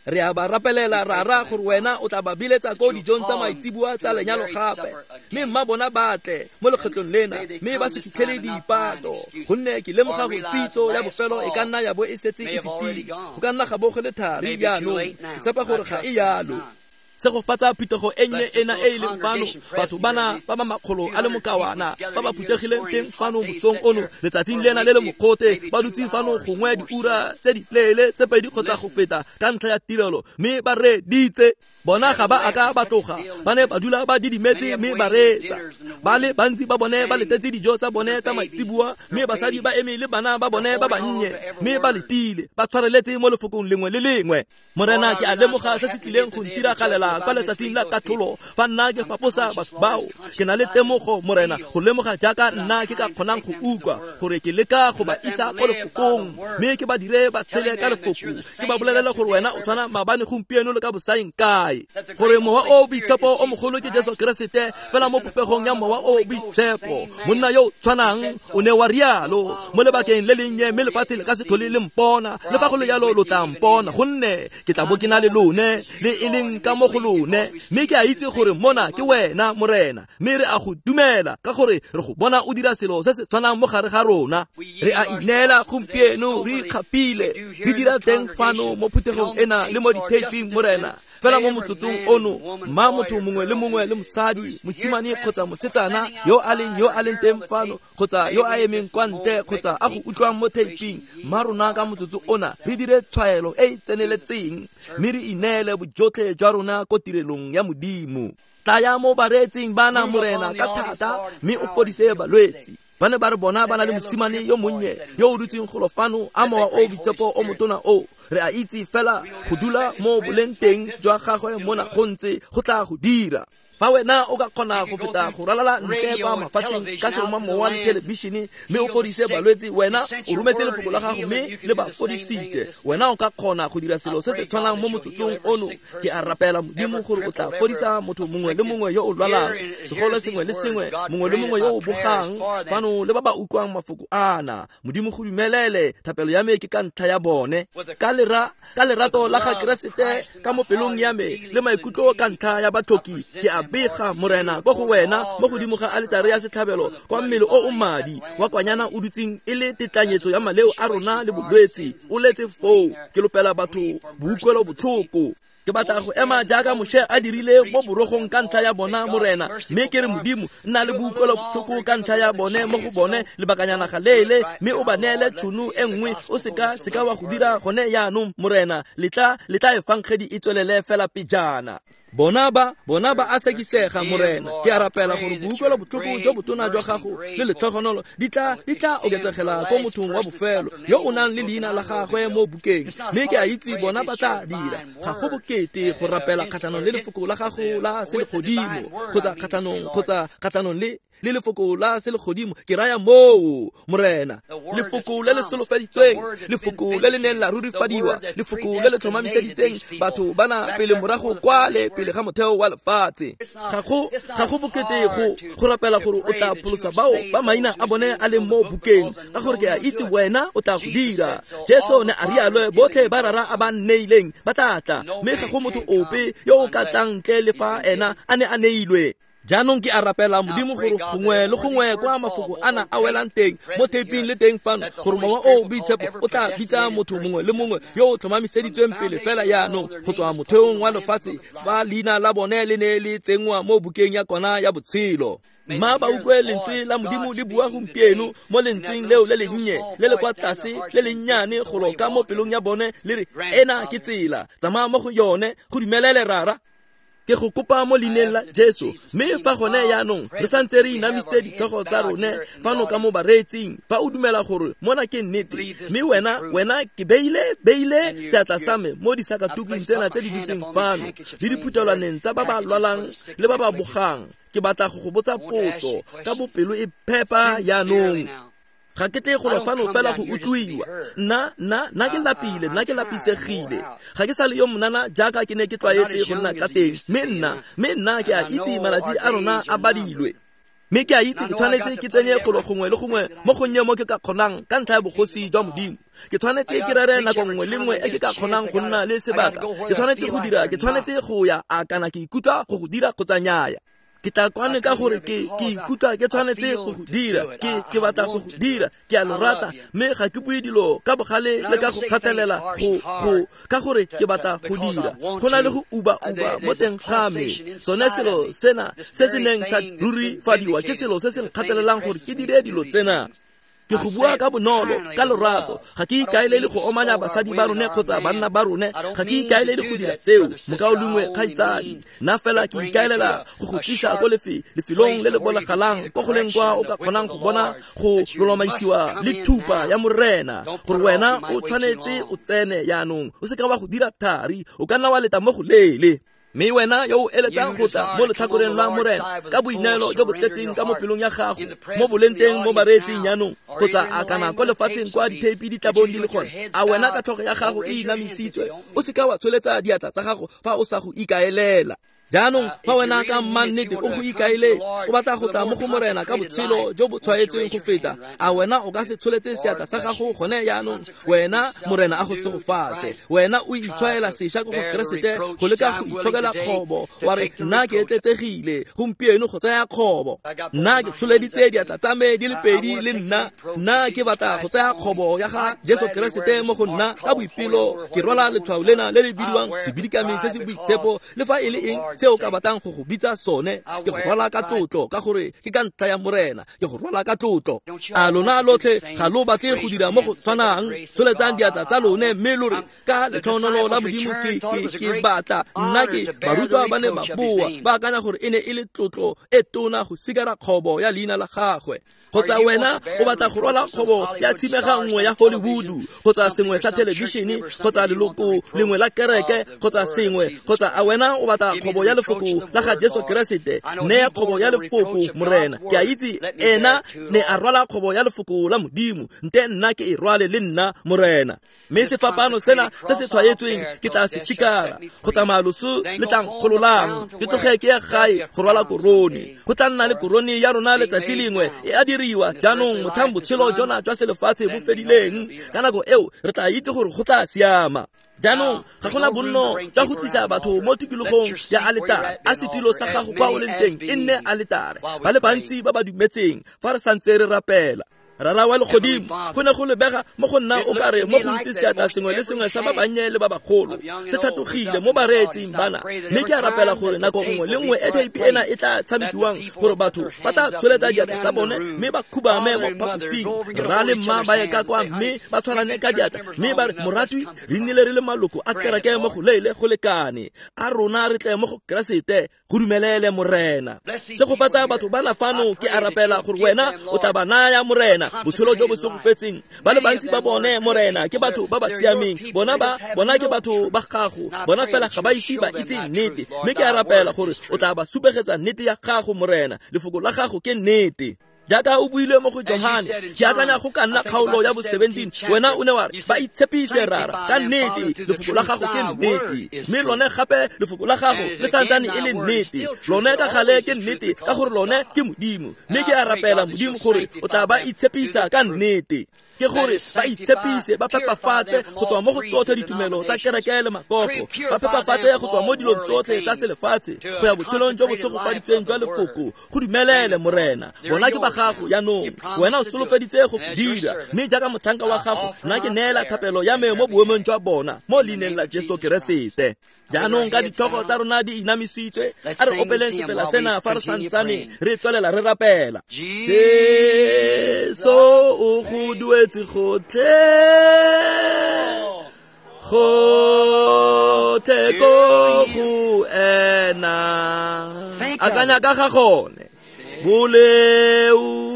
re a ba rapelela rara gore wena o tla ba biletsa ko dijong tsa maitsibua tsa lenyalo gape mme mma bona batle mo lekgetlong lena mme ba se fitlhele dipato gonne ke lemoga go pitso ya bofelo e ka nna ya bo e setse e fetile go ka nna ga bo go le thari jaanong ke tshepa gore ga e yalo se go fatsa phetogo e nnye ena e leng fano batho bana ba ba makgolo a le mokawana ba ba phuthegileng teng fano mosong ono letsatsing lena le le mogote ba dutse fano gongwe diura tse di leele tse pedi kgotsa go feta ka ntlha ya tirelo mme ba reditse bona ga ba aka ba tloga ba ne ba dula ba didimetse mme ba retsa ba le bantsi ba bone ba letetse dijo tsa bone tsa maitsibua mme basadi ba eme le bana ba bone ba bannye mme ba letile ba tshwareletse mo lefokong lengwe le lengwe morena ke a lemoga se se tlileng go ntiragalela kwa letsatsing la katlholo fa nna ke faposa batho bao ke na le temogo morena go lemoga jaaka nna ke ka kgonang go utlwa gore ke leka go ba isa kwa lefokong mme ke ba dire ba tshele ka lefoko ke ba bolelele gore wena o tshwana maabane gompieno le ka bosaeng kae gore mowa o boitshepo o mogolo ke Jesu Keresete fela mo popegong ya mowa o boitshepo monna yo tshwanang o ne wa rialo mo lebakeng le lennye mme lefatshe le ka se tlhole le mpona le fa go le yalo lo tla mpona gonne ke tla bo ke na le lone le e leng ka mo go lone mme ke a itse gore mona ke wena morena mme re a go dumela ka gore re go bona o dira selo se se tshwanang mo gare ga rona re a ineela gompieno re ikgapile re dira teng fano mo phuthegong ena le mo ditaping morena fela mo motsotsong ono ma motho mongwe le mosadi mosimane kgotsa mosetsana yo a leng teng fano kgotsa yo a emeng kwa ntle kgotsa a go utlwang mo taping ma rona ka motsotso ona re dire tshwaelo e e tseneletseng mme re ineele bojotlhe jwa rona ko tirelong ya Modimo tlaya mo bareetsing bana morena ka thata mme o fodise balwetsi ba ne ba re bona ba na le mosimane yo monnye yo o dutseng golo fano a mowa o boitshepo o motona o re a itse fela go dula mo boleng teng jwa gagwe mona go ntse go tla go dira fa wena o ka kgona go feta go ralala ntle kwa mafatsheng ka seromamowa le thelebišene mme o fodise balwetsi wena o rometse lefoko la gago mme le ba fodisitse wena o ka kgona go dira selo se se tshwanang mo motsotsong ono ke a rapela Modimo gore o tla fodisa motho mongwe le mongwe yo o lwalang segolo sengwe le sengwe mongwe le mongwe yo o bogang fano le ba ba utlwang mafoko ana Modimo go dumelele thapelo ya me ke ka ntlha ya bone ka lerato la ga Keresete ka mo pelong ya me le maikutlo ka ntlha ya batlhoki ke a bega morena go go wena mo godimo ga alitare ya setlhabelo kwa mmele o madi wa kwanyana o dutseng e le tetlanyetso ya maleo a rona le bolwetsi o letse foo ke lopela batho buutlwelo botlhoko ke batla go ema jaaka Moshe a dirile mo borogong ka ntlha ya bona morena mme ke re Modimo nna le buutlwelo botlhoko ka ntlha ya bone mo go bone lebakanyana ga leele mme o ba neele tšhono e nngwe o seka wa go dira gone yaanong morena letla efangedi e tswelele fela pejana bona ba a sekisega morena ke a rapela gore buutlwelo botlhoko jo botona jwa gago le letlhogonolo di tla oketsegela ko mothong wa bofelo yo o nang le leina la gagwe mo bukeng mme ke a itse bona ba tla dira ga go bokete go rapela kgatlhanong le lefoko la gago la selegodimo kgotsa kgatlhanong le lefoko la selegodimo ke raya moo morena lefoko le le solofeditsweng lefoko le le neng la rurifadiwa lefoko le le tlhomamiseditseng batho bana pele morago kwale pele ga motheo wa lefatshe ga go bokete go rapela gore o tla pholosa bao ba maina a bone a leng mo bukeng ka gore ke a itse wena o tla go dira Jesu ne a rialo botlhe ba rara a ba nneileng ba tlatla mme ga go motho ope yo o ka tlang ntle le fa ena a ne a neilwe jaanong ke a rapela Modimo gore gongwe le gongwe kwa mafoko ana a welang teng mo taping le teng fano gore mowa o boitshepo o tla bitsa motho mongwe le mongwe yo o tlhomamiseditsweng pele fela yaanong go tswa motheong wa lefatshe fa leina la bone le ne le tsenngwa mo bukeng ya kona ya botshelo mma ba utlwe lentswe la Modimo le bua gompieno mo lentsweng leo le lennye le le kwa tlase le lennyane golo ka mo pelong ya bone le re ena ke tsela tsamaya mo go yone go dumelele rara ke go kopa mo leineng la Jesu mme fa gone yaanong re santse re inamisitse ditlhogo tsa rone fano ka mo bareetsing fa o dumela gore mona ke nnete mme wena ke beile seatla sa me mo disakatuking tsena tse di dutseng fano le diphuthelwaneng tsa ba ba lwalang le ba ba bogang ke batla go go botsa potso ka bopelo e phepa yaanong ga ke tle go lo fano fela go utlwiwa nna ke lapisegile ga ke sa le yo monana jaaka ke ne ke tlwaetse go nna ka teng mme nna ke a itse malatsi a rona a badilwe mme ke a itse ke tshwanetse ke tsenye kgolo gongwe le gongwe mo gonne mo ke ka kgonang ka ntlha ya bogosi jwa Modimo. Ke tshwanetse ke rere nako nngwe le nngwe e ke ka kgonang go nna le sebaka. Ke tshwanetse go dira, ke tshwanetse go ya a kana ke ikutlwa go dira kgotsa nnyaya. Ke tla kwane ka gore ke ikutlwa ke tshwanetse go dira, ke batla go dira, ke a lo rata, mme ga ke bue dilo ka bogale le ka go kgatelela ka gore ke batla go dira. Go na le go uba mo teng ga me. Sone selo sena se se neng sa rurifadiwa ke selo se se nkgatelelang gore ke dire dilo tsena. Ke go bua ka bonolo, ka lorato. Ga ke ikaelele go omanya basadi ba rone kgotsa banna ba rone. Ga ke ikaelele go dira seo. Mokaolungwe kgaitsadi, nna fela ke ikaelela go tlisa ko lefelong le le bolagalang ko go leng kwa o ka kgonang go bona go lolomaisiwa le thupa ya morena gore wena o tshwanetse o tsene yaanong. O se ka wa go dira thari, o ka nna wa leta mo go lele. Mme wena yo o eletsang go tla mo lethakoreng la morena ka boineelo jo bo tletseng ka mo pelong ya gago mo bolenteng mo bareetsing yaanong kgotsa a kana ko lefatsheng kwa dithapi di tlabong di le gone, a wena ka tlhogo ya gago e inamisitswe o se ka wa tsholetsa diatla tsa gago fa o sa go ikaelela. Jaanong fa wena ka mmannete o go ikaeletse o batla go tla mo go morena ka botshelo jo bo tshwaetsweng go feta, a wena o ka se tsholetse seatla sa gago gone yaanong wena morena a go segofatse. Wena o itshwaela sešwa go Keresete go leka go itshokela kgobo wa re nna ke etletsegile gompieno go tsaya kgobo. Nna ke tsholeditse diatla tsa me di le pedi le nna ke batla go tsaya kgobo ya ga Jesu Keresete mo go nna ka boipelo. Ke rwala letshwao lena le le bidiwang sebidikame se se boitshepo, le fa e le eng se o ka batang go go bitsa sone. Ke go rwala ka tlotlo ka gore ke ka ntlha ya morena, ke go rwala ka tlotlo. A lona lotlhe ga lo batle go dira mo go tshwanang, tsholetsang diatla tsa lone mme lore ka letlhonolo la Modimo ke batla nna ke barutwa ba ne ba boa ba akanya gore e ne e le tlotlo e tona go sikara kgobo ya leina la gagwe. Kgotsa wena o batla go rwala kgobo ya tshimega nngwe ya Hollywood kgotsa sengwe sa televishene kgotsa leloko lengwe la kereke kgotsa sengwe, kgotsa a wena o batla kgobo ya lefoko la ga Jesu Keresete. Ne ya kgobo ya lefoko morena ke a itse ena ne a rwala kgobo ya lefoko la Modimo, nte nna ke e rwale le nna morena. Mme sefapano sena se se tshwaetsweng ke tla se sikara kgotsa maloso le tlang kgololang ke tloge ke ya gae go rwala korone. Go tla nna le korone ya rona letsatsi lengwe e a diriwa jaanong motlhang botshelo jona jwa selefatshe bo fedileng. Ka nako eo re tla itse gore go tla siama. Jaanong ga gona bonno jwa go tlisa batho mo tikologong ya aletare a setilo sa gago kwa o leng teng e nne aletare. Ba le bantsi ba ba dumetseng fa re santse re rapela. Rara wa legodimo go ne go lebega mo go nna o kare mo go ntse seatla sengwe le sengwe sa ba bannye le ba bagolo se thatogile mo bareetsing bana. Mme ke a rapela gore nako nngwe le nngwe e tape ena e tla tshamekiwang gore batho ba tla tsholetsa diatla tsa bone mme ba khubame mo phaposing. Ra le mma ba ye ka kwa mme ba tshwarane ka diatla mme ba re moratwi re nnile re le maloko a kereke mo go leile go lekane, a rona re tle mo go Keresete go dumelele morena. Se go fatsa batho ba na fano ke a rapela gore wena o tla ba naya morena botshelo jo bo segofetseng. Ba le bantsi ba bone morena ke batho ba ba siameng, bona ke batho ba gago, bona fela ga ba ise ba itse nnete. Mme ke a rapela gore o tla ba supegetsa nnete ya gago morena, lefoko la gago ke nnete. Jaaka o buile mo go Johane ke akanya go ka nna kgaolo ya bo 17 wena o ne wa re ba itshepise rara ka nnete, lefoko la gago ke nnete mme lone gape lefoko la gago le santsane e le nnete. Lone ka gale ke nnete ka gore lone ke Modimo, mme ke a rapela Modimo gore o tla ba itshepisa ka nnete. Ke gore ba itshepise ba phepafatse go tswa mo go tsotlhe ditumelo tsa kereke le makoko, ba phepafatse go tswa mo dilong tsotlhe tsa selefatshe go ya botshelong jo bo segofaditsweng jwa lefoko go dumelele morena. Bona ke ba gago yaanong, wena o solofeditse go dira, mme jaaka motlhanka wa gago nna ke neela thapelo ya me mo boemong jwa bona mo leineng la Jesu Keresete. Jaanong ka ditlhogo tsa rona di inamisitswe, a re opeleng sefela sena fa re santsane re tswelela re rapela. Jesu o go duetse gotlhe ko go ena, akanya ka ga gone boleu.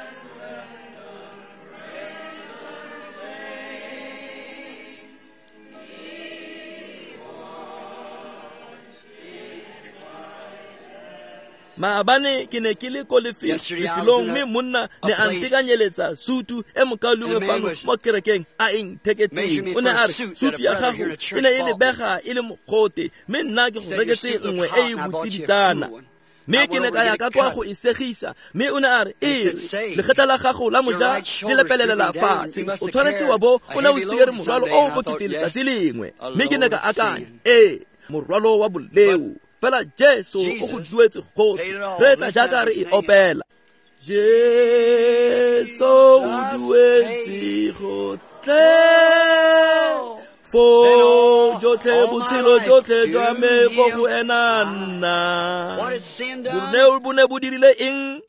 Maabane ke ne ke le ko lefelong mme monna ne a ntekanyeletsa sutu e mokaolungwe fano mo kerekeng a entheketseng. O ne a re sutu ya gago e ne e lebega e le mogote mme nna ke go reketse nngwe e e botsiditsana. mme ke ne ka ya ka kwa go isegisa mme o ne a re lekgetla la gago la moja le lepelelela fatshe o tshwanetse wa bo o ne o siere morwalo o bokete letsatsi lengwe mme ke ne ka akanya morwalo wa boleu fela Jesu o go duetse gotlhe re etsa jaaka re e opela Jesu o duetse gotlhe fo jotlhe botshelo jotlhe jwa me go go ena nna boleu bo ne bo dirile eng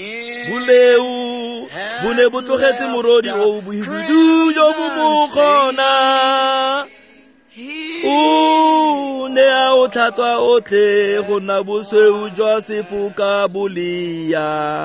boleu bo ne bo tlogetse morodi o bohibidu jo bo mo kgona o ne a o tlhatswa otlhe go nna bosweu jwa sefoka bolia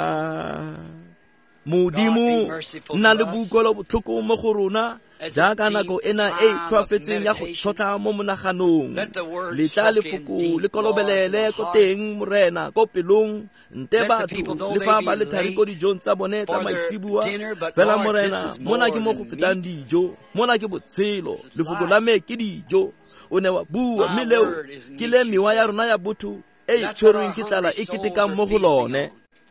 modimo nna le buikolo botlhoko mo go rona jaaka nako ena e tlhoafetseng ya go tshotla mo monaganong letla lefoko le kolobelele ko teng morena ko pelong nte batho le fa ba le thari ko dijong tsa bone tsa maitsibua fela morena mona ke mo go fetang dijo mona ke botshelo lefoko la me ke dijo o ne wa bua mme leo ke le mewa ya rona ya botho e tshwerweng ke tlala e ketekang mo go lone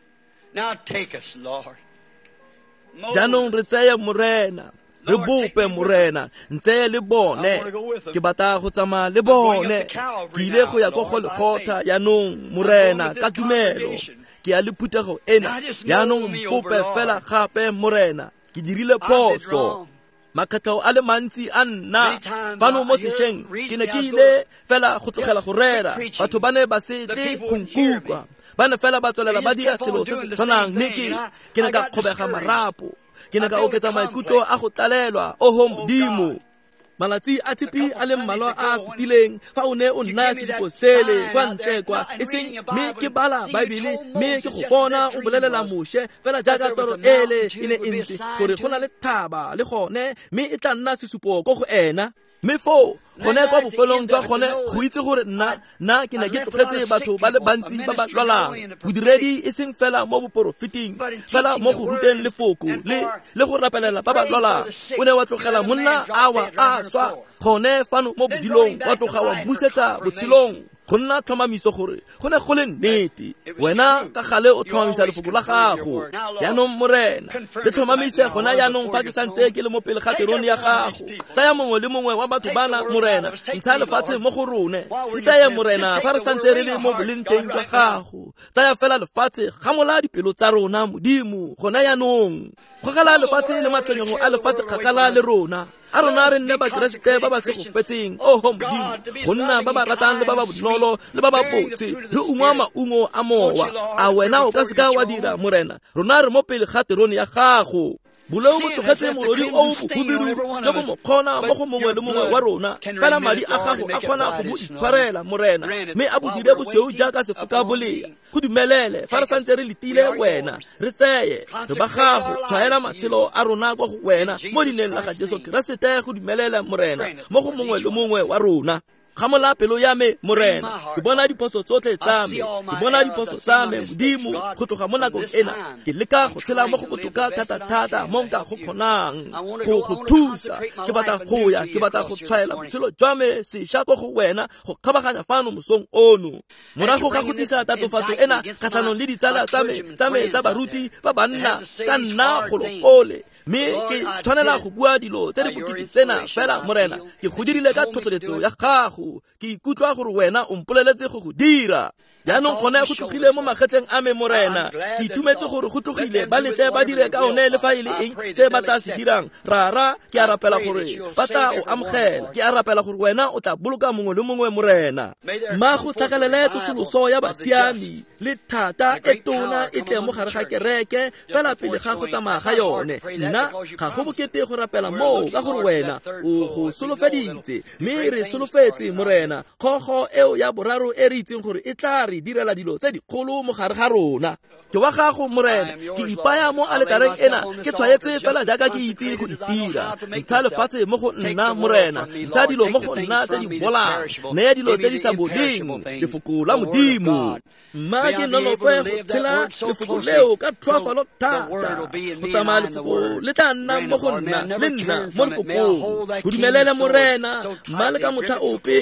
jaanong re tseye morena re bope morena ntse le bone ke batla go tsamaya le bone ke ile go ya go Golgotha yaanong morena ka tumelo ke ya le phuthego ena yaanong bope fela gape morena ke dirile phoso makgetlo a le mantsi a nna fano mo sešeng ke ne ke ile fela go tlogela go rera batho ba ne ba setle go nkutlwa ba ne fela ba tswelela ba dira selo se se tshwanang mme ke ne ka kgobega marapo ke ne ka oketsa maikutlo a go tlalelwa oho modimo malatsi a tshipi a le mmalwa a fetileng fa o ne o nna sesupo sele kwa ntle kwa e seng mme ke bala baebele mme ke go bona o bolelela moshe fela jaaka toro ele e ne e ntse gore go na le thaba le gone mme e tla nna sesupo ko go ena mme fo gone kwa bofelong jwa gone go itse gore nna ke ne ke tlogetse batho ba le bantsi ba ba lwalang bodiredi e seng fela mo boporofeting fela mo go ruteng lefoko le go rapelela ba ba lwalang o ne wa tlogela monna awa a swa gone fano mo bodilong wa tloga wa mmusetsa botshelong go nna tlhomamiso gore go ne go le nnete wena ka gale o tlhomamisa lefoko la gago yaanong morena le tlhomamise gona yaanong fa ke santse ke le mo pele ga terone ya gago tsaya mongwe le mongwe wa batho bana morena ntsha lefatshe mo go rone ntseye morena fa re santse re le mo boleng teng jwa gago tsaya fela lefatshe gamola dipelo tsa rona modimo gona yaanong gogela lefatshe le matshwenyego a lefatshe kgakala le rona a rona re nne bakeresete ba ba se go fetseng oho modimo go nna ba ba ratang le ba ba bonolo le ba ba botse le ungwa maungo a mowa a wena o ka seka wa dira morena rona re mo pele ga terone ya gago boleu bo tlogetse morodi o bohubedu jo bo mo kgona mo go mongwe le mongwe wa rona fela madi a gago a kgona go bo itshwarela morena mme a bo dire bosweu jaaka sefoka bolea go dumelele fa re santse re letile wena re tseye re ba gago tshwaela matshelo a rona kwa go wena mo dineng la ga Jesu Keresete go dumelela morena mo go mongwe le mongwe wa rona gamola pelo ya me morena ke bona diphoso tsotlhe tsa me ke bona diphoso tsa me modimo go tloga mo nakong ena ke leka go tshela mo go botoka thata mo nka go kgonang go thusa ke batla go ya ke batla go tshwaela botshelo jwa me sešwa ko go wena go kgabaganya fano mosong ono morago ga go tlisa tatofatso ena kgatlhanong le ditsala tsa me tsa baruti ba banna ka nna go lokole mme ke tshwanela go bua dilo tse di bokete tsena fela morena ke go dirile ka tlhotlheletso ya gago ke ikutlwa gore wena o mpoleletse go dira yaanong gone go tlogile mo magetleng a me morena ke itumetse gore go tlogile ba letle ba dire ka one le fa e le eng se ba tla se dirang rara ke a rapela gore ba tla o amogela ke a rapela gore wena o tla boloka mongwe le mongwe morena mma go tlhagelele tsosoloso ya basiami le thata e tona e tle mo gare ga kereke fela pele ga go tsamaya ga yone nna ga go bokete go rapela moo ka gore wena o go solofeditse mme re solofetse morena kgogo eo ya boraro e re itseng gore e tla re direla dilo tse dikgolo mo gare ga rona ke wa gago morena ke ipaya mo aletareng ena ke tshwaetse fela jaaka ke itse go itira ntsha lefatshe mo go nna morena ntsha dilo mo go nna tse di bolang naya dilo tse di sa boding lefoko la modimo mma ke nonofe go tshela lefoko leo ka tlhoafalo thata go tsamaya lefoko le tla nna mo go nna le nna mo lefokong go dumelele morena mma le ka motlha ope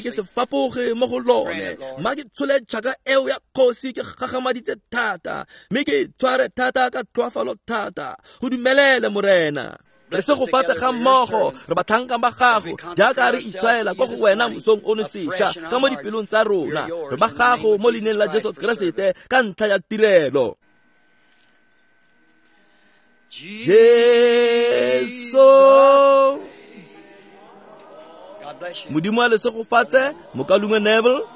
ke se fapoge mo go lone mma ke tshole tšhaka eo ya kgosi ke gagamaditse thata mme ke tshware thata ka tlhoafalo thata go dumelele morena re se go fatse ga mmogo re batlhanka ba gago jaaka re itshwaela kwa go wena mosong ono sešwa ka mo dipelong tsa rona re ba gago mo leineng la Jesu Keresete ka ntlha ya tirelo Jesu modimo a le se go fatse mokalungwe Neville